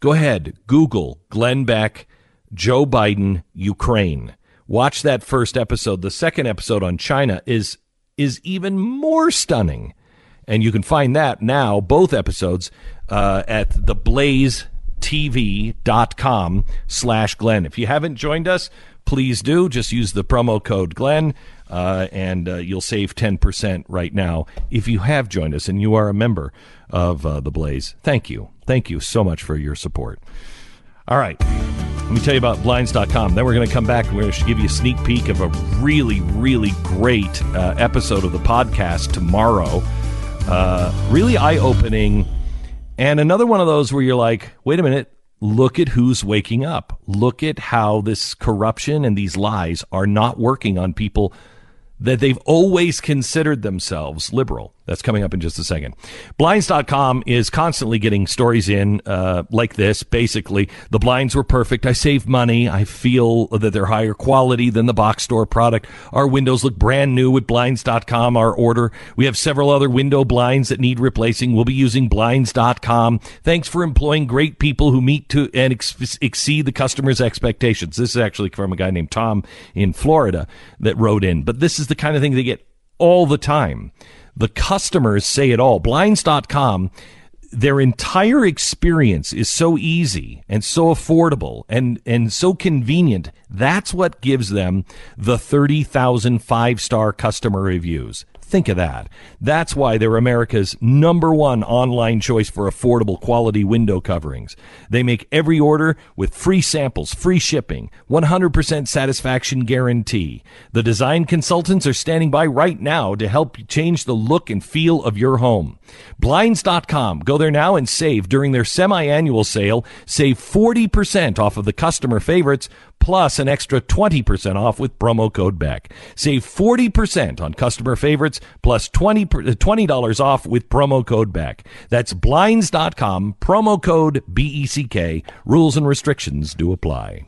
Go ahead, Google Glenn Beck, Joe Biden, Ukraine. Watch that first episode. The second episode on China is is even more stunning. And you can find that now, both episodes, uh, at the blaze t v dot com slash Glenn. If you haven't joined us, please do. Just use the promo code Glenn, uh, and uh, you'll save ten percent right now. If you have joined us and you are a member of uh, The Blaze, thank you. Thank you so much for your support. All right. Let me tell you about blinds dot com. Then we're going to come back and we're going to give you a sneak peek of a really, really great uh, episode of the podcast tomorrow. Uh, really eye-opening. And another one of those where you're like, wait a minute, look at who's waking up. Look at how this corruption and these lies are not working on people that they've always considered themselves liberal. That's coming up in just a second. blinds dot com is constantly getting stories in uh, like this. Basically, the blinds were perfect. I saved money. I feel that they're higher quality than the box store product. Our windows look brand new with blinds dot com, our order. We have several other window blinds that need replacing. We'll be using blinds dot com. Thanks for employing great people who meet to and ex- exceed the customer's expectations. This is actually from a guy named Tom in Florida that wrote in. But this is the kind of thing they get all the time. The customers say it all. blinds dot com, their entire experience is so easy and so affordable and, and so convenient. That's what gives them the thirty thousand five-star customer reviews. Think of that. That's why they're America's number one online choice for affordable quality window coverings. They make every order with free samples, free shipping, one hundred percent satisfaction guarantee. The design consultants are standing by right now to help you change the look and feel of your home. blinds dot com. Go there now and save during their semi-annual sale. Save forty percent off of the customer favorites, plus an extra twenty percent off with promo code Beck. Save forty percent on customer favorites, plus twenty dollars off with promo code Beck. That's blinds dot com, promo code B E C K. Rules and restrictions do apply.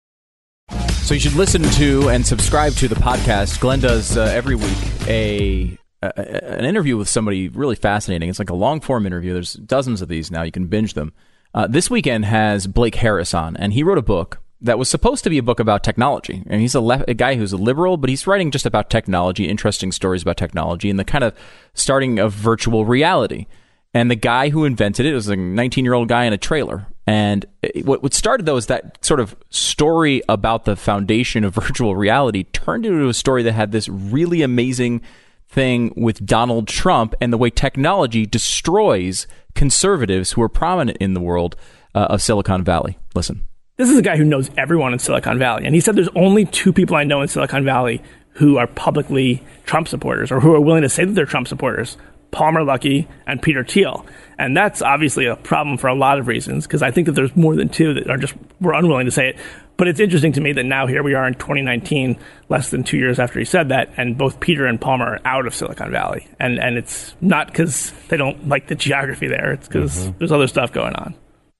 So you should listen to and subscribe to the podcast. Glenn does uh, every week a, a an interview with somebody really fascinating. It's like a long-form interview. There's dozens of these now. You can binge them. Uh, this weekend has Blake Harris on, and he wrote a book that was supposed to be a book about technology. And he's a, lef- a guy who's a liberal, but he's writing just about technology, interesting stories about technology, and the kind of starting of virtual reality. And the guy who invented it was a nineteen-year-old guy in a trailer. And it, what, what started, though, is that sort of story about the foundation of virtual reality turned into a story that had this really amazing thing with Donald Trump and the way technology destroys conservatives who are prominent in the world uh, of Silicon Valley. Listen. This is a guy who knows everyone in Silicon Valley. And he said there's only two people I know in Silicon Valley who are publicly Trump supporters or who are willing to say that they're Trump supporters, Palmer Luckey and Peter Thiel. And that's obviously a problem for a lot of reasons, because I think that there's more than two that are just were unwilling to say it. But it's interesting to me that now here we are in twenty nineteen, less than two years after he said that, and both Peter and Palmer are out of Silicon Valley. And, and it's not because they don't like the geography there. It's because mm-hmm. there's other stuff going on.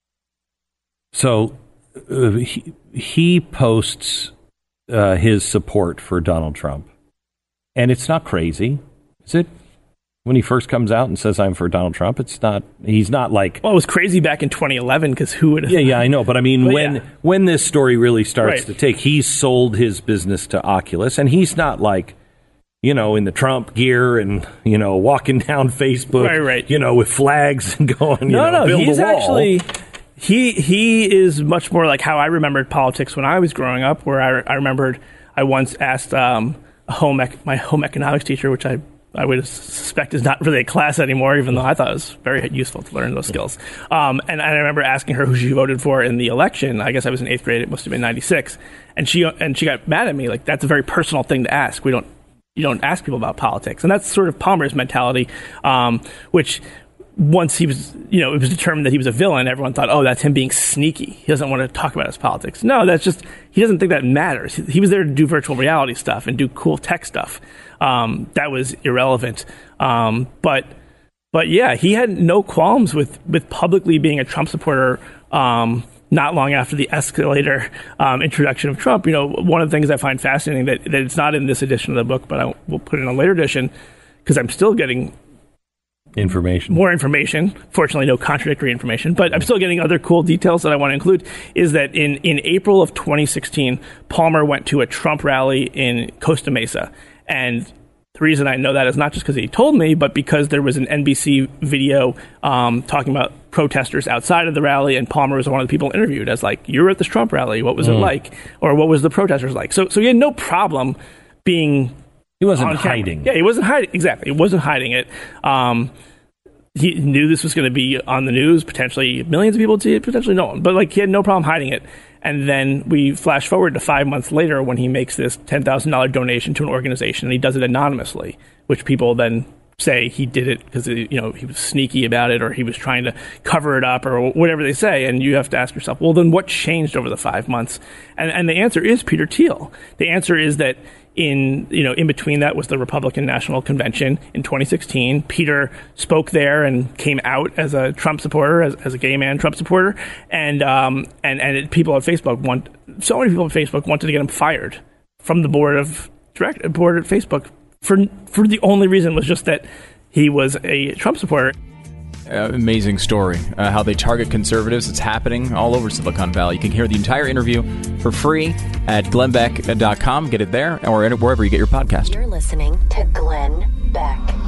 So... Uh, he, he posts uh, his support for Donald Trump. And it's not crazy, is it? When he first comes out and says, I'm for Donald Trump, it's not, he's not like... Well, it was crazy back in twenty eleven, because who would have... Yeah, yeah, I know. But I mean, but when, yeah. when this story really starts right. to take, he's sold his business to Oculus, and he's not like, you know, in the Trump gear and, you know, walking down Facebook, right, right. you know, with flags and going, you no, know, no, build he's a wall. actually... He he is much more like how I remembered politics when I was growing up, where I, I remembered I once asked um, a home ec- my home economics teacher, which I, I would suspect is not really a class anymore, even though I thought it was very useful to learn those skills. Um, and I remember asking her who she voted for in the election. I guess I was in eighth grade. It must have been ninety-six. And she and she got mad at me. Like, that's a very personal thing to ask. We don't you don't ask people about politics. And that's sort of Palmer's mentality, um, which... Once he was, you know, it was determined that he was a villain, everyone thought, oh, that's him being sneaky. He doesn't want to talk about his politics. No, that's just, he doesn't think that matters. He was there to do virtual reality stuff and do cool tech stuff. Um, that was irrelevant. Um, but, but yeah, he had no qualms with, with publicly being a Trump supporter, um, not long after the escalator um, introduction of Trump. You know, one of the things I find fascinating that, that it's not in this edition of the book, but I will put it in a later edition, because I'm still getting information. More information. Fortunately, no contradictory information, but I'm still getting other cool details that I want to include. Is that in, in April of twenty sixteen, Palmer went to a Trump rally in Costa Mesa. And the reason I know that is not just because he told me, but because there was an N B C video um, talking about protesters outside of the rally, and Palmer was one of the people interviewed as like, you were at this Trump rally, what was mm. it like? Or what was the protesters like? So, so he had no problem being... He wasn't hiding. Yeah, he wasn't hiding. Exactly. He wasn't hiding it. Um, he knew this was going to be on the news, potentially millions of people see it, potentially no one. But like he had no problem hiding it. And then we flash forward to five months later when he makes this ten thousand dollars donation to an organization, and he does it anonymously, which people then say he did it because, you know, he was sneaky about it or he was trying to cover it up or whatever they say. And you have to ask yourself, well, then what changed over the five months? And, and the answer is Peter Thiel. The answer is that in, you know, in between that was the Republican National Convention in twenty sixteen. Peter spoke there and came out as a Trump supporter, as, as a gay man Trump supporter. And, um, and, and it, people at Facebook want, so many people at Facebook wanted to get him fired from the board of direct board at Facebook for, for the only reason was just that he was a Trump supporter. Uh, amazing story. Uh, how they target conservatives. It's happening all over Silicon Valley. You can hear the entire interview for free at glenn beck dot com. Get it there or wherever you get your podcast. You're listening to Glenn Beck.